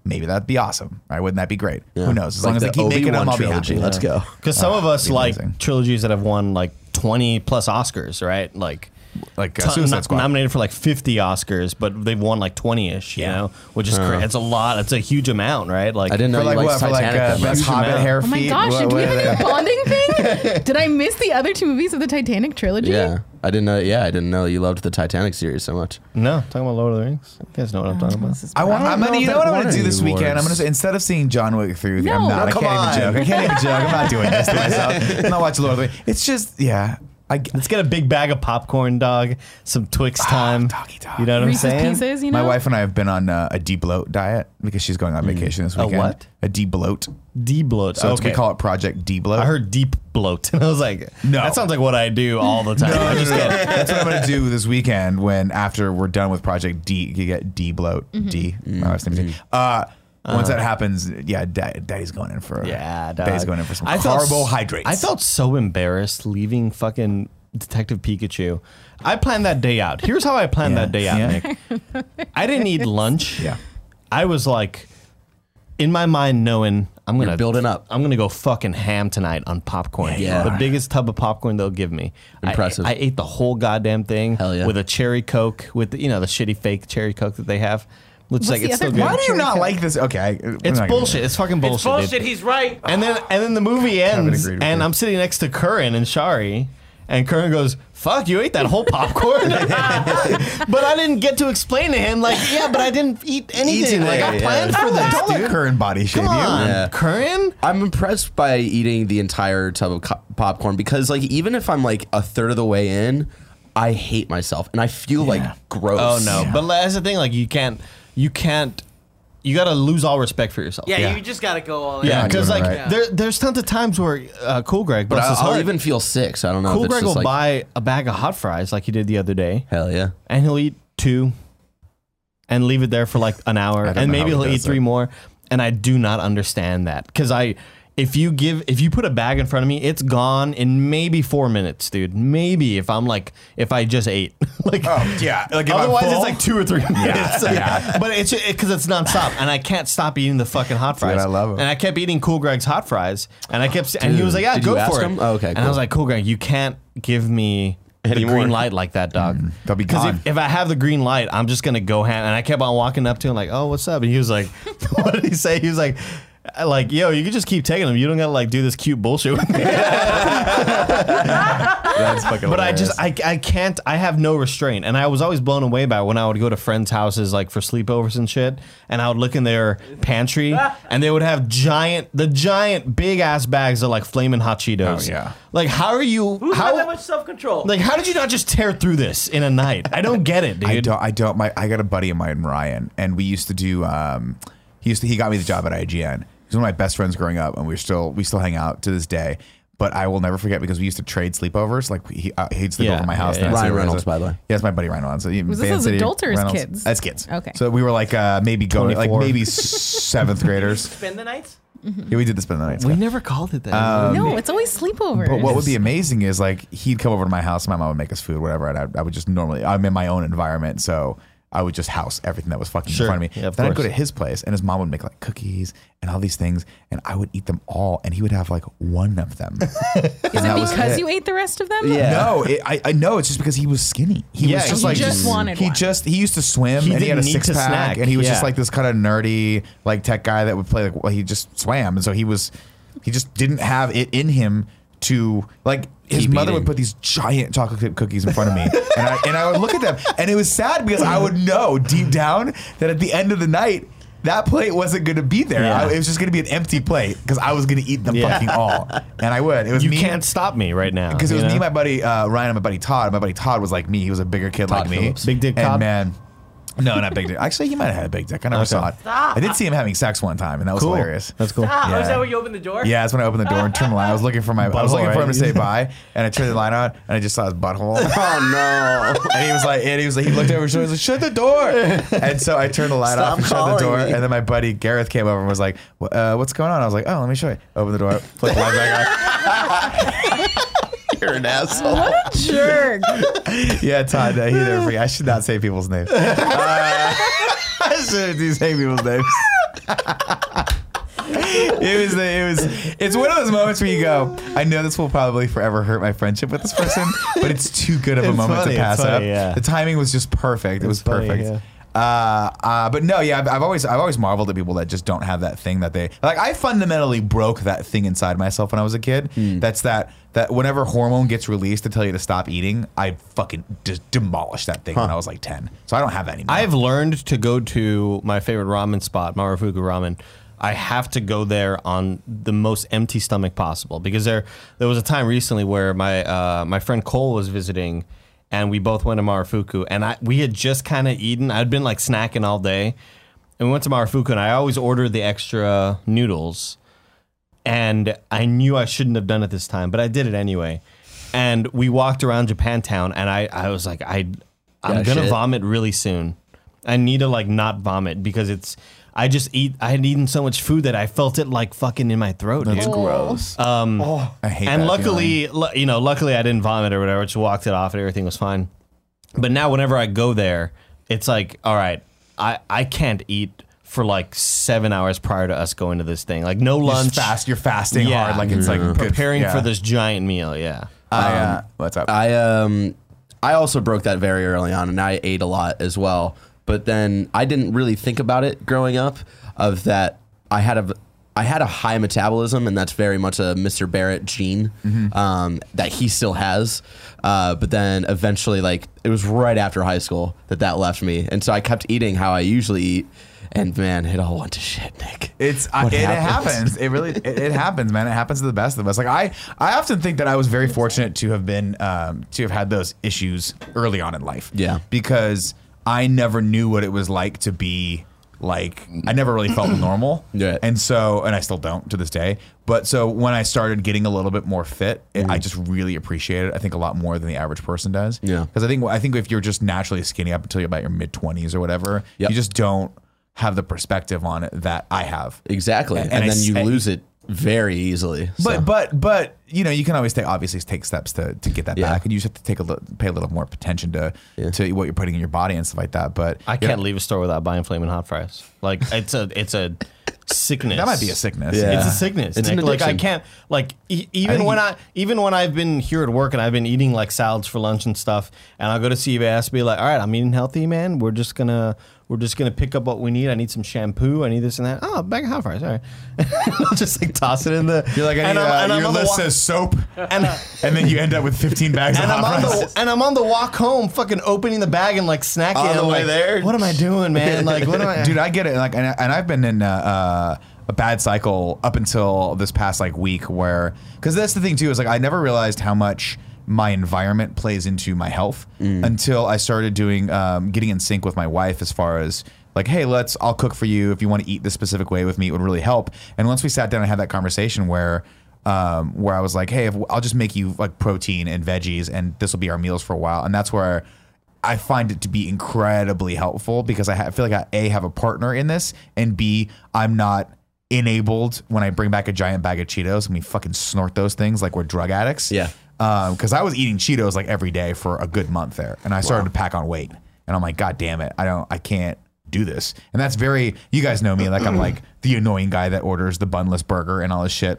A: maybe that'd be awesome. Right? Wouldn't that be great?
D: Yeah.
A: Who knows? As
D: Like
A: long as they
D: the
A: keep making them,
D: Obi-Wan
A: I'll be
D: trilogy.
A: happy.
D: Let's go.
C: Because some of us
A: be
C: like
A: amazing.
C: trilogies that have won like 20 plus Oscars, right? Like
A: Like Suicide Squad.
C: nominated for like 50 Oscars, but they've won like 20-ish, you know, which is crazy. It's a lot. It's a huge amount, right? Like
D: I didn't know
A: For
D: you
A: like
D: liked
A: what? For like
D: Titanic that much.
A: best
C: Huge
A: Hobbit
C: amount.
A: hair
B: Oh my
A: feet?
B: gosh,
A: What-
B: did we
A: what
B: have
A: are
B: a
A: they?
B: bonding thing? Did I miss the other two movies of the Titanic trilogy?
D: Yeah, I didn't know. Yeah, I didn't know you loved the Titanic series so much.
C: No, talking about Lord of the Rings. You guys know what I'm talking about.
A: I'm
D: know
A: gonna,
D: if
A: you know
D: that
A: what I'm
D: won
A: gonna do
D: any
A: this weekend? I'm
D: awards.
A: gonna say, instead of seeing John Wick through,
B: No.
A: I'm not.
B: No,
A: I
D: come
A: can't even
D: on.
A: joke. I can't even joke. I'm not doing this to myself. I'm not watching Lord of the Rings. It's just, yeah.
C: Let's get a big bag of popcorn, dog. Some Twix time.
A: doggy dog.
C: You know what I'm
B: Reese's
C: saying?
B: Pieces, you know?
A: My wife and I have been on a de-bloat diet because she's going on vacation this
C: A
A: weekend.
C: what?
A: A de-bloat.
C: De-bloat.
A: So
C: okay.
A: we call it Project De-bloat.
C: I heard deep bloat, and I was like,
A: No.
C: that sounds like what I do all the time. I just get
A: That's what I'm going to do this weekend when after we're done with Project D, you get D-bloat. D. My wife's name is D. Once that happens, yeah, Daddy's going in for Daddy's going in for some carbohydrates.
C: I felt so embarrassed leaving fucking Detective Pikachu. I planned that day out. Here's how I planned that day out,
A: Yeah.
C: Nick. I didn't eat lunch.
A: Yeah.
C: I was like, in my mind, knowing I'm gonna
D: You're building up.
C: I'm gonna go fucking ham tonight on popcorn.
D: Yeah.
C: The biggest tub of popcorn they'll give me.
D: Impressive.
C: I ate the whole goddamn thing.
D: Hell yeah.
C: With a cherry Coke, with the, the shitty fake cherry Coke that they have. Looks like
B: the
C: it's still
B: other
C: good.
A: Why do you
B: Cherry
A: not
B: Coke.
A: like this? Okay.
C: It's bullshit. It's fucking bullshit.
E: It's bullshit.
C: dude.
E: He's right.
C: And then the movie ends,
A: agreed with
C: and
A: you.
C: I'm sitting next to Curran and Shari, and Curran goes, "Fuck, you ate that whole popcorn." But I didn't get to explain to him, like, yeah, but I didn't eat anything. Like I
D: yeah.
C: planned for this,
A: Don't let
C: dude.
A: Curran body shame
C: Come
A: you.
C: on,
D: Yeah.
C: Curran.
D: I'm impressed by eating the entire tub of popcorn because, like, even if I'm like a third of the way in, I hate myself and I feel like gross.
C: Oh no, but that's the thing. Like you can't. You got to lose all respect for yourself.
E: Yeah, you just gotta go all in.
C: Yeah,
A: you're
C: because
A: doing
C: like
A: it right.
C: there's tons of times where Cool Greg,
D: But
C: bless his
D: I'll
C: heart,
D: even feel sick, so I don't know.
C: Cool
D: if it's
C: Greg
D: just
C: will
D: like,
C: buy a bag of hot fries like he did the other day,
D: hell yeah.
C: and he'll eat 2 and leave it there for like an hour,
A: I don't
C: and
A: know
C: maybe
A: how he
C: he'll eat
A: does
C: 3
A: it.
C: more. And I do not understand that because if you put a bag in front of me, it's gone in maybe 4 minutes, dude. Maybe if I just ate, like
A: Oh, yeah. Like if I'm
C: otherwise
A: full,
C: it's like 2 or 3 minutes.
A: yeah.
C: But it's because it's nonstop, and I can't stop eating the fucking hot fries.
A: Dude, I love 'em.
C: And I kept eating Cool Greg's hot fries, and I kept and he was like, "Yeah,
D: Did
C: go
D: you ask
C: for it."
D: him? Oh, okay,
C: And I
D: cool.
C: was like, "Cool Greg, you can't give me the
D: Any
C: green
D: more.
C: light like that, dog.
A: they'll be
C: Because
A: gone.
C: if I have the green light, I'm just gonna go ham." And I kept on walking up to him like, "Oh, what's up?" And he was like, "What did he say?" He was like, yo, you can just keep taking them. You don't gotta like do this cute bullshit with me.
A: That's fucking
C: But
A: hilarious.
C: I can't. I have no restraint, and I was always blown away by when I would go to friends' houses like for sleepovers and shit, and I would look in their pantry, and they would have giant big ass bags of like flaming hot Cheetos.
A: Oh, yeah.
C: Like how are you?
E: Who's got that much self control?
C: Like how did you not just tear through this in a night? I don't get it, dude.
A: I don't. I got a buddy of mine, Ryan, and we used to do. He got me the job at IGN. He's one of my best friends growing up, and we still hang out to this day. But I will never forget because we used to trade sleepovers. Like he'd sleep over at my house.
C: yeah.
A: and I'd
D: Ryan
A: sleep over
D: Reynolds,
A: his-
D: by the way.
A: Yeah, it's my buddy Ryan Reynolds.
B: Was this as adults or as kids?
A: As kids.
B: Okay.
A: So we were like maybe going like
C: 24.
A: maybe seventh graders.
E: Spend the nights?
A: Yeah, we did the spend the night.
C: we
A: stuff.
C: never called it that.
B: No, it's always sleepovers.
A: But what would be amazing is like he'd come over to my house, my mom would make us food, whatever, and I would just normally I'm in my own environment, so I would just house everything that was fucking
C: Sure.
A: in front of me.
C: Yeah, of
A: then I'd go
C: course.
A: to his place, and his mom would make like cookies and all these things, and I would eat them all, and he would have like one of them.
B: Is it because you ate the rest of them?
D: Yeah.
A: No, I know it's just because he was skinny. He
C: Yeah,
A: was just
C: he
A: like
B: just wanted one.
A: he used to swim
C: He
A: and he had a
C: didn't need to
A: 6-pack
C: snack.
A: and he was just
C: Yeah.
A: like this kind of nerdy like tech guy that would play like well he just swam and so he just didn't have it in him to like his
D: Keep
A: mother
D: eating.
A: would put these giant chocolate chip cookies in front of me and I would look at them and it was sad because I would know deep down that at the end of the night that plate wasn't going to be there.
C: Yeah.
A: It was just going to be an empty plate because I was going to eat them
C: Yeah.
A: fucking all. And I would. It was
C: you
A: me.
C: can't stop me right now
A: Because it was
C: you
A: me,
C: know?
A: my buddy Ryan, and my buddy Todd. My buddy Todd was like me. He was a bigger kid
D: Todd
A: like me.
D: Phillips.
C: Big dick
A: and
C: Todd?
A: man, no, not big dick. Actually, he might have had a big dick. I never saw it. I did see him having sex one time, and that was
C: Cool.
A: hilarious.
C: That's cool.
E: Ah,
A: Yeah.
E: was that where you opened the door?
A: Yeah, that's when I opened the door and turned the light. I was looking for for him
C: Butthole,
A: to say
C: right?
A: bye, and I turned the light on, and I just saw his butthole.
D: Oh no.
A: And he was like, he looked over his shoulder, he was like, shut the door. And so I turned the light
D: Stop
A: off and shut the
D: calling
A: door.
D: me.
A: And then my buddy Gareth came over and was like, what's going on? I was like, oh, let me show you. Open the door, flip the light back on.
D: You're an asshole.
B: What a jerk.
A: Yeah, Todd, he never forget. I should not say people's names. I shouldn't do say people's names. It's one of those moments where you go, I know this will probably forever hurt my friendship with this person, but it's too good of a moment
C: funny,
A: to pass
C: it's funny,
A: up.
C: yeah.
A: The timing was just perfect. It was
C: funny,
A: perfect.
C: yeah.
A: But no, yeah, I've always marveled at people that just don't have that thing that they like. I fundamentally broke that thing inside myself when I was a kid. That's that whenever hormone gets released to tell you to stop eating, I fucking just demolished that thing when I was like 10. So I don't have that anymore.
C: I've learned to go to my favorite ramen spot, Marufuku Ramen. I have to go there on the most empty stomach possible because there was a time recently where my friend Cole was visiting. And we both went to Marufuku, and we had just kind of eaten. I'd been like snacking all day, and we went to Marufuku, and I always ordered the extra noodles, and I knew I shouldn't have done it this time, but I did it anyway. And we walked around Japantown, and I was like, I'm gonna vomit really soon. I need to like not vomit because I had eaten so much food that I felt it like fucking in my throat.
A: That's
C: dude.
A: gross.
C: I
A: hate
C: and
A: that
C: luckily, luckily I didn't vomit or whatever. Just walked it off and everything was fine. But now whenever I go there, it's like, all right, I can't eat for like 7 hours prior to us going to this thing. Like no lunch.
A: You're fasting hard. Like it's like
C: preparing for this giant meal. Yeah.
A: What's up?
D: I also broke that very early on, and I ate a lot as well. But then I didn't really think about it growing up. Of that, I had a high metabolism, and that's very much a Mr. Barrett gene that he still has. But then eventually, like it was right after high school that left me, and so I kept eating how I usually eat. And man, it all went to shit, Nick.
A: It happens. It really it happens, man. It happens to the best of us. Like I often think that I was very fortunate to have been to have had those issues early on in life.
D: Yeah,
A: because I never knew what it was like to be like, I never really felt normal.
D: Yeah.
A: And I still don't to this day. But so when I started getting a little bit more fit, I just really appreciate it. I think a lot more than the average person does.
D: Yeah.
A: Because I think if you're just naturally skinny up until you're about your mid-20s or whatever,
D: Yep.
A: you just don't have the perspective on it that I have.
D: Exactly. And then you lose it very easily.
A: But you can always take steps to get that back, and you just have to pay a little more attention to what you're putting in your body and stuff like that. But
C: I can't leave a store without buying Flamin' Hot Fries. Like it's a sickness.
A: That might be a sickness.
D: Yeah.
C: It's a sickness.
D: It's
C: Nick.
D: an
C: Like I
D: addiction.
C: can't like even when I've been here at work and I've been eating like salads for lunch and stuff, and I'll go to CVS, be like, all right, I'm eating healthy, man. We're just gonna pick up what we need. I need some shampoo. I need this and that. Oh, a bag of hot fries. All right. I'll just like toss it in the.
A: You're like, your list says soap, and then you end up with 15 bags of hot fries.
C: And I'm on the walk home, fucking opening the bag and like snacking.
D: On the
C: I'm
D: way
C: like,
D: there?
C: what am I doing, man? Like, what am I?
A: Dude, I get it. Like, and I've been in a bad cycle up until this past like week, because that's the thing too, is like I never realized how much my environment plays into my health until I started doing getting in sync with my wife as far as like, hey, I'll cook for you if you want to eat this specific way with me. It would really help. And once we sat down and had that conversation where I was like, hey, I'll just make you like protein and veggies, and this will be our meals for a while. And that's where I find it to be incredibly helpful, because I feel like I have a partner in this, and B, I'm not enabled when I bring back a giant bag of Cheetos and we fucking snort those things like we're drug addicts.
D: Yeah.
A: Because I was eating Cheetos like every day for a good month there, and I started to pack on weight, and I'm like, God damn it, I can't do this. And that's you guys know me, like I'm like the annoying guy that orders the bunless burger and all this shit.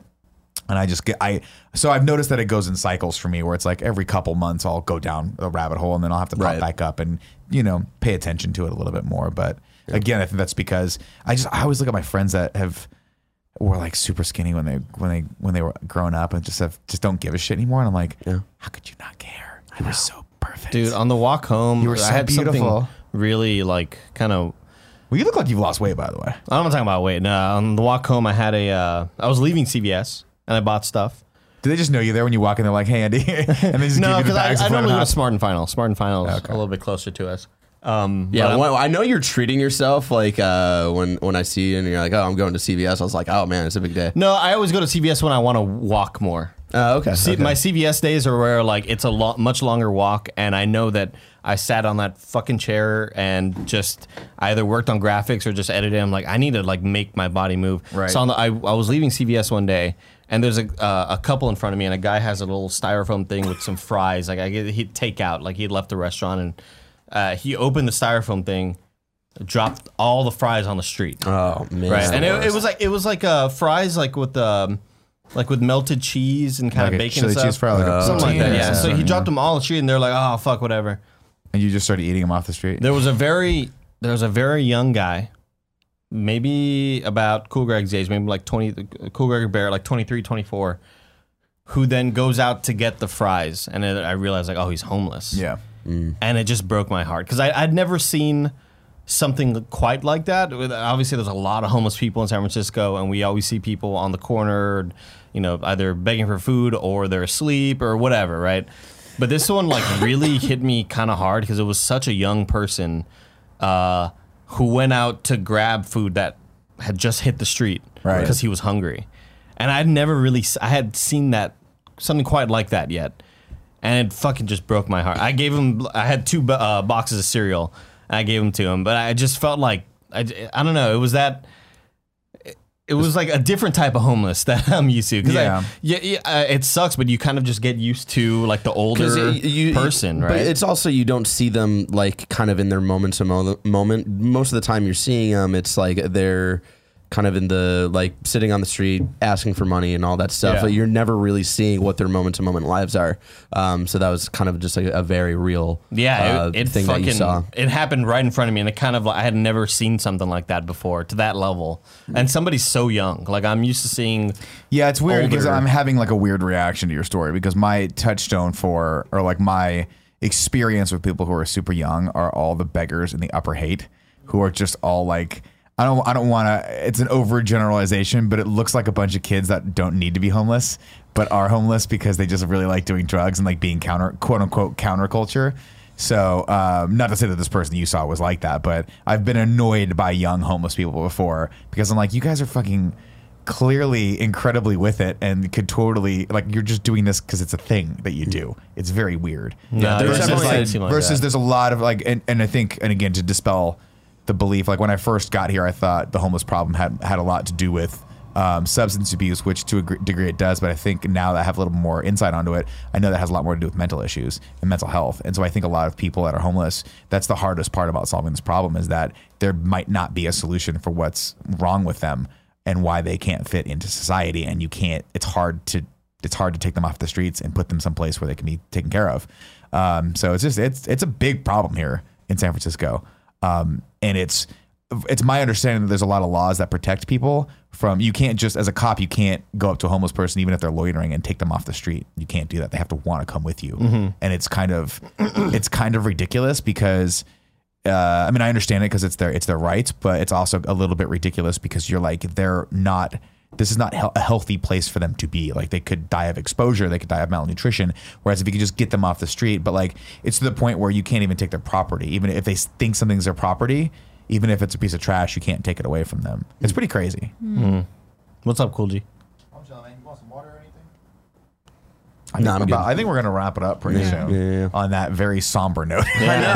A: And so I've noticed that it goes in cycles for me, where it's like every couple months I'll go down a rabbit hole, and then I'll have to pop back up and pay attention to it a little bit more. But again, I think that's because I always look at my friends that were like super skinny when they were growing up, and just don't give a shit anymore. And I'm like, how could you not care? You were so perfect,
C: Dude, on the walk home,
A: You were so
C: I had
A: beautiful.
C: something really like kind of.
A: Well, you look like you've lost weight, by the way.
C: I'm not talking about weight. No, on the walk home, I had I was leaving CVS and I bought stuff.
A: Do they just know you there when you walk in? They're like, hey, Andy, and they just
C: No,
A: give you the
C: because
A: bags
C: I
A: of
C: normally go to
A: Flamin'
C: Smart and Final. Smart and Final is
A: Okay.
C: a little bit closer to us.
D: Yeah, well, I know you're treating yourself like when I see you and you're like, oh, I'm going to CVS. I was like, oh man, it's a big day.
C: No, I always go to CVS when I want to walk more.
D: Okay.
C: My CVS days are where like it's a much longer walk, and I know that I sat on that fucking chair and just either worked on graphics or just edited. I'm like, I need to like make my body move.
A: Right.
C: So I was leaving CVS one day, and there's a couple in front of me, and a guy has a little styrofoam thing with some fries. Like he'd take out, like he'd left the restaurant, and he opened the styrofoam thing, dropped all the fries on the street.
D: Oh man.
C: Right, and it was like fries like with melted cheese and kind
A: Like
C: of
A: a
C: bacon
A: chili
C: and stuff.
A: cheese fry, like a
C: Something like that.
A: poutine or
C: Yeah. So he
A: something.
C: dropped them all on the street, and they're like, "Oh fuck, whatever."
A: And you just started eating them off the street.
C: There was a very young guy, maybe about Cool Greg's age, maybe like 20. Cool Greg Bear, like 23, 24, who then goes out to get the fries, and then I realized like, oh, he's homeless.
A: Yeah.
C: And it just broke my heart because I'd never seen something quite like that. Obviously, there's a lot of homeless people in San Francisco, and we always see people on the corner, either begging for food or they're asleep or whatever, right? But this one like really hit me kind of hard because it was such a young person who went out to grab food that had just hit the street
A: Right.
C: because he was hungry, and I had seen something quite like that yet. And it fucking just broke my heart. I had 2 boxes of cereal, and I gave them to him. But I just felt like, I don't know, it was like a different type of homeless that I'm used to.
A: Yeah.
C: It sucks, but you kind of just get used to like the older person, right?
D: But it's also, you don't see them like kind of in their moment. Most of the time you're seeing them, it's like they're kind of in the like sitting on the street asking for money and all that stuff.
C: Yeah.
D: But you're never really seeing what their moment to moment lives are. So that was kind of just like a very real
C: it
D: thing that you saw.
C: It happened right in front of me, and it kind of like I had never seen something like that before to that level. And somebody's so young. Like I'm used to seeing.
A: Yeah, it's weird because
C: older-
A: I'm having like a weird reaction to your story because my touchstone or like my experience with people who are super young are all the beggars in the Upper Haight who are just all like, I don't want to, it's an overgeneralization, but it looks like a bunch of kids that don't need to be homeless, but are homeless because they just really like doing drugs and like being quote unquote counterculture. So, not to say that this person you saw was like that, but I've been annoyed by young homeless people before because I'm like, you guys are fucking clearly incredibly with it and could totally, like, you're just doing this because it's a thing that you do. It's very weird.
C: Yeah,
D: there's
C: it
D: definitely-
C: doesn't seem like
A: Versus
C: that.
A: there's a lot of like, and I think, and again, to dispel the belief, like when I first got here, I thought the homeless problem had a lot to do with substance abuse, which to a degree it does. But I think now that I have a little more insight onto it, I know that has a lot more to do with mental issues and mental health. And so I think a lot of people that are homeless, that's the hardest part about solving this problem is that there might not be a solution for what's wrong with them and why they can't fit into society. And you can't, it's hard to take them off the streets and put them someplace where they can be taken care of. So it's a big problem here in San Francisco. And it's my understanding that there's a lot of laws that protect people from, you can't just, as a cop, you can't go up to a homeless person, even if they're loitering, and take them off the street. You can't do that. They have to want to come with you. And it's kind of ridiculous because, I mean, I understand it because it's their rights, but it's also a little bit ridiculous because you're like, this is not a healthy place for them to be. Like they could die of exposure, they could die of malnutrition. Whereas if you could just get them off the street, but like it's to the point where you can't even take their property. Even if they think something's their property, even if it's a piece of trash, you can't take it away from them. It's pretty crazy.
C: What's up, Cool G?
A: I'm chilling. You want some water or anything?
D: I'm
A: I think we're gonna wrap it up pretty soon
D: Yeah.
A: on that very somber note.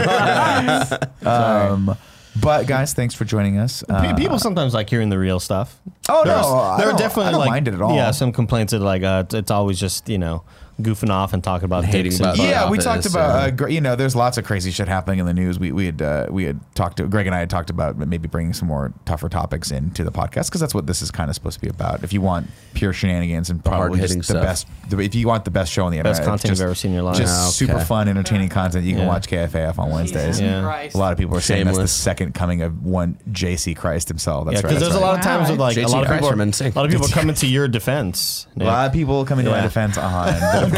A: But guys, thanks for joining us.
C: People sometimes like hearing the real stuff.
A: Oh, no,
C: There
A: I
C: are
A: don't-
C: definitely
A: I don't
C: like
A: mind it at all.
C: Yeah, some complaints that like it's always just goofing off and talking about
D: Hating
C: dicks
D: about
C: and
D: the
A: Yeah, we
D: office,
A: talked about there's lots of crazy shit happening in the news. We had talked to Greg and I had talked about maybe bringing some more tougher topics into the podcast because that's what this is kind of supposed to be about. If you want pure shenanigans and probably
D: hard-hitting
A: just the best, if you want the best show on the internet,
C: best content you've ever seen in your life.
A: just super fun, entertaining content, you can
C: Yeah.
A: watch KFAF on Wednesdays.
E: Jesus
C: Yeah.
E: Christ.
A: A lot of people are saying that's
D: Shameless.
A: the second coming of one JC Christ himself. That's
C: Yeah,
A: right.
C: because there's
A: that's
C: a lot
A: right.
C: of times with like
D: JC
C: a lot of
D: Christ
C: people,
D: from NSYNC.
C: a lot of people coming to your defense.
A: A lot of people coming to my
C: Yeah.
A: defense on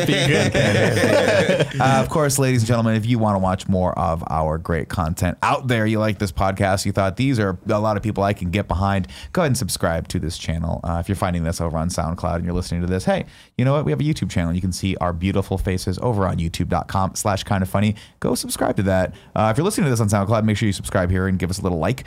A: of course, ladies and gentlemen, if you want to watch more of our great content out there, you like this podcast, you thought these are a lot of people I can get behind, go ahead and subscribe to this channel. If you're finding this over on SoundCloud and you're listening to this, hey, you know what? We have a YouTube channel. You can see our beautiful faces over on youtube.com/kindoffunny. Go subscribe to that. If you're listening to this on SoundCloud, make sure you subscribe here and give us a little like.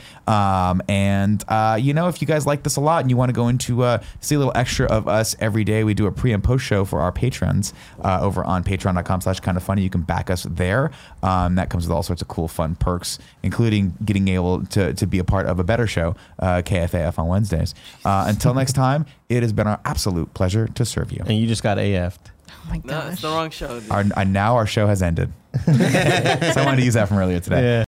A: If you guys like this a lot and you want to go into see a little extra of us every day, we do a pre and post show for our patrons over on patreon.com/kindoffunny. You can back us there. That comes with all sorts of cool, fun perks, including getting able to be a part of a better show, KFAF on Wednesdays. Until next time, it has been our absolute pleasure to serve you.
C: And you just got AF'd.
B: Oh my
E: No,
B: gosh.
E: it's the wrong show. Dude.
A: Now our show has ended. So I wanted to use that from earlier today.
C: Yeah.